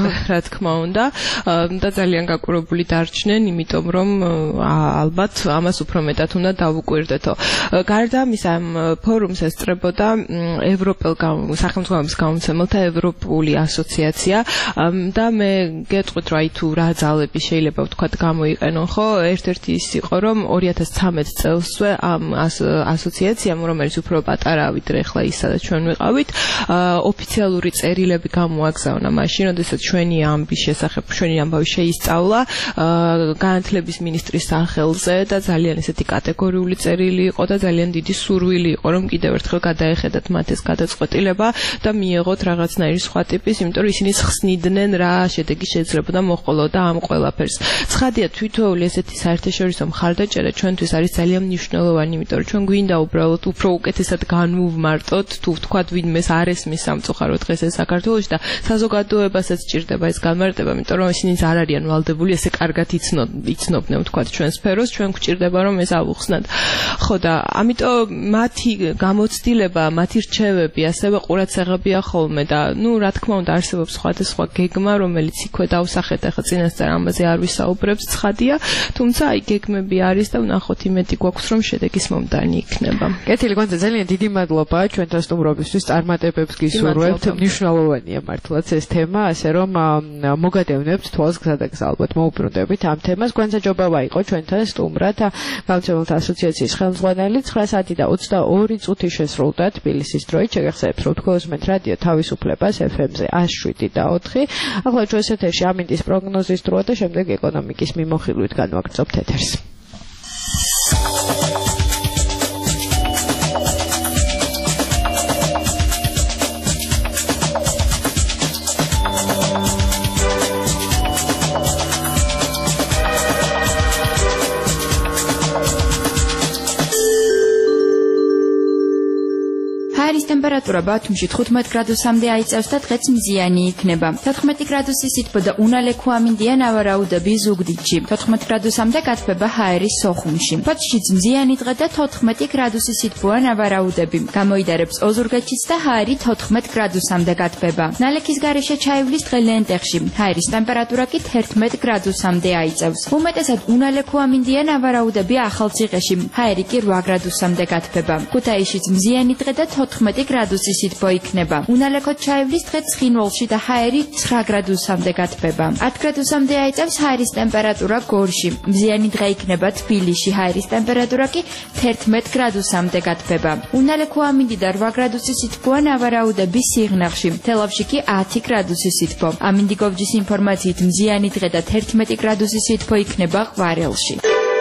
Speaker 13: თქმა უნდა და ძალიან გაკურებული დარჩნენ, იმიტომ რომ ალბათ ამას უფრო მეტად უნდა დავუკვირდეთო. გარდა ამისა ამ ფორუმს ესწრებოდა ევროპელ სახელმწიფოების გაუმცემელთა ევროპული ასოციაცია და მე გეტყვით რა თუ რა ძალები შეიძლება ვთქვათ გამოიყენონ, ხო? ერთ-ერთი ის იყო რომ ორი ათას ცხრამეტ წელსვე ამ ასოციაციამ, რომელიც უფრო პატარა ვიდრე ახლა ის სადაც ჩვენ ვიყავით, ოფიციალური წერილები გამოაგზავნა მაშინ, როდესაც ჩვენი ამბის შესახებ ჩვენი ამბავი შეისწავლა განათლების მინისტრის სახელზე და ძალიან ესეთი კატეგორიული წერილი იყო და ძალიან დიდი სურვილი იყო რომ კიდევ ერთხელ გადაეხედათ მათ ეს გადაწყვეტილება და მიეღოთ რაღაცნაირი სხვა ტიპის, იმიტომ რომ ისინი ხსნიდნენ რა შედეგი შეიძლებოდა მოყოლოდა ამ ყველაფერს. ცხადია თვითოეული ესეთი საერთაშორისო მხარდაჭერა ჩვენთვის არის ძალიან მნიშვნელოვანი, იმიტომ რომ ჩვენ გვინდა უბრალოდ უფრო უკეთესად განვუმარტოთ, თუ ვთქვათ ვინმეს არ ესმის სამწუხარო დღეს ეს საქართველოში და საზოგადოებასაც ჭირდება ეს განმარტება, იმიტომ რომ ისინი არ არიან ვალდებული ესე კარგად იცნობდნენ ვთქვათ ჩვენ სფეროს, ჩვენ გვჭირდება რომ ეს ავუხსნათ. ხო და ამიტომ მათი გამოცდილება, მათი რჩევები ასევე ყურადსაღებია ხოლმე და ნუ რა თქმა უნდა არსებობს სხვადასხვა გეგმა, რომელიც იქვე დავსახეთ, ახლა წინასწარ ამაზე არ ვისაუბრებს, ცხადია, თუმცა აი გეგმები არის და ვნახოთ იმედი გვაქვს რომ შედეგის მომდანი იქნება.
Speaker 14: კეთილი, გონდა ძალიან დიდი მადლობა ჩვენთან სტუმრობისთვის, წარმატებებს გისურვებთ, მნიშვნელოვანია მართლაც ეს თემა, ასე რომ მოგადევნებთ თვალს გზადაგზ ალბათ მოუბრუნდებით ამ თემას. გვანძაჯობავა იყო ჩვენთან სტუმრად გაუმცემელთა ასოციაციის ხელმძღვანელი. ცხრა საათი და ოცდაორი წუთი შესრულდა თბილისის დროით. შეგახსენებთ რომ თქვენ რადიო თავისუფლებას ეფ ემ-ზე ათს შვიდი და ოთხი. ახლა ჩვენს ეთერში ამინდის პროგნოზის დროა და შემდეგ ეკონომიკის მიმოხილვით განვაგრძობთ ეთერს.
Speaker 21: ჰაერის ტემპერატურა
Speaker 3: ტემპერატურა ბათუმში თხუთმეტ გრადუსამდე აიწევს და დღეც მზიანი იქნება. თოთხმეტი გრადუსი სითბო და უნალექო ამინდია ნავარაუდები ზუგდიდში. თოთხმეტ გრადუსამდე გათბება ჰაერის სოხუმში. ფოთშიც მზიანი დღე და თოთხმეტი გრადუსი სითბოა ნავარაუდები. გამოიდარებს ოზურგეთშიც და ჰაერი თოთხმეტ გრადუსამდე გათბება. ნალექის გარეშე ჩაივლის დღე ლენტეხში. ჰაერის ტემპერატურა კი თერთმეტ გრადუსამდე აიწევს. უმეტესად უნალექო ამინდია ნავარაუდები ახალციხეში. ჰაერი კი რვა გრადუსამდე გათბება. ქუთაისშიც მზიანი დღე და თოთხმეტი გრადუსი სითბო იქნება. უნალექოდ ჩაივლის დღე ცხინვალში და ჰაერი ცხრა გრადუსამდე გათბება. ათ გრადუსამდე აიწევს ჰაერის ტემპერატურა გორში. მზიანი დღე იქნება თბილისში. ჰაერის ტემპერატურა კი თერთმეტ გრადუსამდე გათბება. უნალექო ამინდი და რვა გრადუსი სითბოა ნავარაუდები სიღნაღში. თელავში კი ათი გრადუსი სითბო. ამინდიგოვჯის ინფორმაციით მზიანი დღე და თერთმეტი გრადუსი სითბო იქნება ყვარელში.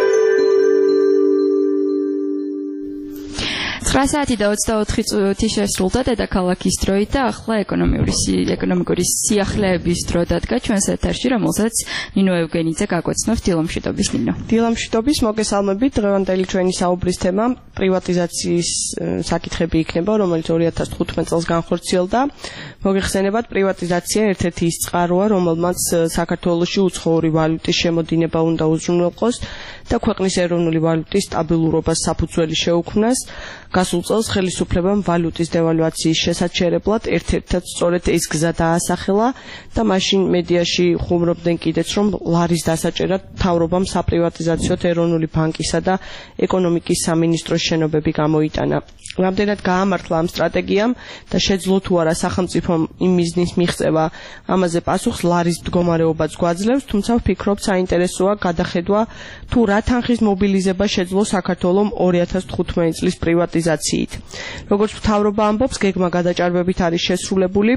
Speaker 3: ცხრა საათი და ოცდაოთხი წუთი შესრულდა დედაქალაქის დროით და ახლა ეკონომიური ეკონომიკური სიახლეების დრო დადგა ჩვენს ეთერში, რომელსაც ნინო ევგენიძე გაგვეცნობს. დილამშვიდობის ნინო.
Speaker 15: დილამშვიდობის, მოგესალმებით. დღევანდელი ჩვენი საუბრის თემა პრივატიზაციის საკითხები იქნება, რომელიც ორი ათას თხუთმეტ წელს განხორციელდა. მოგეხსენებათ, პრივატიზაცია ერთ-ერთი ის წყაროა, რომელმაც საქართველოში უცხოური ვალუტის შემოდინება უნდა უზრუნველყოს და ქვეყნის ეროვნული ვალუტის სტაბილურობას საფუძველი შეუქმნას. გასულ წელს ხელისუფლებამ ვალუტის დევალვაციის შესაჩერებლად ერთ-ერთად სწორედ ეს გზა დაასახელა და მაშინ მედიაში ხუმრობდნენ კიდეც, რომ ლარის დასაჭერად მთავრობამ საპრივატიზაციოდ ეროვნული ბანკისა და ეკონომიკის სამინისტროს შენობები გამოიტანა. რამდენად გაამართლა ამ სტრატეგიამ და შეძლო თუ არა სახელმწიფომ იმ მიზნის მიღწევა, ამაზე პასუხს ლარის მდგომარეობაც გვაძლევს, თუმცა ვფიქრობ საინტერესოა გადახედვა თუ რა თანხის მობილიზება შეძლო საქართველომ ორი ათას თხუთმეტი წლის პრივატიზაციით. როგორც მთავრობა ამბობს, გეგმა გადაჭარბებით არის შესრულებული.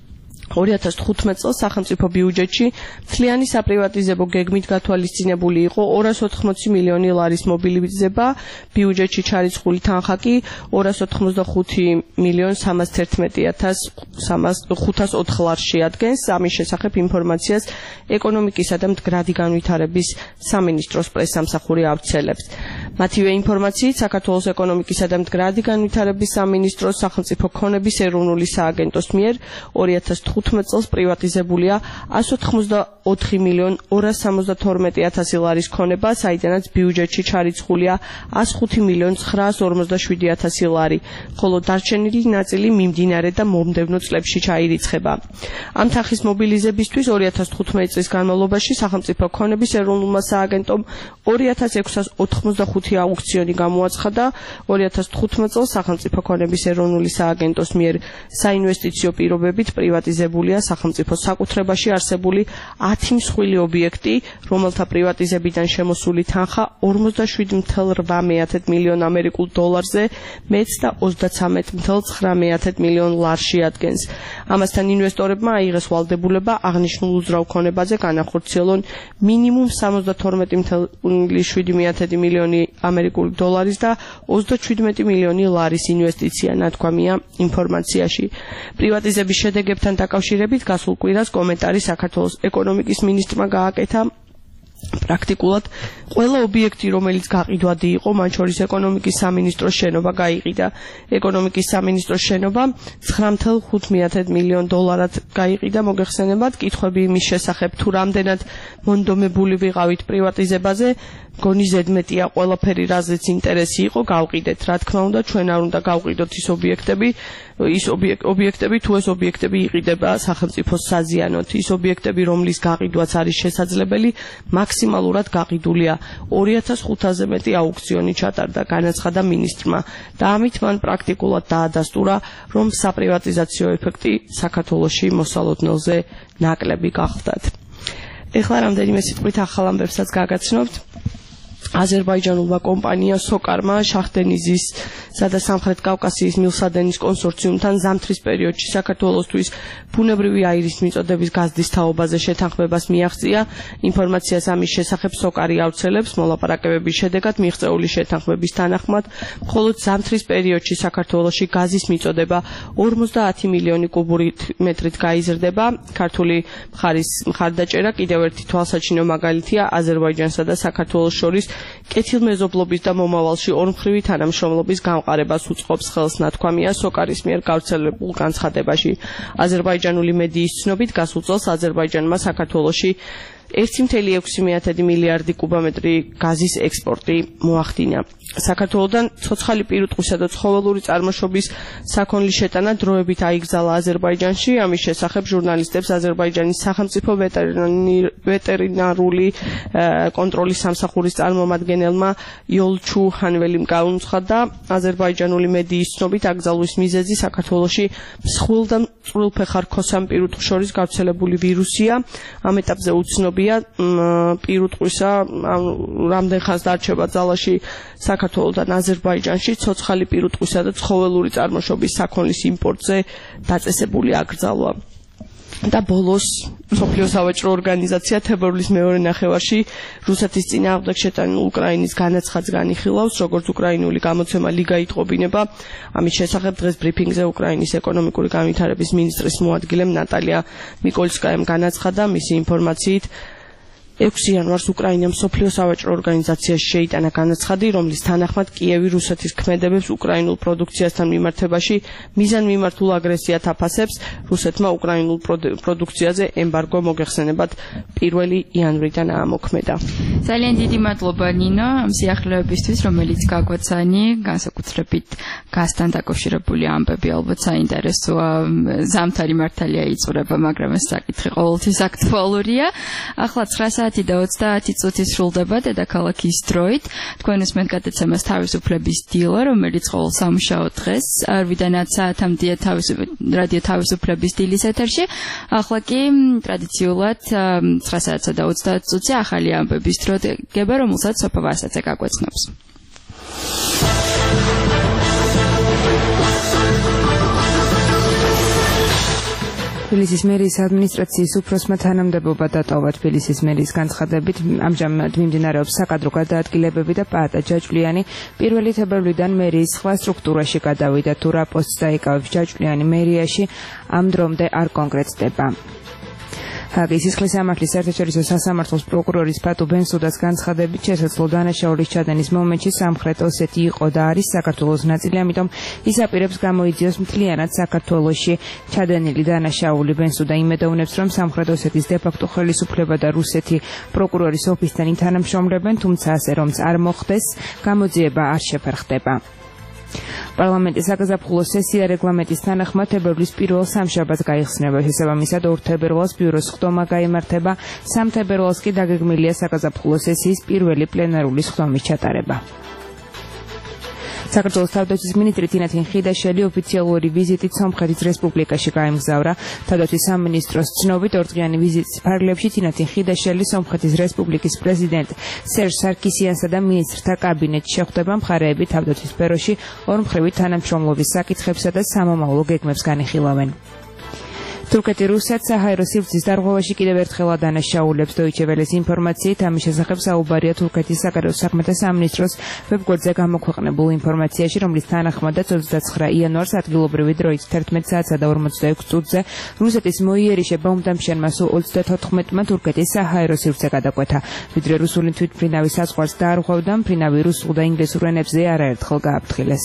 Speaker 15: ორი ათას თხუთმეტ წელს სახელმწიფო ბიუჯეტში მთლიანი საპრივატიზებო გეგმით გათვალისწინებული იყო ორას ოთხმოცი მილიონი ლარის მობილიზება, ბიუჯეტში ჩარიცხული თანხა კი ორას ოთხმოცდახუთი მილიონ სამას თერთმეტი ათას ხუთას ოთხ ლარს შეადგენს. ამის შესახებ ინფორმაციას ეკონომიკისა და მდგრადი განვითარების სამინისტროს პრესსამსახური ავრცელებს. მათივე ინფორმაციით, საქართველოს ეკონომიკისა და მდგრადი განვითარების სამინისტროს სახელმწიფო ქონების ეროვნული სააგენტოს მიერ ორი ათას თხუთმეტ წელს პრივატიზებულია ასი ოცდაოთხი მილიონ ორას სამოცდათორმეტი ათასი ლარის ქონება, საიდანაც ბიუჯეტში ჩარიცხულია ასი ხუთი მილიონ ცხრაას ორმოცდაშვიდი ათასი ლარი, ხოლო დარჩენილი ნაწილი მიმდინარე და მომდევნო წლებში ჩაირიცხება. ამ თანხის მობილიზებისთვის ორი ათას თხუთმეტი წლის განმავლობაში სახელმწიფო ქონების ეროვნულმა სააგენტომ ორი ათას ექვსას ოთხმოცდახუთი აუქციონი გამოაცხადა. ორი ათას თხუთმეტ წელს სახელმწიფო ქონების ეროვნული სააგენტოს მიერ საინვესტიციო პირობებით პრივატიზებულია სახელმწიფო საკუთრებაში არსებული ათი მსხვილი ობიექტი, რომელთა პრივატიზებიდან შემოსული თანხა ორმოცდაშვიდი ათეული რვა მილიონ ამერიკულ დოლარზე, მეც და ოცდაცამეტ ათეული ცხრა მილიონ ლარს შეადგენს. ამასთან ინვესტორებმა აიღეს ვალდებულება აღნიშნულ უძრავ ქონებაზე განახორციელონ მინიმუმ სამოცდათორმეტი ათეული შვიდი მილიონი ამერიკული დოლარის და ოცდაჩვიდმეტი მილიონი ლარის ინვესტიცია, ნათქვამია ინფორმაციაში. პრივატიზების შედეგებთან დაკავშირებით გასულ კვირას კომენტარი საქართველოს ეკონომიკის მინისტრმა გააკეთა. პრაქტიკულად ყველა ობიექტი, რომელიც გაყიდვადი იყო, მათ შორის ეკონომიკის სამინისტროს შენობა გაიყიდა. ეკონომიკის სამინისტროს შენობა ცხრა ათეული ხუთი მილიონ დოლარად გაიყიდა. მოგეხსენებათ, კითხვები იმის შესახებ, თუ რამდენად მონდომებული ვიყავით პრივატიზებაზე, გონი ზედმეტია ყველაფერი, რაზეც ინტერესი იყო, გავყიდეთ. რა თქმა უნდა, ჩვენ არ უნდა გავყიდოთ ის ობიექტები, ის ობიექტები, თუ ეს ობიექტები იყიდება სახელმწიფოს საზიანოთ. ის ობიექტები, რომლის გაყიდვაც არის შესაძლებელი, მაქსიმალურად გაყიდულია. ორი ათას ხუთაზე მეტი აუქციონი ჩატარდა, განაცხადა მინისტრმა და ამით მან პრაქტიკულად დაადასტურა, რომ საპრივატიზაციო ეფექტი საქართველოში მოსალოდნელზე ნაკლები გახდათ. ეხლა რამდენიმე სიტყვით ახალ ამბებსაც გაგაცნობთ. აზერბაიჯანულმა კომპანია სოკარმა შახდენიზის და სამხრეთ კავკასიის მილსადენის კონსორციუმთან ზამთრის პერიოდში საქართველოსთვის ბუნებრივი აირის მიწოდების გაზდის თაობაზე შეთანხმებას მიაღწია. ინფორმაციას ამის შესახებ სოკარი ავრცელებს. მოლაპარაკებების შედეგად მიღწეული შეთანხმების თანახმად მხოლოდ ზამთრის პერიოდში საქართველოში გაზის მიწოდება ორმოცდაათი მილიონი კუბური მეტრით გაიზრდება. ქართული მხარის მხარდაჭერა კიდევ ერთი თვალსაჩინო მაგალითია აზერბაიჯანსა და საქართველოს შორის კეთილმეზობლობის და მომავალში ორმხრივი თანამშრომლობის გამყარებას უწყობს ხელს ნათქვამია სოკარის მიერ გავრცელებულ განცხადებაში. აზერბაიჯანული მედიის ცნობით გასულ წელს აზერბაიჯანმა საქართველოში ერთი წუთი ექვსი მილიარდი კუბომეტრი გაზის ექსპორტი მოახდინა. საქართველოსთან ცოცხალი პირუტყვისა და ცხოველური წარმოშობის საქონლის შეტანა დროებით აიგზალა აზერბაიჯანში. ამის შესახებ ჟურნალისტებს აზერბაიჯანის სახელმწიფო ვეტერინარული კონტროლის სამსახურის წარმომადგენელმა იოლჩუ ხანველიმ გაუნცხადა, აზერბაიჯანული მედიის ცნობით აკრძალვის მიზეზი საქართველოში მსხვილ და წყვილფეხარ ქოსამ პირუტყვს შორის გავრცელებული ვირუსია. ამ ეტაპზე უცნობია პირუტყვისა რამდენ ხანს დარჩება ძალაში საქართველოსთან აზერბაიჯანში ცოცხალი პირუტყვისა და ცხოველური წარმოშობის საქონლის იმპორტზე დაწესებული აკრძალვა. და ბოლოს მსოფლიო სავაჭრო ორგანიზაცია თებერვლის მეორე ნახევარში რუსეთის წინააღმდეგ შეტანილ უკრაინის განაცხადს განიხილავს, როგორც უკრაინული გამოცემა ლიგა იტყობინება. ამის შესახებ დღეს ბრიფინგზე უკრაინის ეკონომიკური განვითარების მინისტრის მოადგილემ ნატალია მიკოლსკაიამ განაცხადა, მისი ინფორმაციით ექვსი იანვარს უკრაინამ მსოფლიო სავაჭრო ორგანიზაციაში შეიტანა განაცხადი, რომლის თანახმად კიევი რუსეთის ქმედებებს უკრაინულ პროდუქციასთან მიმართებაში მიზანმიმართულ აგრესიად აფასებს. რუსეთმა უკრაინულ პროდუქციაზე ემბარგო მოგეხსენებათ პირველი იანვრიდან აამოქმედა.
Speaker 3: ძალიან დიდი მადლობა ნინო ამ სიახლეებისთვის, რომელიც გაგვაცანი, განსაკუთრებით გაზთან დაკავშირებული ამბები ალბათ საინტერესოა. ზამთარი მართალია იწურება, მაგრამ ეს საკითხი ყოველთვის აქტუალურია. ახლა ცხრა საათი და ოცდაათი წუთი სრულდება დედაქალაქის დროით. თქვენ უსმენთ გადაცემას თავისუფლების დილა, რომელიც ყოველ სამუშაო დღეს რვიდან ათ საათამდეა რადიო თავისუფლების დილის ეთერში. ახლა კი ტრადიციულად ცხრა საათსა და ოცდაათ წუთზე ახალი ამბების დრო გება, რომელსაც სოფა ვასაძე გაგვეცნობს.
Speaker 4: თბილისის მერიის ადმინისტრაციის უფროსმა თანამდებობა დატოვა. თბილისის მერიის განცხადებით, ამჟამად მიმდინარეობს საკადრო გადაადგილებები და პაატა ჯაჭვლიანი პირველი თებერვლიდან მერიის სხვა სტრუქტურაში გადავიდა. თუ რა პოსტს დაიკავებს ჯაჭვლიანი მერიაში, ამ დრომდე არ კონკრეტდება. ჰაგის სისხლის სამართლის საერთაშორისო სასამართლოს პროკურორის ფატუ ბენსუდას განცხადებით, შესაძლო დანაშაულის ჩადენის მომენტში სამხრეთ ოსეთი იყო და არის საქართველოს ნაწილი, ამიტომ ის აპირებს გამოიძიოს მთლიანად საქართველოში ჩადენილი დანაშაული. ბენსუდა იმედოვნებს, რომ სამხრეთ ოსეთის დე-ფაქტო ხელისუფლება და რუსეთი პროკურორის ოფისთან ითანამშრომლებენ, თუმცა ასე რომც არ მოხდეს, გამოძიება არ შეფერხდება. პარლამენტის საგაზაფხულო სესია რეგლამენტის თანახმად თებერვლის პირველ სამშაბათს გაიხსნება. შესაბამისად, ორ თებერვალს ბიუროს ხდომა გაიმართება, სამ თებერვალს კი დაგეგმილია საგაზაფხულო სესიის პირველი პლენარული ხდომის ჩატარება. საქართველოს თავდაცვის მინისტრი თინათინ ხიდაშელი ოფიციალური ვიზიტით სომხეთის რესპუბლიკაში გაემგზავრა. თავდაცვის სამინისტროს ცნობით ორდღიანი ვიზიტის ფარგლებში თინათინ ხიდაშელი სომხეთის რესპუბლიკის პრეზიდენტ სერჟ სარკისიანსა და მინისტრთა კაბინეტში შეხვდება. მხარეები თავდაცვის სფეროში ორმხრივი თანამშრომლობის საკითხებსა და სამომავლო გეგმებს განიხილავენ. თურქეთი რუსეთს საჰაერო სივრცის დარღვევაში კიდევ ერთხელ ადანაშაულებს. დოიჩე ველეს ინფორმაციით, ამის შესახებ საუბარია თურქეთის საგარეო საქმეთა სამინისტროს ვებგვერდზე გამოქვეყნებულ ინფორმაციაში, რომლის თანახმადაც ოცდაცხრა იანვარს ადგილობრივი დროით თერთმეტ საათსა და ორმოცდაექვსი წუთზე რუსეთის მოიერიშე ბომბდამშენმა სულ ოცდათოთხმეტმა თურქეთის საჰაერო სივრცე გადაკვეთა. ვიდრე რუსული თვითმფრინავი საზღვარს დაარღვევდა, მფრინავი რუსულ და ინგლისურ ენებზე არაერთხელ გააფრთხილეს.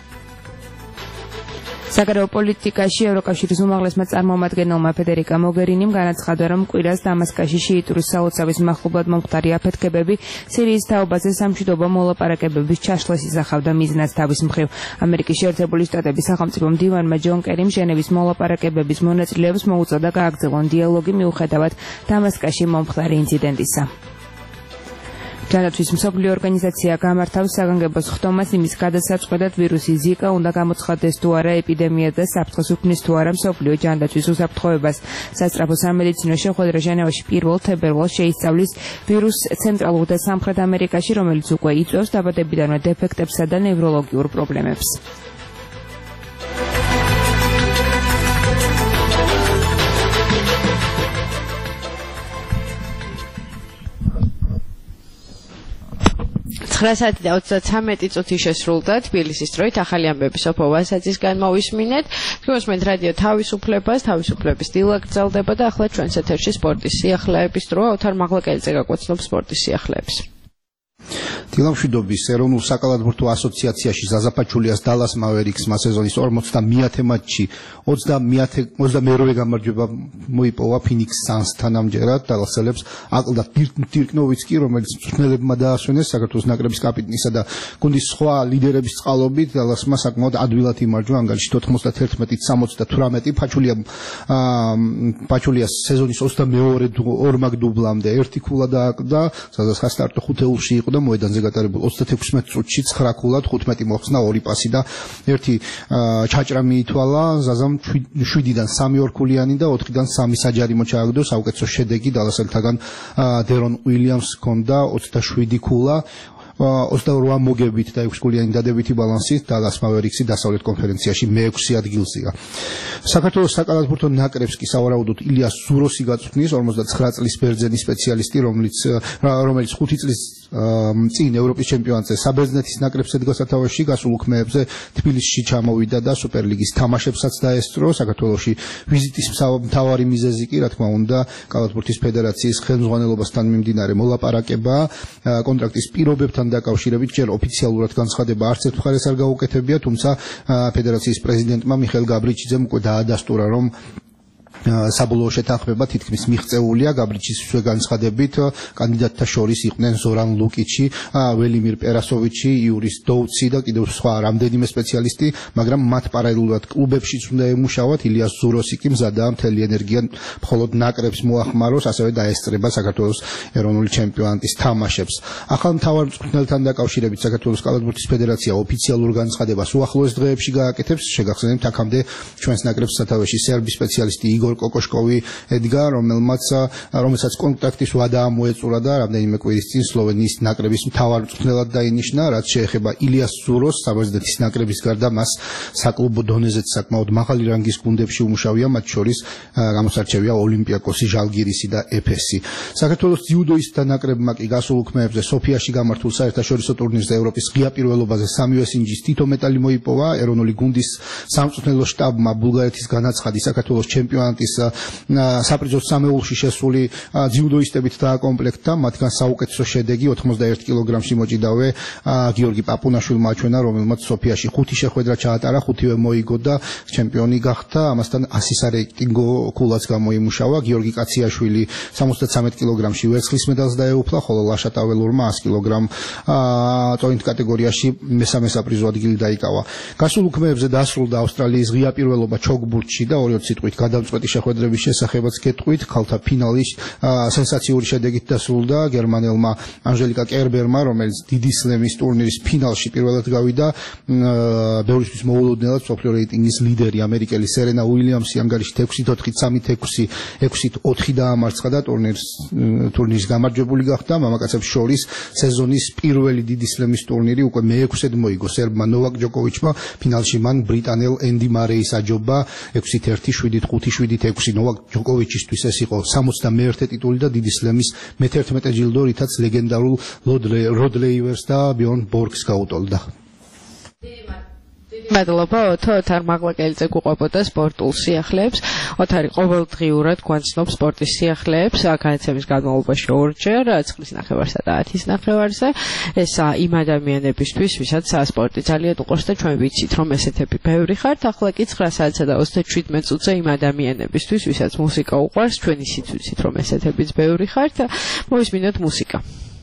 Speaker 4: საგარეო პოლიტიკაში ევროკავშირის უმაღლესმა წარმომადგენელმა ფედერიკა მოგერინიმ განაცხადა, რომ კვირას დამასკოში შიიტური სალოცავის მახლობლად მომხდარი აფეთქებები სირიის თაობაზე სამშვიდობო მოლაპარაკებების ჩაშლას ისახავდა მიზნად. თავის მხრივ, ამერიკის შეერთებული შტატების სახელმწიფო მდივანმა ჯონ კერიმ ჟენევის მოლაპარაკებების მონაწილეებს მოუწოდა გააგრძელონ დიალოგი მიუხედავად დამასკოში მომხდარი ინციდენტისა. ჯანდაცვის მსოფლიო ორგანიზაცია გამართავს საგანგებოს ხდომას იმის გადასაწყვეტად, ვირუსი ზიკა უნდა გამოცხადდეს თუ არა ეპიდემია და საფრთხეს უქმნის თუ არა მსოფლიო ჯანდაცვის უსაფრთხოებას. სასწრაფო სამედიცინო შეხვედრა ჟენევაში პირველ თებერვალს შეისწავლის ვირუსს ცენტრალურ და სამხრეთ ამერიკაში, რომელიც უკვე იწვევს დაბადებიდანვე დეფექტებსა და ნევროლოგიურ პრობლემებს.
Speaker 2: ცხრა საათი და ოცდათვრამეტი წუთი შესრულდა თბილისის დროით. ახალი ამბები სოფო ვასაძისგან მოვისმინეთ. თქვენ რადიო თავისუფლებას, თავისუფლების დილა გრძელდება და ახლა ჩვენს ეთერში სპორტის სიახლეების დროა. ოთარ მაღლაკელიძე გაგვაცნობს სპორტის სიახლეებს.
Speaker 5: დილამშვიდობის ეროვნულ საკალათბურთო ასოციაციაში ზაზაფაჩულიას დალას მავერიქსმა სეზონის ორმოცდამეათე მატჩში ოცდამეერვე გამარჯვება მოიპოვა ფინიქს სანსთან ამჯერად დალასელებს აკლდა დირკ ნოვიცკი, რომელიც მწვრთნელებმა დაასვენეს საქართველოს ნაკრების კაპიტნისა და გუნდის სხვა ლიდერების წყალობით დალასმა საკმაოდ ადვილად იმარჯვა ანგარიში ოთხმოცდაათი სამოცდათვრამეტი ფაჩულიამ ფაჩულიას სეზონის ოცდამეორე ორმაგ დუბლამდე ერთი ქულა დააკლდა, სადაც სასტარტო ხუთეულში იყო და მოედანზე გატარებულ ოცდათექვსმეტ წუთში ცხრა ქულა, თხუთმეტი მოხსნა, ორი პასი და ერთი ჩაჭრა მიითვალა. ზაზამ შვიდიდან სამი ორქულიანი და ოთხიდან სამი საჯარიმო ჩააგდო. საუკეთესო შედეგი დალასელთაგან დერონ უილიამს ჰქონდა ოცდაშვიდი ქულა. ოცდაორ მოგებით და ექვსი ქულიანი დადებითი ბალანსით დალას მავერიქსი დასავლეთ კონფერენციაში მეექვსე ადგილზეა. საქართველოს საკალათბურთო ნაკრებს კი სავარაუდოდ ილიას ზუროსი გაწვრთნის, ორმოცდათხრა წლის ბერძენი სპეციალისტი, რომელიც რომელიც ხუთი წლის წინ ევროპის ჩემპიონატზე საბერძნეთის ნაკრებს ედგა სათავეში, გასულ უქმეებზე თბილისში ჩამოვიდა და სუპერლიგის თამაშებსაც დაესწრო. საქართველოში ვიზიტის მთავარი მიზეზი კი, რა თქმა უნდა, კალათბურთის ფედერაციის ხელმძღვანელობასთან მიმდინარე მოლაპარაკება კონტრაქტის პირობებთან დაკავშირებით. ჯერ ოფიციალურად განცხადება არც ერთ მხარეს არ გაუკეთებია, თუმცა ფედერაციის პრეზიდენტმა მიხეილ გაბრიჩიძემ უკვე დაადასტურა, რომ საბოლოო შეთანხმება თითქმის მიღწეულია. გაბრიჩიძის განცხადებით კანდიდატთა შორის იყვნენ ზორან ლუკიჩი, ველიმირ პერასოვიჩი, იურის დოუცი და კიდევ სხვა რამდენიმე სპეციალისტი, მაგრამ მათ პარალელურად კლუბებშიც უნდა ემუშავათ. ილიას ზუროსი კი მზადაა მთელი ენერგია მხოლოდ ნაკრებს მოახმაროს, ასევე დაესწრება საქართველოს ეროვნული ჩემპიონატის თამაშებს. ახალ მთავარ მწვრთნელთან დაკავშირებით საქართველოს კალათბურთის ფედერაცია ოფიციალურ განცხადებას უახლოეს დღეებში გააკეთებს. შეგახსენებთ, აქამდე ჩვენს ნაკრებს სათავეში სერბი სპეციალისტი იგორ კოკოშკოვი ედგა, რომელმაც რომელსაც კონტრაქტის ვადა მოეწურა და რამდენიმე კვირის წინ სლოვენიის ნაკრების მთავარ მწვრთნელად დაინიშნა. რაც შეეხება ილიას ზუროს, საბერძნეთის ნაკრების გარდა მას საკლუბო დონეზეც საკმაოდ მაღალი რანგის გუნდებში უმუშავია, მათ შორის გამოსარჩევია ოლიმპიაკოსი, ჟალგირისი და ეფესი. საქართველოს ძიუდოისტთა ნაკრებმა კი გასულ უქმეებზე სოფიაში გამართულ საერთაშორისო ტურნირზე ევროპის ღია პირველობაზე სამივე სინჯის თითო მეტალი მოიპოვა. ეროვნული გუნდის სამწვრთნელო შტაბმა ბულგარეთის განაცხადი საქართველოს ჩემპიონატის საპრიზო სამეულში შესული ძიუდოისტებით დააკომპლექტა. მათგან საუკეთესო შედეგი ოთხმოცდაერთი კილოგრამში მოჭიდავე გიორგი პაპუნაშვილმა აჩვენა, რომელმაც სოფიაში ხუთი შეხვედრა ჩაატარა, ხუთივე მოიგო და ჩემპიონი გახდა. ამასთან ასი სარეიტინგო ქულაც გამოიმუშავა. გიორგი კაციაშვილი სამოცდათრამეტ კილოგრამში ვერცხლის მედალს დაეუფლა, ხოლო ლაშა ტაველურმა ას კილოგრამ წონით კატეგორიაში მესამე საპრიზო ადგილი დაიკავა. გასულ უქმეებზე დასრულდა ავსტრალიის ღია პირველობა ჩოგბურთში და ორი სიტყვით გადამწყვეტი შეხვედრების შესახებაც გეტყვით. ქალთა ფინალი სენსაციური შედეგით დასრულდა გერმანელმა ანჟელიკა კერბერმა, რომელიც დიდი სლემის ტურნირის ფინალში პირველად გავიდა. ბევრისთვის მოულოდნელად მსოფლიო რეიტინგის ლიდერი ამერიკელი სერენა უილიამსი ანგარიშით ექვსით ოთხით, სამით ექვსი, ექვსით ოთხი დაამარცხა და ტურნირის ტურნირის გამარჯვებული გახდა. მამაკაცებს შორის სეზონის პირველი დიდი სლემის ტურნირი უკვე მეექვსედ მოიგო სერბმა ნოვაკ ჯოკოვიჩმა. ფინალში მან ბრიტანელ ენდი მარეის აჯობა ექვსით ერთი, შვიდით ხუთი, შვიდით ექვსი. ნოვაკ ჯოკოვიჩისთვის ეს იყო სამოცდამეერთე ტიტული და დიდი სლემის მეთერთმეტე ჯილდო, რითაც ლეგენდარულ როდ ლეივერს და ბიორნ ბორგს გაუტოლდა.
Speaker 14: მადლობა ოთო, ოთარ მაღლაკელიძე გვყვებოდა სპორტულ სიახლეებს. ოთარი ყოველდღიურად გვანცნობს სპორტის სიახლეებს, განაცემის განმავლობაში ორჯერ, ცხრის ნახევარსა და ათის ნახევარზე. ეს იმ ადამიანებისთვის, ვისაც სპორტი ძალიან უყვარს და ჩვენ ვიცით, რომ ესეთები ბევრი ხართ. ახლა კი ცხრა საათსა და ოცდაშვიდ წუთზე იმ ადამიანებისთვის, ვისაც მუსიკა უყვარს, ჩვენ ისიც ვიცით, რომ ესეთებიც ბევრი ხართ. მოვისმინოთ მუსიკა.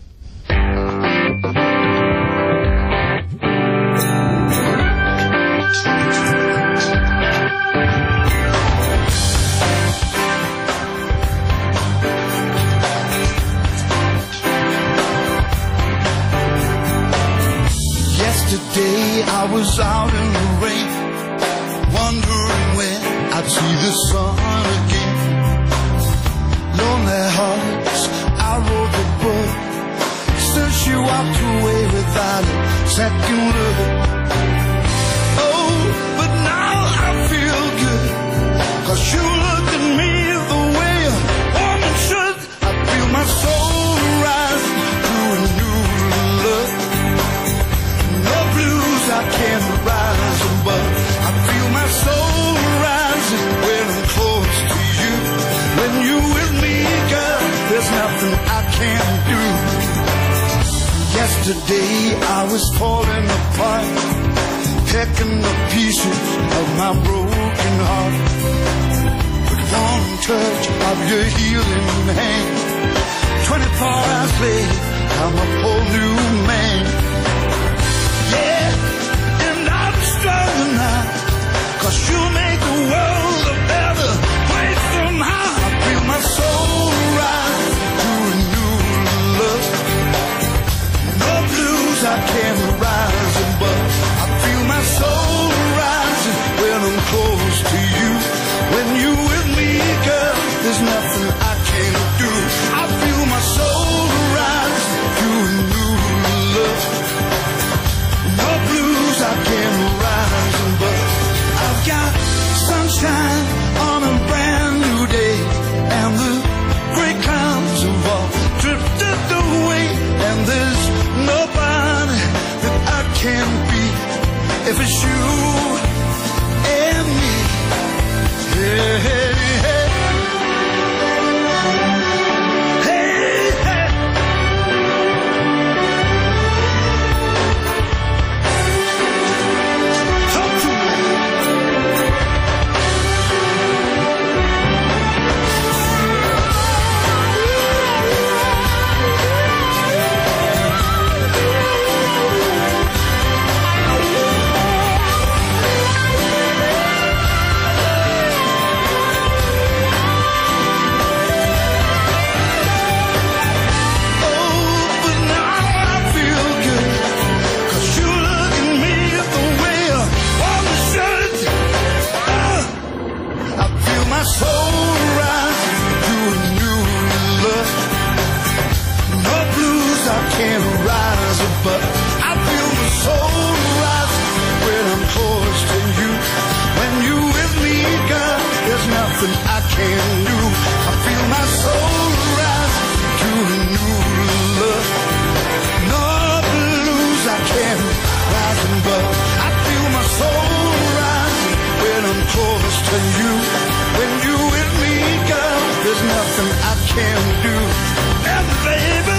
Speaker 16: Yesterday I was out in the rain, wondering when I'd see the sun again. Lonely hearts, I wrote the book, since you walked away without a second look. Oh, but now I feel good, 'cause you looked at me the way a woman should. I feel my soul rise to a new look. No blues I can't rise above. I feel my soul rising when I'm close to you. When you're with me, girl, there's nothing I can't do. Yes. Today I was falling apart, picking the pieces of my broken heart. With one touch of your healing hand, twenty-four hours later, I'm a whole new man. Yeah, and I'm stronger now, 'cause you make the world a better place somehow. I feel my soul rise to a new love. No blues I can't rise above. I feel my soul rising when I'm close to you. When you with me, girl, there's nothing I can't do. I feel my soul rise to a new love. No blues I can't rise above. I've got sunshine on a brand new day, and the gray clouds have all drifted away, and there's nobody that I can't be if it's you and me. Hey, hey, hey. Hey, hey. Talk to me. Soul rising to a new love. No blues I can't rise above. I feel my soul rising when I'm close to you. When you with me, girl, there's nothing I can't do. I feel my soul rising to a new love. No blues I can't rise above. I feel my soul rising when I'm close to you. When you with me, girl, there's nothing I can't do. And baby,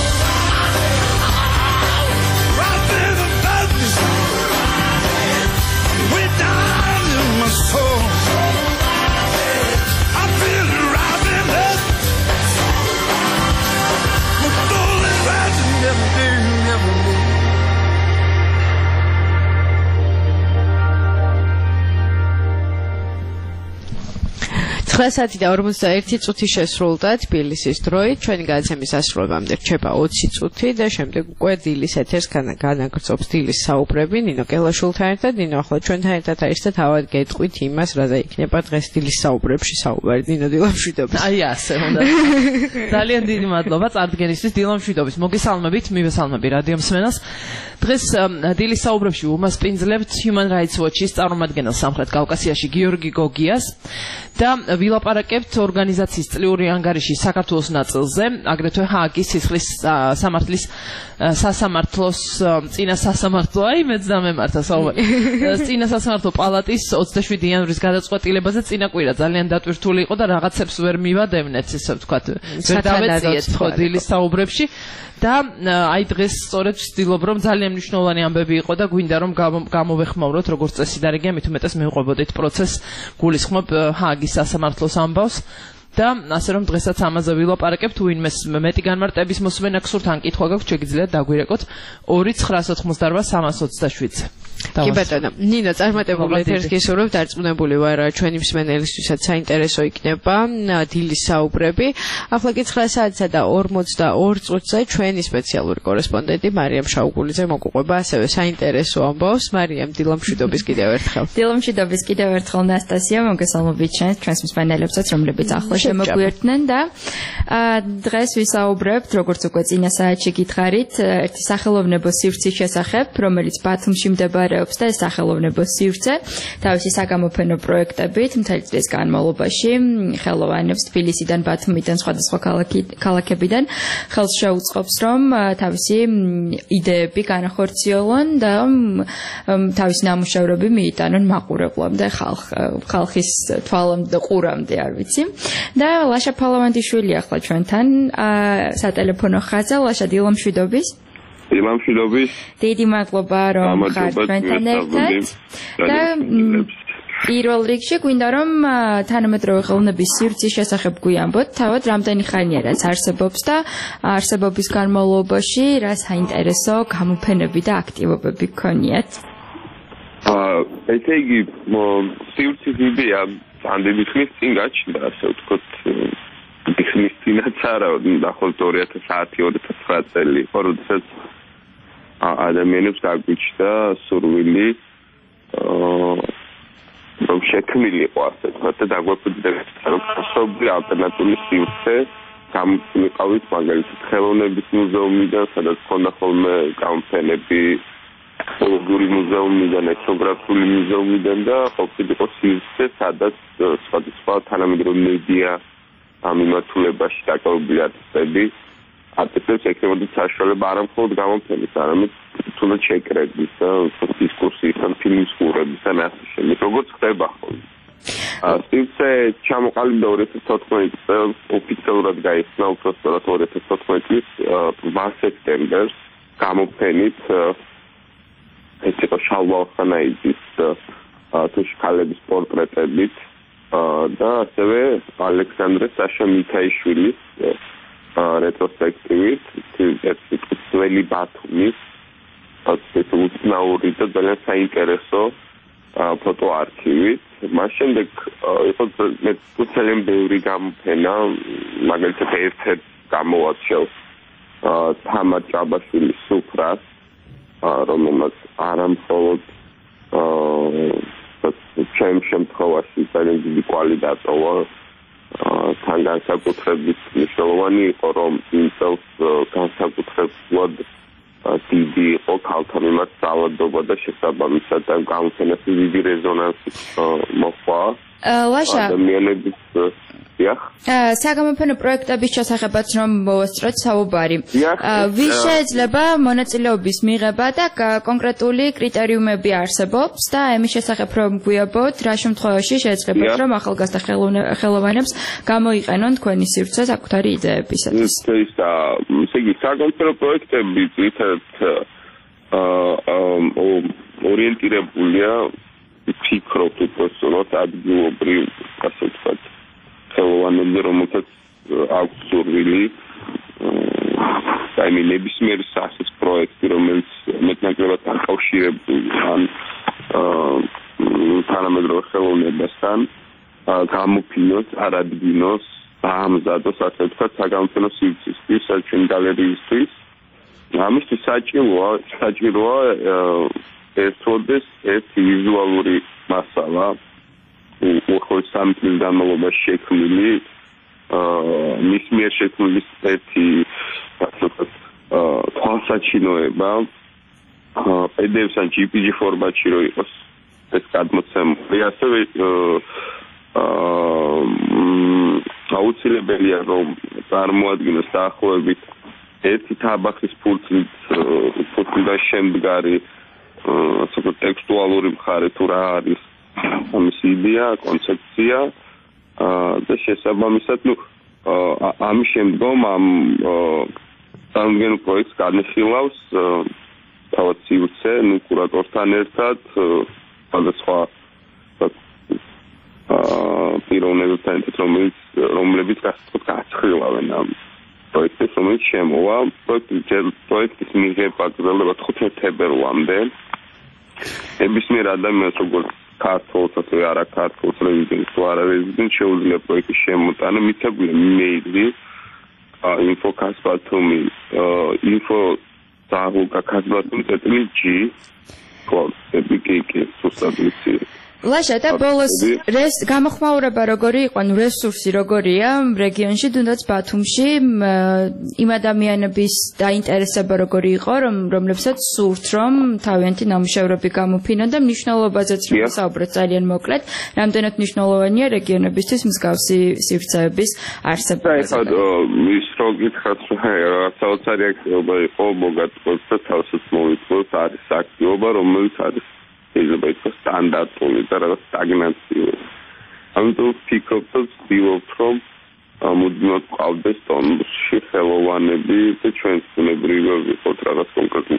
Speaker 16: rising above me, way down in my soul. I feel it rising up. My soul is rising every day, every day.
Speaker 14: ცხრა საათი და ორმოცდაერთი წუთი შესრულდა თბილისის დროით. ჩვენი გადაცემის ასრულებამდე რჩება ოცი წუთი და შემდეგ უკვე დილის ეთერს განაგრძობს დილის საუბრები ნინო კელაშვილთან ერთად. ნინო, ახლა ჩვენთან ერთად არის და თავად გეტყვით იმას, რა დაიქნება დღეს დილის საუბრებში საუბარი. ნინო, დილამშვიდობის.
Speaker 17: აი ასე უნდა. ძალიან დიდი მადლობა წარდგენისთვის. დილამშვიდობის. მოგესალმებით, მივესალმები რადიო მსმენელს. დღეს დილის საუბრებში უმასპინძლებთ Human Rights Watch-ის წარმომადგენელ სამხრეთ კავკასიაში გიორგი გოგიას და ვილაპარაკებთ ორგანიზაციის წლიური ანგარიშის საქართველოს ნაწილზე, აგრეთვე ჰააგის სისხლის სამართლის სასამართლოს წინა სასამართლო, აი მეც დამემართა საუბარი. წინა სასამართლო პალატის ოცდაშვიდი იანვრის გადაწყვეტილებაზე წინა კვირა ძალიან დატვირთული იყო და რაღაცებს ვერ მივადევნეთ, ესე ვთქვათ. ვერ დავეციეთ ხო დილის საუბრებში. და აი დღეს სწორედ ვცდილობ რომ ძალიან მნიშვნელოვანი ამბები იყო და გვინდა რომ გამოვეხმაუროთ როგორც წესი და რეგია მით უმეტეს მივყვებოდით პროცესს გულისხმობ ჰააგის სასამართლოს ამბავს და ასე რომ დღესაც ამაზე ვილაპარაკებთ. ვინმეს მეტი განმარტების მოსმენა გსურთ ან კითხვა გაქვთ, შეგიძლიათ დაგვირეკოთ ორი ცხრა ოცდაოთხმოცდარბა სამას ოცდაშვიდზე.
Speaker 14: კი ბატონო, ნინო, წარმატებულ ეთერს გისურვებთ, დარწმუნებული ვარ ჩვენი მსმენელისთვისაც საინტერესო იქნება დილის საუბრები. ახლა კი ცხრა საათსა და ორმოცდაორ წუთზე ჩვენი სპეციალური კორესპონდენტი მარიამ შაუგულიძე მოგუყვება ასევე საინტერესო ამბავს. მარიამ, დილამშვიდობის კიდევ ერთხელ.
Speaker 3: დილამშვიდობის კიდევ ერთხელ ნასტასია, მოგესალმებით ჩვენს ჩვენს მსმენელებსაც, რომლებიც ახლა შემოგვიერთდნენ და დღეს ვისაუბრებთ, როგორც უკვე წინა საათში გითხარით, ერთი სახელოვნებო სივრცის შესახებ, რომელიც ბათუმში მდებარეობს და ეს სახელოვნებო სივრცე თავისი საგამოფენო პროექტებით მთელი წლის განმავლობაში ხელოვანებს თბილისიდან, ბათუმიდან, სხვადასხვა ქალაქებიდან ხელს შეუწყობს, რომ თავისი იდეები განახორციელონ და თავისი ნამუშევრები მიიტანონ მაყურებლამდე, ხალხის თვალამდე, ყურამდე, არ ვიცი. და ლაშა ფალავანდიშვილი ახლა ჩვენთან სატელეფონო ხაზზე. ლაშა, დილამშვიდობის.
Speaker 1: დილამშვიდობის.
Speaker 3: დიდი მადლობა რომ ხართ ჩვენთან ერთად. და პირველ რიგში გვინდა რომ თანამედროვე ხელოვნების სივრცის შესახებ გვიამბოთ, თავად რამდენი ხანია რაც არსებობს და არსებობის განმავლობაში რა საინტერესო გამოფენები და აქტივობები გქონიათ?
Speaker 1: აა ესე იგი სივრცის იდეა ამდენი ხნის წინ გაჩნდა, ასე ვთქვათ, ხნის წინაც არა, დაახლოებით ორი ათას ათი ორი ათას ცხრა წელი იყო, როდესაც ადამიანებს გაგვიჩნდა სურვილი აა რომ შექმნილიყო ასე ვთქვათ და დაგვეფუძნებთ რომ მსოფლიო ალტერნატიული სივრცე გამოვიყავით მაგალითად ხელოვნების მუზეუმიდან, სადაც ქონდა ხოლმე გამოფენები ოლოგური მუზეუმიდან, ეთნოგრაფიული მუზეუმიდან და ყოფილიყო სივრცე, სადაც სხვადასხვა თანამედროვე მედია ამ მიმართულებაში დაკავებული არტისტები არტისტებს ექნებოდათ საშუალება არა მხოლოდ გამოფენის, არამედ თუნდაც შეკრების და დისკუსიის ან ფილმის ყურების და ასე შემდეგ. როგორც ხდება ხოლმე. სივრცე ჩამოყალიბდა ორი ათას თოთხმეტი წელს, ოფიციალურად გაიხსნა უბრალოდ ორი ათას თოთხმეტი წლის რვა სექტემბერს გამოფენით ეს იყო შალვა ხანაიძის თუშქალების პორტრეტებით და ასევე ალექსანდრე საშა მიქაიშვილის რეტროსპექტივით ერთი წელი ბათუმის ეს უცნაური და ძალიან საინტერესო ფოტოარქივით. მას შემდეგ იყო ძალიან ბევრი გამოფენა, მაგალითად ერთ-ერთ გამოვაჩევს თამარ ჭაბაშვილის სუფრას, რომელმაც არა მხოლოდ ჩემ შემთხვევაში ძალიან დიდი კვალი დატოვა, თან განსაკუთრებით მნიშვნელოვანი იყო, რომ იმ წელს განსაკუთრებულად დიდი იყო ქალთა მიმართ ძალადობა და შესაბამისად ამ გამოფენას დიდი რეზონანსი მოჰყვა.
Speaker 3: ლაშა
Speaker 1: ადამიანების დიახ.
Speaker 3: საგამოფენო პროექტების შესახებაც რომ მოვასწროთ საუბარი. ვის შეიძლება მონაწილეობის მიღება და კონკრეტული კრიტერიუმები არსებობს და ამის შესახებ რომ გვიაბოთ, რა შემთხვევაში შეეძლებათ რომ ახალგაზრდა ხელოვანებს გამოიყენონ თქვენი სივრცე საკუთარი იდეებისათვის.
Speaker 1: ესე იგი საგამოფენო პროექტები ძირითადად ორიენტირებულია ფიქრობთ უბრალოდ ადგილობრივ, ასე ვთქვათ, ხელოვანებზე, რომელთაც აქვს სურვილი აი ნებისმიერ სასის პროექტი, რომელიც მეტნაკლებად დაკავშირებული ან თანამედროვე ხელოვნებასთან გამოფინოს, არადგინოს, ამზადოს, ასე ვთქვათ, საგამოფენო სივრცისთვის, საჩვენი გალერეისთვის. ამისთვის საჭიროა, საჭიროა ერთოდეს ერთი ვიზუალური მასალა, უახლოეს სამი წლის განმავლობაში შექმნილი, მის მიერ შექმნილი ერთი თვალსაჩინოება, პი დი ეფ-ს ან ჯი პი ჯი ფორმატში რო იყოს ეს გადმოცემული, ასევე აუცილებელია რომ წარმოადგინოს დაახლოებით ერთი თაბახის ფურცლით ფურცლიდან შემდგარი ასე ტექსტუალური მხარე თუ რა არის ამის იდეა, კონცეფცია და შესაბამისად, ну, ამის შემდგომ ამ სამგენო პროექტს განიხილავს თავად სივრცე, ну, კურატორთან ერთად, სხვადასხვა პიროვნებებთან ერთად, რომელიც რომლებიც გასაცილავენ ამ პროექტს, რომელიც შემოვა, პროექტის მიღება გრძელდება ხუთი თებერვლამდე. ნებისმიერ ადამიანს როგორც ქართულს, ასე არა ქართულს, რეზიდენტს თუ არა რეზიდენტს შეუძლია პროექტის შემოტანა, მითებულია მეილი info kasbatumi info ზაღუკა kasbatumi წეტილი G კод ებიკიკი სუსტაბილიცი
Speaker 3: ლაშა და ბოლოს რეს გამოხმაურება როგორი იყო, ნუ რესურსი როგორია რეგიონში, თუნდაც ბათუმში იმ ადამიანების დაინტერესება როგორი იყო, რომ რომლებსაც სურთ რომ თავიანთი ნამუშევრები გამოფინონ და მნიშვნელობაზეც რომ საუბროთ ძალიან მოკლედ, რამდენად მნიშვნელოვანია რეგიონებისთვის მსგავსი სივრცეების არსებობა.
Speaker 1: ეხლა ის რო გითხრათ, რა საოცარი აქტივობა იყო მოგაწყვეტს და თავსაც მოვიწვევს, არის აქტივობა, რომელიც არის შეიძლება იყოს სტანდარტული და რაღაც სტაგნაცია. ამიტომ ვფიქრობ, რომ ვცდილობთ, რომ მუდმივად ყავდეს ტონუსში ხელოვანები და ჩვენს ბუნებრივად ვიყოთ რაღაც კონკრეტულ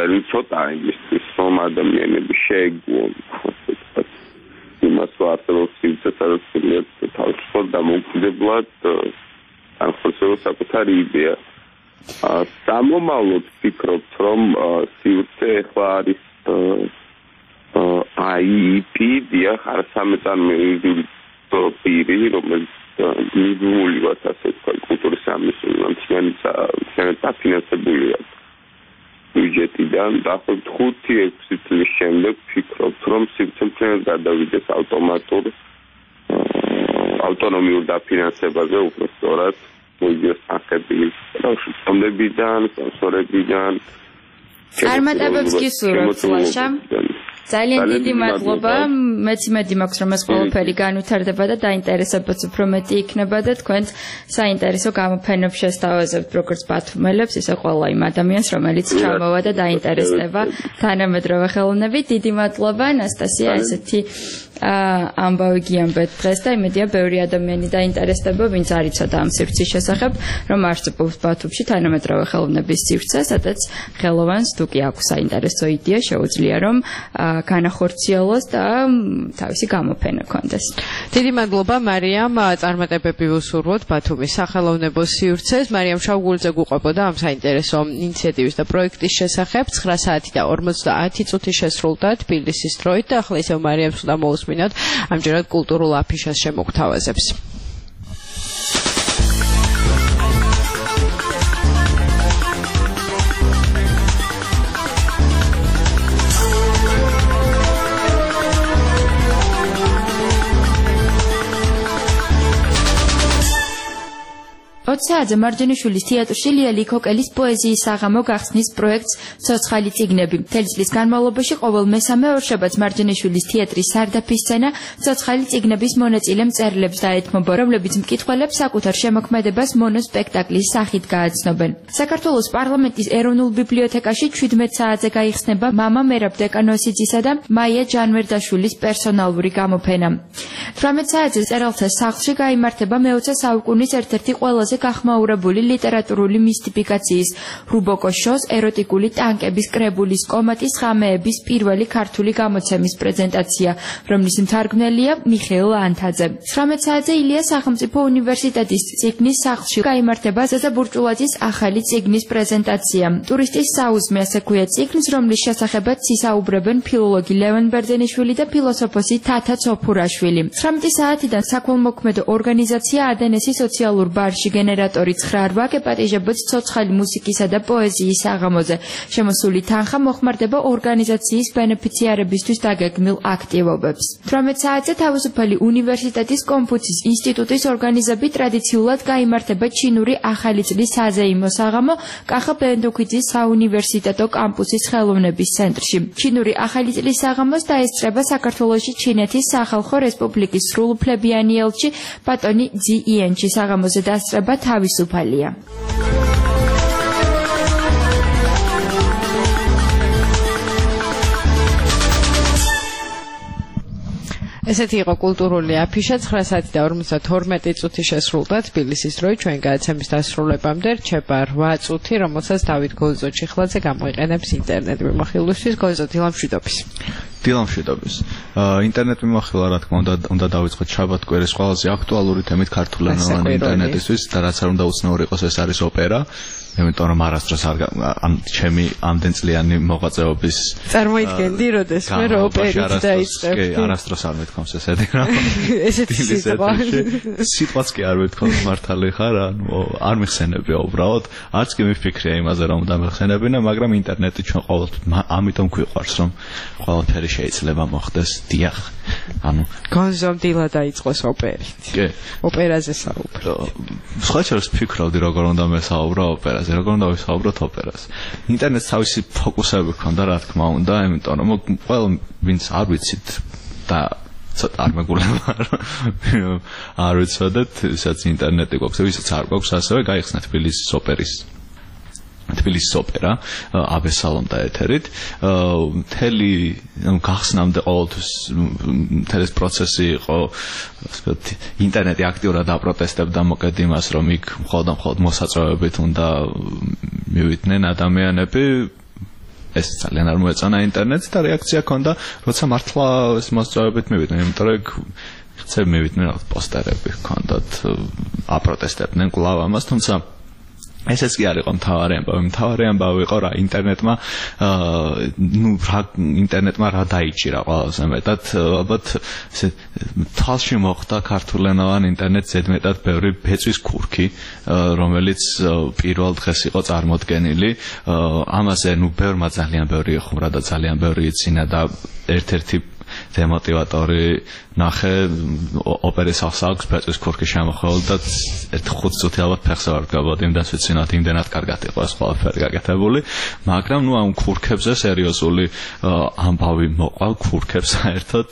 Speaker 1: ყველი ცოტა იმისთვის რომ ადამიანები შეეგუონ იმას ვარსებობს სიცოცხლეს სულიად თავისუფლად დამოუკიდებლად განხორციელო საკუთარი იდეა. სამომავლოდ ვფიქრობთ რომ სივრცე ახლა არის აი ი პი დიახ არასამეწარმეობრივი პირი რომელიც მიღებული ვართ ასე ვთქვათ კულტურის სამინისტროსთან დაფინანსებულია ბიუჯეტიდან დაახლოებით ხუთი ექვსი წლის შემდეგ ვფიქრობთ რომ სივრცე მთლიანად გადავიდეს ავტომატურ ავტონომიურ დაფინანსებაზე უბრალოდ მოიგოს ახები ფონდებიდან, სპონსორებიდან
Speaker 3: წარმატებებს გისურვებთ ლაშა ძალიან დიდი მადლობა მეც იმედი მაქვს რომ ეს ყველაფერი განვითარდება და დაინტერესებაც უფრო მეტი იქნება და თქვენ საინტერესო გამოფენებს შესთავაზებთ როგორც ბათუმელებს ისე ყველა იმ ადამიანს რომელიც ჩამოვა და დაინტერესდება თანამედროვე ხელოვნებით დიდი მადლობა ანასტასია ესეთი ამბავი გიამბეთ დღეს და იმედია ბევრი ადამიანი დაინტერესდება ვინც არ იცოდა ამ სივრცის შესახებ რომ არსებობს ბათუმში თანამედროვე ხელოვნების სივრცე სადაც ხელოვანს თუ კი აქვს საინტერესო იდეა შეუძლია რომ განახორციელოს და თავისი გამოფენა კონდეს.
Speaker 2: დიდი მადლობა მარიამ წარმატებები ვუსურვოთ ბათუმის სახელოვნებო სივრცეს. მარიამ შავგულძე გუყვებოდა ამ საინტერესო ინიციატივის და პროექტის შესახებ ცხრა საათი და ორმოცდაათი წუთი შესრულდა თბილისის დროით და ახლა ისევ მარიამს უნდა მოусმინოთ ამჯერად კულტურულ აფიშას შემოგთავაზებს.
Speaker 3: ოცააძე მარჯანიშვილის თეატრში ლიალი ქოკელის პოეზიის საღამო გახსნის პროექტს ცოცხალი წიგნები. მთელი წლის განმავლობაში ყოველ მესამე ორშაბათს მარჯანიშვილის თეატრის სარდაფის სცენა ცოცხალი წიგნების მონაწილე მწერლებს დაეთმობა, რომლებიც მკითხველებს საკუთარ შემოქმედებას მონოსპექტაკლის სახით გააცნობენ. საქართველოს პარლამენტის ეროვნულ ბიბლიოთეკაში ჩვიდმეტ საათზე გაიხსნება მამა მერაბ დეკანოსიძისა და მაია ჯანვერდაშვილის პერსონალური გამოფენა. თვრამეტ საათზე მწერალთა სახლში გაიმართება მეოცე საუკუნის ერთ-ერთი ყველაზე გახმაურებული ლიტერატურული მისტიფიკაციის რუბოკოს შოს ეროტიკული ტანკების კრებულის კომატის ღამეების პირველი ქართული გამოცემის პრეზენტაცია, რომლის მთარგმნელია მიხეილ ანთაძე. ცხრამეტ საათზე ილიას სახელმწიფო უნივერსიტეტის წიგნის სახლში გაიმართება ზაზა ბურჭულაძის ახალი წიგნის პრეზენტაცია. ტურისტის საუზმე ასე ქვია წიგნს, რომლის შესახებაც ისაუბრებენ ფილოლოგი ლევან ბერძენიშვილი და ფილოსოფოსი თათა ცოფურაშვილი. ცხრამეტი საათიდან საქველმოქმედო ორგანიზაცია ადენესი სოციალურ ბარში გენერატორი ცხრა რვა გეპატიჟებოც ცოცხალი მუსიკისა და პოეზიის საღამოზე. შემოსული თანხა მოხმარდება ორგანიზაციის ბენეფიციარებისთვის დაგეგმილ აქტივობებს. თვრამეტ საათზე თავისუფალი უნივერსიტეტის კონფუცის ინსტიტუტის ორგანიზებით ტრადიციულად გაიმართება ჩინური ახალი წლის საზეიმო საღამო კახა ბენდუქიძის საუნივერსიტეტო კამპუსის ხელოვნების ცენტრში. ჩინური ახალი წლის საღამოს დაესწრება საქართველოში ჩინეთის სახალხო რესპუბლიკის სრულუფლებიანი ელჩი ბატონი ძი იენჩი. საღამოზე დასწრება თავისუფალია.
Speaker 2: ესეთი იყო კულტურული აფიშა ცხრა საათი და ორმოცდათორმეტი წუთი შესრულდა თბილისის დროით ჩვენ გადაცემის დასრულებამდე რჩება რვა წუთი რომელსაც დავით გოზო ჩიხლაძე გამოიყენებს ინტერნეტ მიმოხილვისთვის. გოზო დილამშვიდობის.
Speaker 18: დილამშვიდობის. ინტერნეტ მიმოხილვა რა თქმა უნდა უნდა დავიწყოთ შაბათ კვირის ყველაზე აქტუალური თემით ქართულენოვანი ინტერნეტისთვის და რაც არ უნდა უცნაური იყოს ეს არის ოპერა. იმიტომ რომ არასდროს არ ამ ჩემი ამდენწლიანი მოღვაწეობის
Speaker 2: წარმოიდგენდი როდეს მე რო ოპერით დაიწყებდი.
Speaker 18: კი, არასდროს არ მეთქვამს ესეთი რა.
Speaker 2: ესეთი სიტყვა.
Speaker 18: სიტყვაც კი არ მეთქვამს მართალი ხარ, ანუ არ მიხსენებია უბრალოდ. არც კი მიფიქრია იმაზე რომ დამეხსენებინა, მაგრამ ინტერნეტი ჩვენ ყოველთვის ამიტომ გვიყვარს რომ ყველაფერი შეიძლება მოხდეს. დიახ. ანუ
Speaker 2: გონზომ დილა დაიწყოს ოპერით.
Speaker 18: კი.
Speaker 2: ოპერაზე საუბრო.
Speaker 18: სხვა შორის ფიქრობდი როგორ უნდა მესაუბრო ოპერაზე. როგორ უნდა ვისაუბროთ ოპერას. ინტერნეტს თავისი ფოკუსები ჰქონდა რა თქმა უნდა, იმიტომ რომ ყველა ვინც არ ვიცით და ცოტა არ მეგულება არ ვიცოდეთ, ვისაც ინტერნეტი გვაქვს, ვისაც არ გვაქვს, ასევე გაიხსნა თბილისის ოპერის თბილისის ოპერა აბესალომ და ეთერით. მთელი გახსნამდე ყოველთვის მთელი პროცესი იყო, ასე ვთქვათ, ინტერნეტი აქტიურად აპროტესტებდა მოკედ იმას, რომ იქ მხოლოდ მხოლოდ მოსაწვევებით უნდა მივიდნენ ადამიანები. ეს ძალიან არ მოეწონა ინტერნეტს და რეაქცია ჰქონდა, როცა მართლა ეს მოსწავლებებით მივიდნენ, იმიტომ რომ ხცები მივიდნენ რაღაც პოსტერები ჰქონდათ, აპროტესტებდნენ კვლავ ამას, თუმცა ესეც კი არ იყო მთავარი ამბავი. მთავარი ამბავი იყო რა ინტერნეტმა ნუ რა ინტერნეტმა რა დაიჭირა ყველაზე მეტად ალბათ ესე თვალში მოხდა ქართულენოვან ინტერნეტს ზედმეტად ბევრი ბეწვის ქურქი, რომელიც პირველ დღეს იყო წარმოდგენილი. ამაზე ნუ ბევრმა ძალიან ბევრი ეხმურა და ძალიან ბევრი იცინა და ერთ-ერთი დემოტივატორი ნახე ოპერის ახსაქვს ბეწვის ქურქი შემოხეულ და ერთ ხუთ წუთი ალბათ ფეხზე ვარ გავადი, იმდენს ვიცინოთ, იმდენად კარგად იყო ეს ყველაფერი გაკეთებული, მაგრამ ნუ ამ ქურქებზე სერიოზული ამბავი მოყვა ქურქებს საერთოდ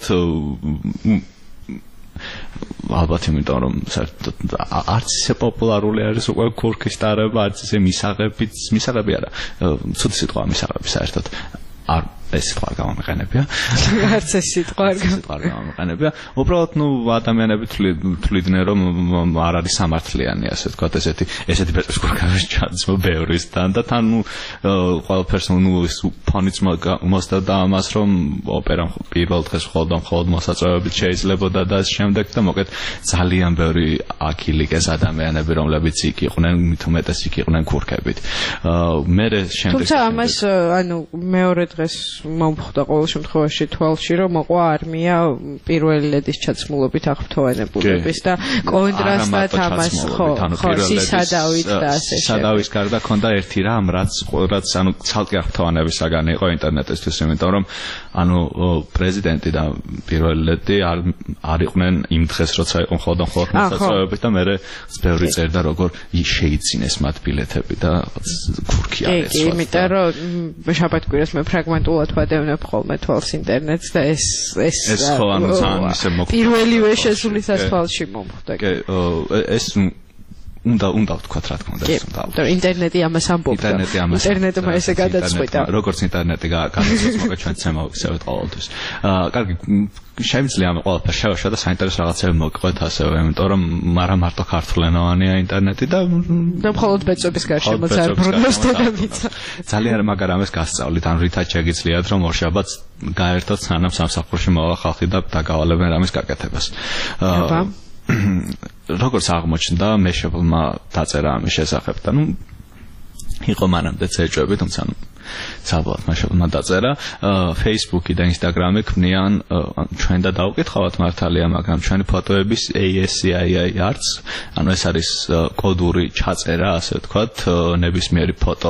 Speaker 18: ალბათ იმიტომ რომ საერთოდ არც ისე პოპულარული არის უკვე ქურქის ტარება, არც ისე მისაღებიც, მისაღები არა, ცუდი სიტყვა მისაღები საერთოდ არ ეს სიტყვა გამომიყენებია.
Speaker 14: არც ეს სიტყვა
Speaker 18: გამომიყენებია. უბრალოდ ნუ ადამიანები თვლიდნენ რომ არ არის სამართლიანი, ასე ვთქვათ, ესეთი ესეთი ბეწვის ქურქების ჩაძმა ბევრისთან და თან ნუ ყველაფერს ნუ ის ფონიც მოსდევდა ამას რომ ოპერამ პირველ დღეს მხოლოდ მხოლოდ მოსაწვევებით შეიძლებოდა და ამ შემდეგ და მოკეთ ძალიან ბევრი აქილიკეს ადამიანები რომლებიც იქ იყვნენ, მით უმეტეს იქ იყვნენ ქურქებით. მე შემდეგ
Speaker 14: თუმცა ამას ანუ მეორე დღეს მომხდა ყოველ შემთხვევაში თვალში რომ მოყვა არმია პირველი ლედის ჩაცმულობით აღფრთოვანებულების და კონტრასტად ამას ხო ხო სისადავით და ასე შემდეგ.
Speaker 18: სისადავის გარდა ქონდა ერთი რამ რაც რაც ანუ ცალკე აღფრთოვანების საგანი იყო ინტერნეტისთვის, იმიტომ რომ ანუ პრეზიდენტი და პირველი ლედი არ არ იყვნენ იმ დღეს როცა იყო მხოლოდ მხოლოდ მოსაწვევებით და მე ბევრი წერდა როგორ შეიცინეს მათ ბილეთები და ქურქი არის.
Speaker 14: კი, იმიტომ რომ შაბათ-კვირას მე ფრაგმენტულად ვადევნებ ხოლმე თვალს ინტერნეტს და ეს ეს
Speaker 18: ეს ხო ანუ ძალიან ისე მოხდა.
Speaker 14: პირველივე შესulis თვალში მომხდა.
Speaker 18: კი, ეს უნდა უნდა ვთქვათ რა თქმა უნდა ეს უნდა.
Speaker 14: და ინტერნეტი ამას ამბობდა.
Speaker 18: ინტერნეტი ამას.
Speaker 14: ინტერნეტმა ესე გადაწყვიტა.
Speaker 18: როგორც ინტერნეტი გადაწყვიტა, მოგეთ ჩვენ ცემავსავთ ყოველთვის. აა, კარგი, შეიძლება ამ ყველაფერს შევაშვა და საინტერესო რაღაცები მოგყვეთ ასევე, იმიტომ რომ არა მარტო ქართულენოვანია ინტერნეტი და
Speaker 14: და მხოლოდ ბეწვების გარშემო ზარბრუნოს დედამიწა.
Speaker 18: ძალიან მაგარ ამას გასწავლით, ან რითაც შეგიძლიათ რომ ორშაბათს გაერთოთ სანამ სამსახურში მოვა ხალხი და დაგავალებენ რამის გაკეთებას. აა როგორც აღმოჩნდა, მეშობლმა დაწერა ამის შესახებ და ნუ იყო მანამდე ეჭვები, თუმცა ნუ საბოლოოდ მეშობლმა დაწერა, Facebook-ი და Instagram-ი ქმნიან ჩვენ და დავკითხავთ მართალია, მაგრამ ჩვენი ფოტოების A S C I I არც, ანუ ეს არის კოდური ჩაწერა, ასე ვთქვათ, ნებისმიერი ფოტო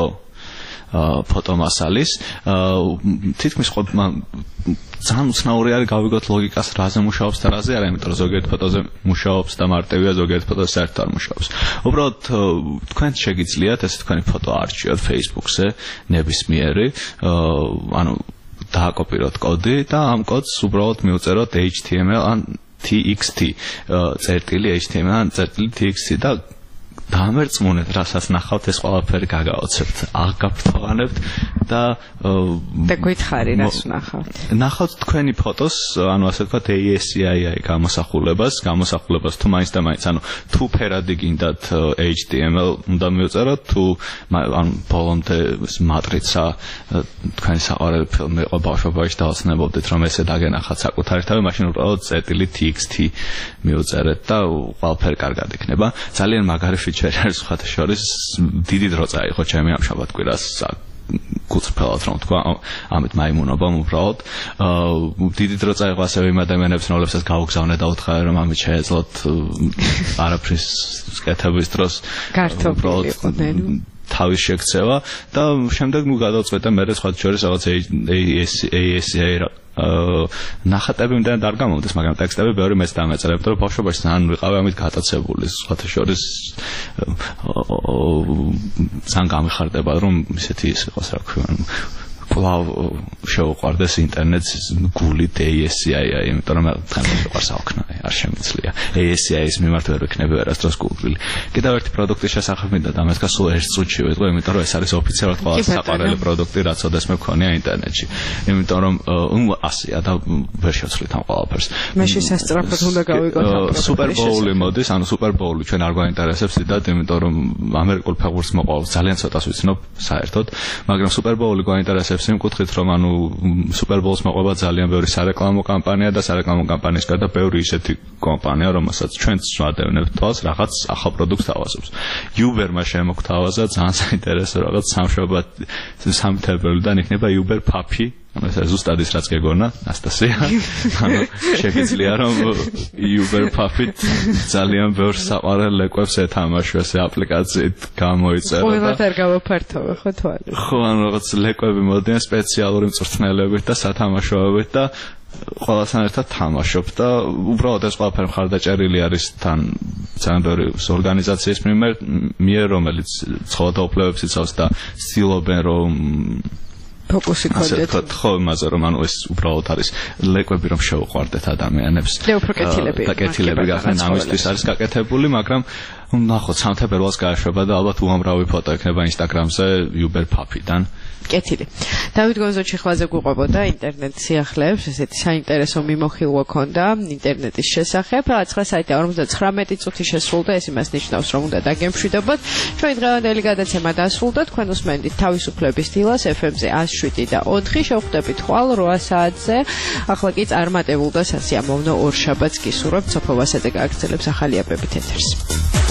Speaker 18: ფოტომასალის თითქმის ძალიან უცნაური არის გავიგოთ ლოგიკას რაზე მუშაობს და რაზე არა, იმიტომ რომ ზოგიერთ ფოტოზე მუშაობს და მარტივია, ზოგიერთ ფოტოზე საერთოდ არ მუშაობს. უბრალოდ თქვენ შეგიძლიათ ესე თქვენი ფოტო არჩიოთ Facebook-ზე ნებისმიერი, ანუ დააკოპიროთ კოდი და ამ კოდს უბრალოდ მივწეროთ H T M L ან T X T წერტილი H T M L ან წერტილი T X T და დამერწმუნეთ, რასაც ნახავთ, ეს ყველაფერი გაგაოცებთ, აღგაფრთოვანებთ და
Speaker 14: და გითხარი რას ნახავთ.
Speaker 18: ნახავთ თქვენი ფოტოს, ანუ ასე ვთქვათ A S C I I გამოსახულებას, გამოსახულებას თუ მაინც და მაინც, ანუ თუ ფერადი გინდათ H T M L უნდა მივწეროთ, თუ ანუ ბოლომდე მატრიცა თქვენი საყვარელი ფილმი იყო ბავშვობაში და ოცნებობდით რომ ესე დაგენახათ საკუთარი თავი, მაშინ უბრალოდ წერტილი T X T მივწერეთ და ყველაფერი კარგად იქნება. ძალიან მაგარი ფიჩერი არის სხვათა შორის, დიდი დრო წაიღო ჩემი ამ შაბათ-კვირას გულწრფელად რომ თქვა, ამით მაიმუნობამ უბრალოდ. დიდი დრო წაიღო ასევე იმ ადამიანებს, რომლებსაც გაუგზავნე და უთხრა რომ ამით შეეძლოთ არაფრის კეთების დროს
Speaker 14: გართობილი იყვნენ.
Speaker 18: თავის შეგწევა და შემდეგ ნუ გადავწყვეტე მე სხვათა შორის რაღაც A S C I ნახატები უნდა არ გამოვიდეს, მაგრამ ტექსტები ბევრი მეც დამეწერებდა, რომ ბავშვობაში ძალიან ვიყავი ამით გატაცებული, სხვათა შორის ძალიან გამიხარდება, რომ ისეთი ის იყოს, რა ქვია, კვლავ შეუყვარდეს ინტერნეტს გულით A S C I I, იმიტომ რომ თან მიყვარს აოქნა. არ შემიძლია. ეს ის მიმართ ვერ ვიქნები ვერასდროს გულგრილი. კიდევ ერთი პროდუქტის შესახებ მინდა დამესკა სულ ერთ წუთში ვიტყვი, იმიტომ რომ ეს არის ოფიციალურად ყველაზე საყვარელი პროდუქტი, რაც ოდესმე მქონია ინტერნეტში. იმიტომ რომ ასია და ვერ შევცვლით ამ ყველაფერს.
Speaker 14: მე შესასწრაფოდ უნდა გავიგოთ ამ
Speaker 18: სუპერ ბოული მოდის, ანუ სუპერ ბოული ჩვენ არ გვაინტერესებს დიდად, იმიტომ რომ ამერიკულ ფეხბურთს მოყავს ძალიან ცოტას ვიცნობ საერთოდ, მაგრამ სუპერ ბოული გვაინტერესებს იმ კუთხით, რომ ანუ სუპერ ბოულს მოყვება ძალიან ბევრი სარეკლამო კამპანია და სარეკლამო კამპანიის გარდა ბევრი ისეთი კომპანია, რომელსაც ჩვენც ვადევნებთ თვალს რაღაც ახალ პროდუქტს თავაზობს. Uber-მა შემოგთავაზა ძალიან საინტერესო რაღაც სამშობლო სამი თებერვლიდან იქნება Uber Puppy. ანუ ეს ზუსტად ის რაც გეგონა, ნასტასია. ანუ შეგიძლია რომ Uber Puppy-თ ძალიან ბევრ საყვარელ ლეკვებს ეთამაშო ეს აპლიკაციით გამოიწერა.
Speaker 14: ყოველად არ გავაფართოვე ხო თვალი.
Speaker 18: ხო, ანუ რაღაც ლეკვები მოდიან სპეციალური მწვრთნელებით და სათამაშოებით და ყველასთან ერთად თამაშობ და უბრალოდ ეს ყველაფერი მხარდაჭერილი არის თან ძალიან ბევრი ორგანიზაციის მიერ, რომელიც ცხოველთა უფლებებს იცავს და ცდილობენ რომ
Speaker 14: ფოკუსი ქონდეთ.
Speaker 18: ხო, იმაზე რომ ანუ ეს უბრალოდ არის ლეკვები რომ შეუყვარდეთ ადამიანებს.
Speaker 14: და უფრო კეთილები.
Speaker 18: და კეთილები გახდნენ ამისთვის არის გაკეთებული, მაგრამ ნახოთ სამ თებერვალს გააშვება და ალბათ უამრავი ფოტო ექნება Instagram-ზე Uber Puppy-დან.
Speaker 14: კეთილი. დავით გონზოჩი ხვაზე გვიყვებოდა ინტერნეტ სიახლეებს, ესეთი საინტერესო მიმოხილვა ქონდა ინტერნეტის შესახებ. ცხრა საათი ორმოცდათხრამეტი წუთი შესრულდა, ეს იმას ნიშნავს, რომ უნდა დაგემშვიდობოთ. ჩვენი დღევანდელი გადაცემა დასრულდა. თქვენ უსმენდით თავისუფლების დილას ეფ ემ-ზე ათს შვიდი და ოთხი, შევხვდებით ხვალ რვა საათზე. ახლა კი წარმატებულ და სასიამოვნო ორ შაბათს გისურვებთ. სოფო ვასაძე გააგრძელებს ახალი აპებით ეთერს.